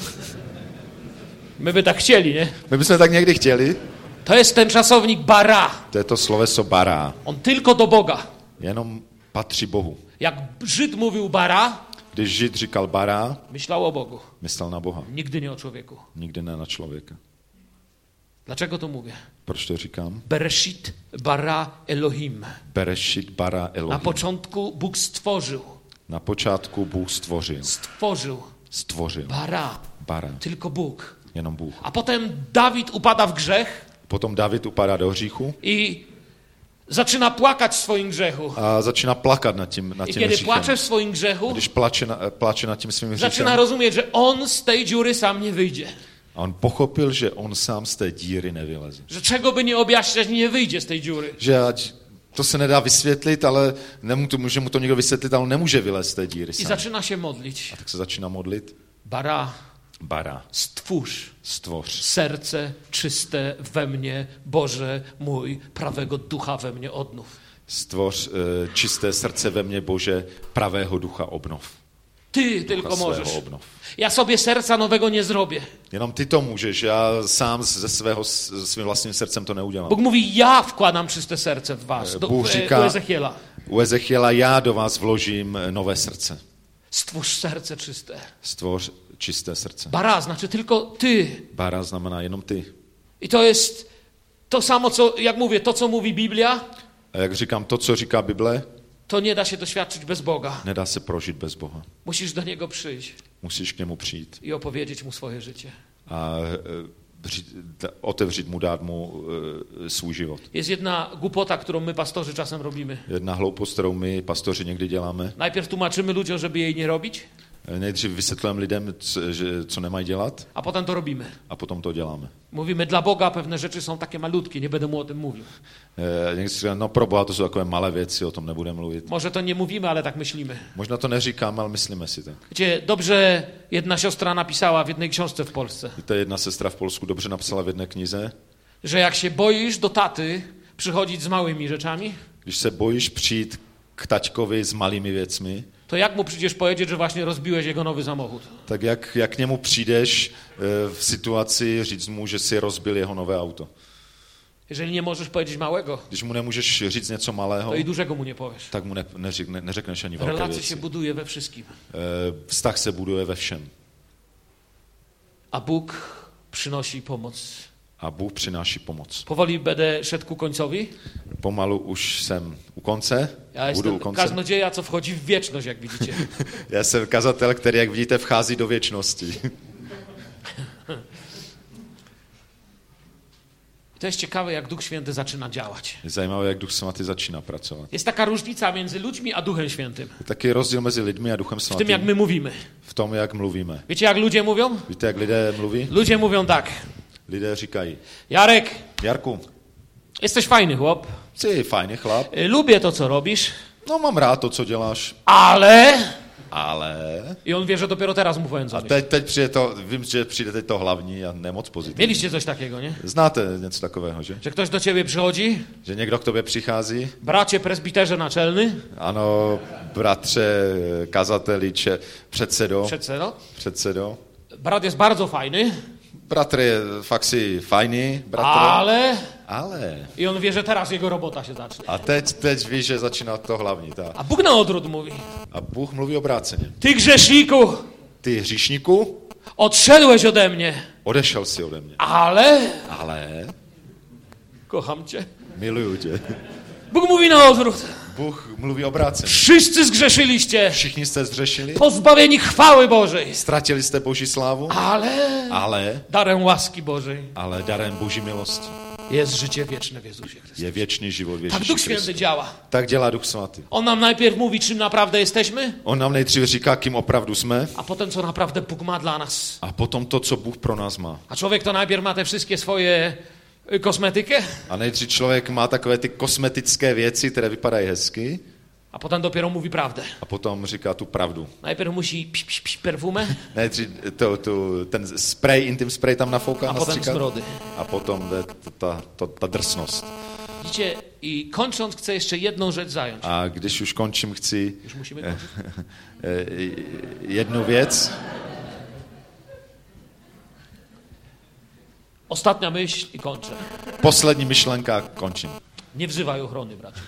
Speaker 1: My by tak chcieli, nie?
Speaker 2: My bychom tak někdy chtěli,
Speaker 1: To jest ten czasownik bara.
Speaker 2: to je to sloveso bara,
Speaker 1: On tylko do Boga.
Speaker 2: jenom patří Bohu.
Speaker 1: Jak Żyd mówił bara,
Speaker 2: Když Žid říkal bara,
Speaker 1: myślał o Bogu.
Speaker 2: myslel na Boha,
Speaker 1: Nigdy nie o człowieku.
Speaker 2: nikdy ne na člověka.
Speaker 1: Dlaczego to mówię?
Speaker 2: Proč to říkám?
Speaker 1: Bereshit bara Elohim.
Speaker 2: Bereshit bara
Speaker 1: Na
Speaker 2: Elohim.
Speaker 1: początku Bóg stworzył.
Speaker 2: Na počátku Bůh stvořil.
Speaker 1: Stworzył.
Speaker 2: Stvořil.
Speaker 1: Bara.
Speaker 2: Bara.
Speaker 1: Tylko Bóg.
Speaker 2: Jenom Bůh.
Speaker 1: A potem Dawid upada w grzech
Speaker 2: Potom David upadá do hříchu
Speaker 1: i zaczyna płakać w swoim grzechu.
Speaker 2: a začíná plakat nad tím, nad
Speaker 1: I
Speaker 2: tím
Speaker 1: kiedy
Speaker 2: hříchem.
Speaker 1: płacze w swoim grzechu,
Speaker 2: Když plače, na, plače nad tím svým
Speaker 1: zaczyna
Speaker 2: hříchem,
Speaker 1: rozumieć, że on z tej dziury sam nie wyjdzie.
Speaker 2: a on pochopil, že on sám z té díry nevyleze.
Speaker 1: Że czego by nie objaśniać, nie wyjdzie z tej dziury.
Speaker 2: Že ať to se nedá vysvětlit, ale nemůže, může mu to někdo vysvětlit, ale nemůže vylézt z té díry
Speaker 1: I
Speaker 2: sám.
Speaker 1: zaczyna się modlić.
Speaker 2: A tak se začíná modlit.
Speaker 1: Bara,
Speaker 2: Bara,
Speaker 1: stwórz
Speaker 2: stvoř.
Speaker 1: serce czyste we mnie, Boże mój, prawego ducha we mnie odnów.
Speaker 2: Stvoř e, čisté srdce ve mně, Bože, pravého ducha obnov.
Speaker 1: Ty
Speaker 2: Ducha
Speaker 1: tylko
Speaker 2: svého
Speaker 1: możesz.
Speaker 2: obnov.
Speaker 1: Ja sobie serca nowego nie zrobię.
Speaker 2: Jenom ty to můžeš, já sám ze svého, se svým vlastním srdcem to neudělám.
Speaker 1: Bóg mówi, ja wkładam czyste serce w was. Do,
Speaker 2: Bóg
Speaker 1: e,
Speaker 2: říká-
Speaker 1: u Ezechiela.
Speaker 2: U Ezechiela já do vás vložím nové srdce.
Speaker 1: Stwórz serce czyste.
Speaker 2: Stvoř čisté srdce.
Speaker 1: Bara znaczy tylko ty.
Speaker 2: Bara znamená jenom ty.
Speaker 1: I to jest to samo, co, jak mówię, to, co mówi Biblia,
Speaker 2: A jak říkám, to, co říká Bible,
Speaker 1: to nie da się doświadczyć bez Boga.
Speaker 2: nedá se prožít bez Boha.
Speaker 1: Musisz do Niego przyjść
Speaker 2: Musíš k němu přijít
Speaker 1: i opowiedzieć Mu swoje życie.
Speaker 2: a e, při- d- otevřít mu, dát mu e, svůj život.
Speaker 1: Jest jedna głupota, którą my, pastorzy, czasem robimy.
Speaker 2: Jedna hloupost, kterou my, pastoři, někdy děláme.
Speaker 1: Najpierw tłumaczymy ludziom, żeby jej nie robić,
Speaker 2: Nejdřív vysvětlujeme lidem, co, že, co nemají dělat,
Speaker 1: a potem to robimy.
Speaker 2: a potom to děláme.
Speaker 1: Mówimy, dla Boga pewne rzeczy są takie malutkie, nie będę Mu o tym mówił.
Speaker 2: E, někdy si říkáme, no pro Boha to jsou takové malé věci, o tom nebudeme mluvit.
Speaker 1: Może to nie mówimy, ale tak myślimy.
Speaker 2: Možná to neříkáme, ale myslíme si tak.
Speaker 1: Wiecie, dobrze jedna siostra napisała w jednej książce w Polsce,
Speaker 2: Víte, jedna sestra v Polsku dobře napsala v jedné knize,
Speaker 1: że jak się boisz do taty przychodzić z małymi rzeczami,
Speaker 2: když se bojíš přijít k taťkovi s malými věcmi,
Speaker 1: to jak mu przyjdziesz powiedzieć, że właśnie rozbiłeś jego nowy samochód?
Speaker 2: tak jak, jak k němu přijdeš e, v situaci říct mu, že si rozbil jeho nové auto.
Speaker 1: Jeżeli nie możesz powiedzieć małego,
Speaker 2: Když mu nemůžeš říct něco malého,
Speaker 1: to i dużego mu nie powiesz.
Speaker 2: tak mu ne, neřek, ne, neřekneš ani velké
Speaker 1: Relacja
Speaker 2: věci.
Speaker 1: się buduje we wszystkim.
Speaker 2: E, vztah se buduje ve všem.
Speaker 1: A Bóg przynosi pomoc.
Speaker 2: A Bůh přináší pomoc.
Speaker 1: Powoli będę szedł ku końcowi.
Speaker 2: Pomalu už jsem u konce.
Speaker 1: Ja
Speaker 2: Budu u
Speaker 1: jestem
Speaker 2: konce.
Speaker 1: kaznodzieja, co wchodzi w wieczność, jak widzicie.
Speaker 2: Já jsem kazatel, který, jak vidíte, vchází do věčnosti.
Speaker 1: To jest ciekawe, jak Duch Święty zaczyna działać.
Speaker 2: Je zajímavé, jak Duch Svatý začíná pracovat.
Speaker 1: Jest taka różnica między ludźmi a Duchem Świętym.
Speaker 2: Je taky rozdíl mezi lidmi a Duchem
Speaker 1: W tym, jak
Speaker 2: Svatým
Speaker 1: my mówimy.
Speaker 2: v tom, jak mluvíme.
Speaker 1: Wiecie, jak ludzie mówią?
Speaker 2: Víte, jak lidé mluví?
Speaker 1: Ludzie mówią tak.
Speaker 2: Lidé říkají,
Speaker 1: Jarek,
Speaker 2: Jarku,
Speaker 1: jesteś fajny chłop.
Speaker 2: jsi fajný chlap,
Speaker 1: Y, Lubię to, co robisz,
Speaker 2: no mám rád to, co děláš,
Speaker 1: ale...
Speaker 2: ale...
Speaker 1: I on wie, że dopiero teraz mu powiem
Speaker 2: A
Speaker 1: coś.
Speaker 2: teď, teď přijde to, vím, že přijde teď to hlavní a nemoc pozitivní.
Speaker 1: Mieliście coś takiego, nie?
Speaker 2: Znáte něco takového, že?
Speaker 1: Że ktoś do ciebie przychodzi,
Speaker 2: Že někdo k tobě přichází,
Speaker 1: bracie presbiterze naczelny,
Speaker 2: ano, bratře, kazateli, če, předsedo,
Speaker 1: przedsedo,
Speaker 2: předsedo,
Speaker 1: brat jest bardzo fajny,
Speaker 2: Bratr je fakt si fajný, bratr.
Speaker 1: ale...
Speaker 2: Ale.
Speaker 1: I on wie, że teraz jego robota się zacznie.
Speaker 2: A teď, teď ví, že začíná to hlavní. Tak.
Speaker 1: A Bóg na odwrót mówi.
Speaker 2: A Bůh mluví obráceně.
Speaker 1: Ty grzeszniku,
Speaker 2: Ty hříšníku,
Speaker 1: odszedłeś ode mnie,
Speaker 2: odešel si ode mě.
Speaker 1: ale
Speaker 2: Ale
Speaker 1: kocham cię.
Speaker 2: miluju tě.
Speaker 1: Bóg mówi na odwrót.
Speaker 2: Bůh mluví obráceně.
Speaker 1: Wszyscy zgrzeszyliście,
Speaker 2: Všichni jste zřešili,
Speaker 1: pozbawieni chwały Bożej,
Speaker 2: ztratili jste Boží slávu,
Speaker 1: ale
Speaker 2: ale,
Speaker 1: darem łaski Bożej
Speaker 2: ale darem Boží milosti
Speaker 1: jest życie wieczne w Jezusie Chrystusie.
Speaker 2: je věčný život v
Speaker 1: Tak
Speaker 2: Ježíši
Speaker 1: Duch Święty
Speaker 2: Kristu.
Speaker 1: działa.
Speaker 2: Tak dělá Duch Svatý.
Speaker 1: On nam najpierw mówi, czym naprawdę jesteśmy,
Speaker 2: On nám nejdříve říká, kým opravdu jsme,
Speaker 1: a potem, co naprawdę Bóg ma dla nas.
Speaker 2: a potom to, co Bůh pro nás má.
Speaker 1: A człowiek to najpierw ma te wszystkie swoje y, kosmetykę,
Speaker 2: A nejdřív člověk má takové ty kosmetické věci, které vypadají hezky,
Speaker 1: a potem dopiero mówi prawdę.
Speaker 2: a potom říká tu pravdu.
Speaker 1: Najpierw musi pś, pś, pś, perfumę,
Speaker 2: Nejdřív to, to, ten spray, intim spray tam nafouká,
Speaker 1: a potem
Speaker 2: nastříkat,
Speaker 1: smrody.
Speaker 2: a potom jde ta, ta, ta drsnost.
Speaker 1: Widzicie, i kończąc chcę jeszcze jedną rzecz zająć.
Speaker 2: A když už končím, chci
Speaker 1: Już musimy kończyć.
Speaker 2: jednu věc.
Speaker 1: Ostatnia myśl i kończę.
Speaker 2: Poslední myšlenka, končím.
Speaker 1: Nie wzywaj ochrony, bracie.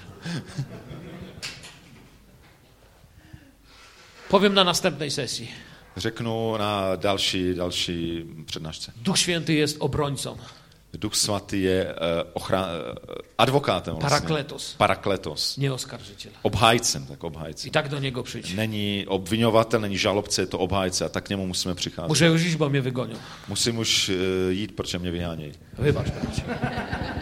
Speaker 1: Powiem na następnej sesji.
Speaker 2: Řeknu na další, další přednášce.
Speaker 1: Duch Święty jest obrońcą.
Speaker 2: Duch Svatý je uh, ochra- uh, advokátem vlastně.
Speaker 1: Parakletos.
Speaker 2: Parakletos.
Speaker 1: Nie oskarżyciel.
Speaker 2: Obhájcem, tak
Speaker 1: I
Speaker 2: obhájcem.
Speaker 1: tak do niego przyjdź.
Speaker 2: Není obvinovatel, není žalobce, je to obhájce a tak k němu musíme přicházet.
Speaker 1: Muszę już iść, bo mnie wygonią.
Speaker 2: Musím už uh, jít, protože mě vyhánějí.
Speaker 1: Wybacz, bracie.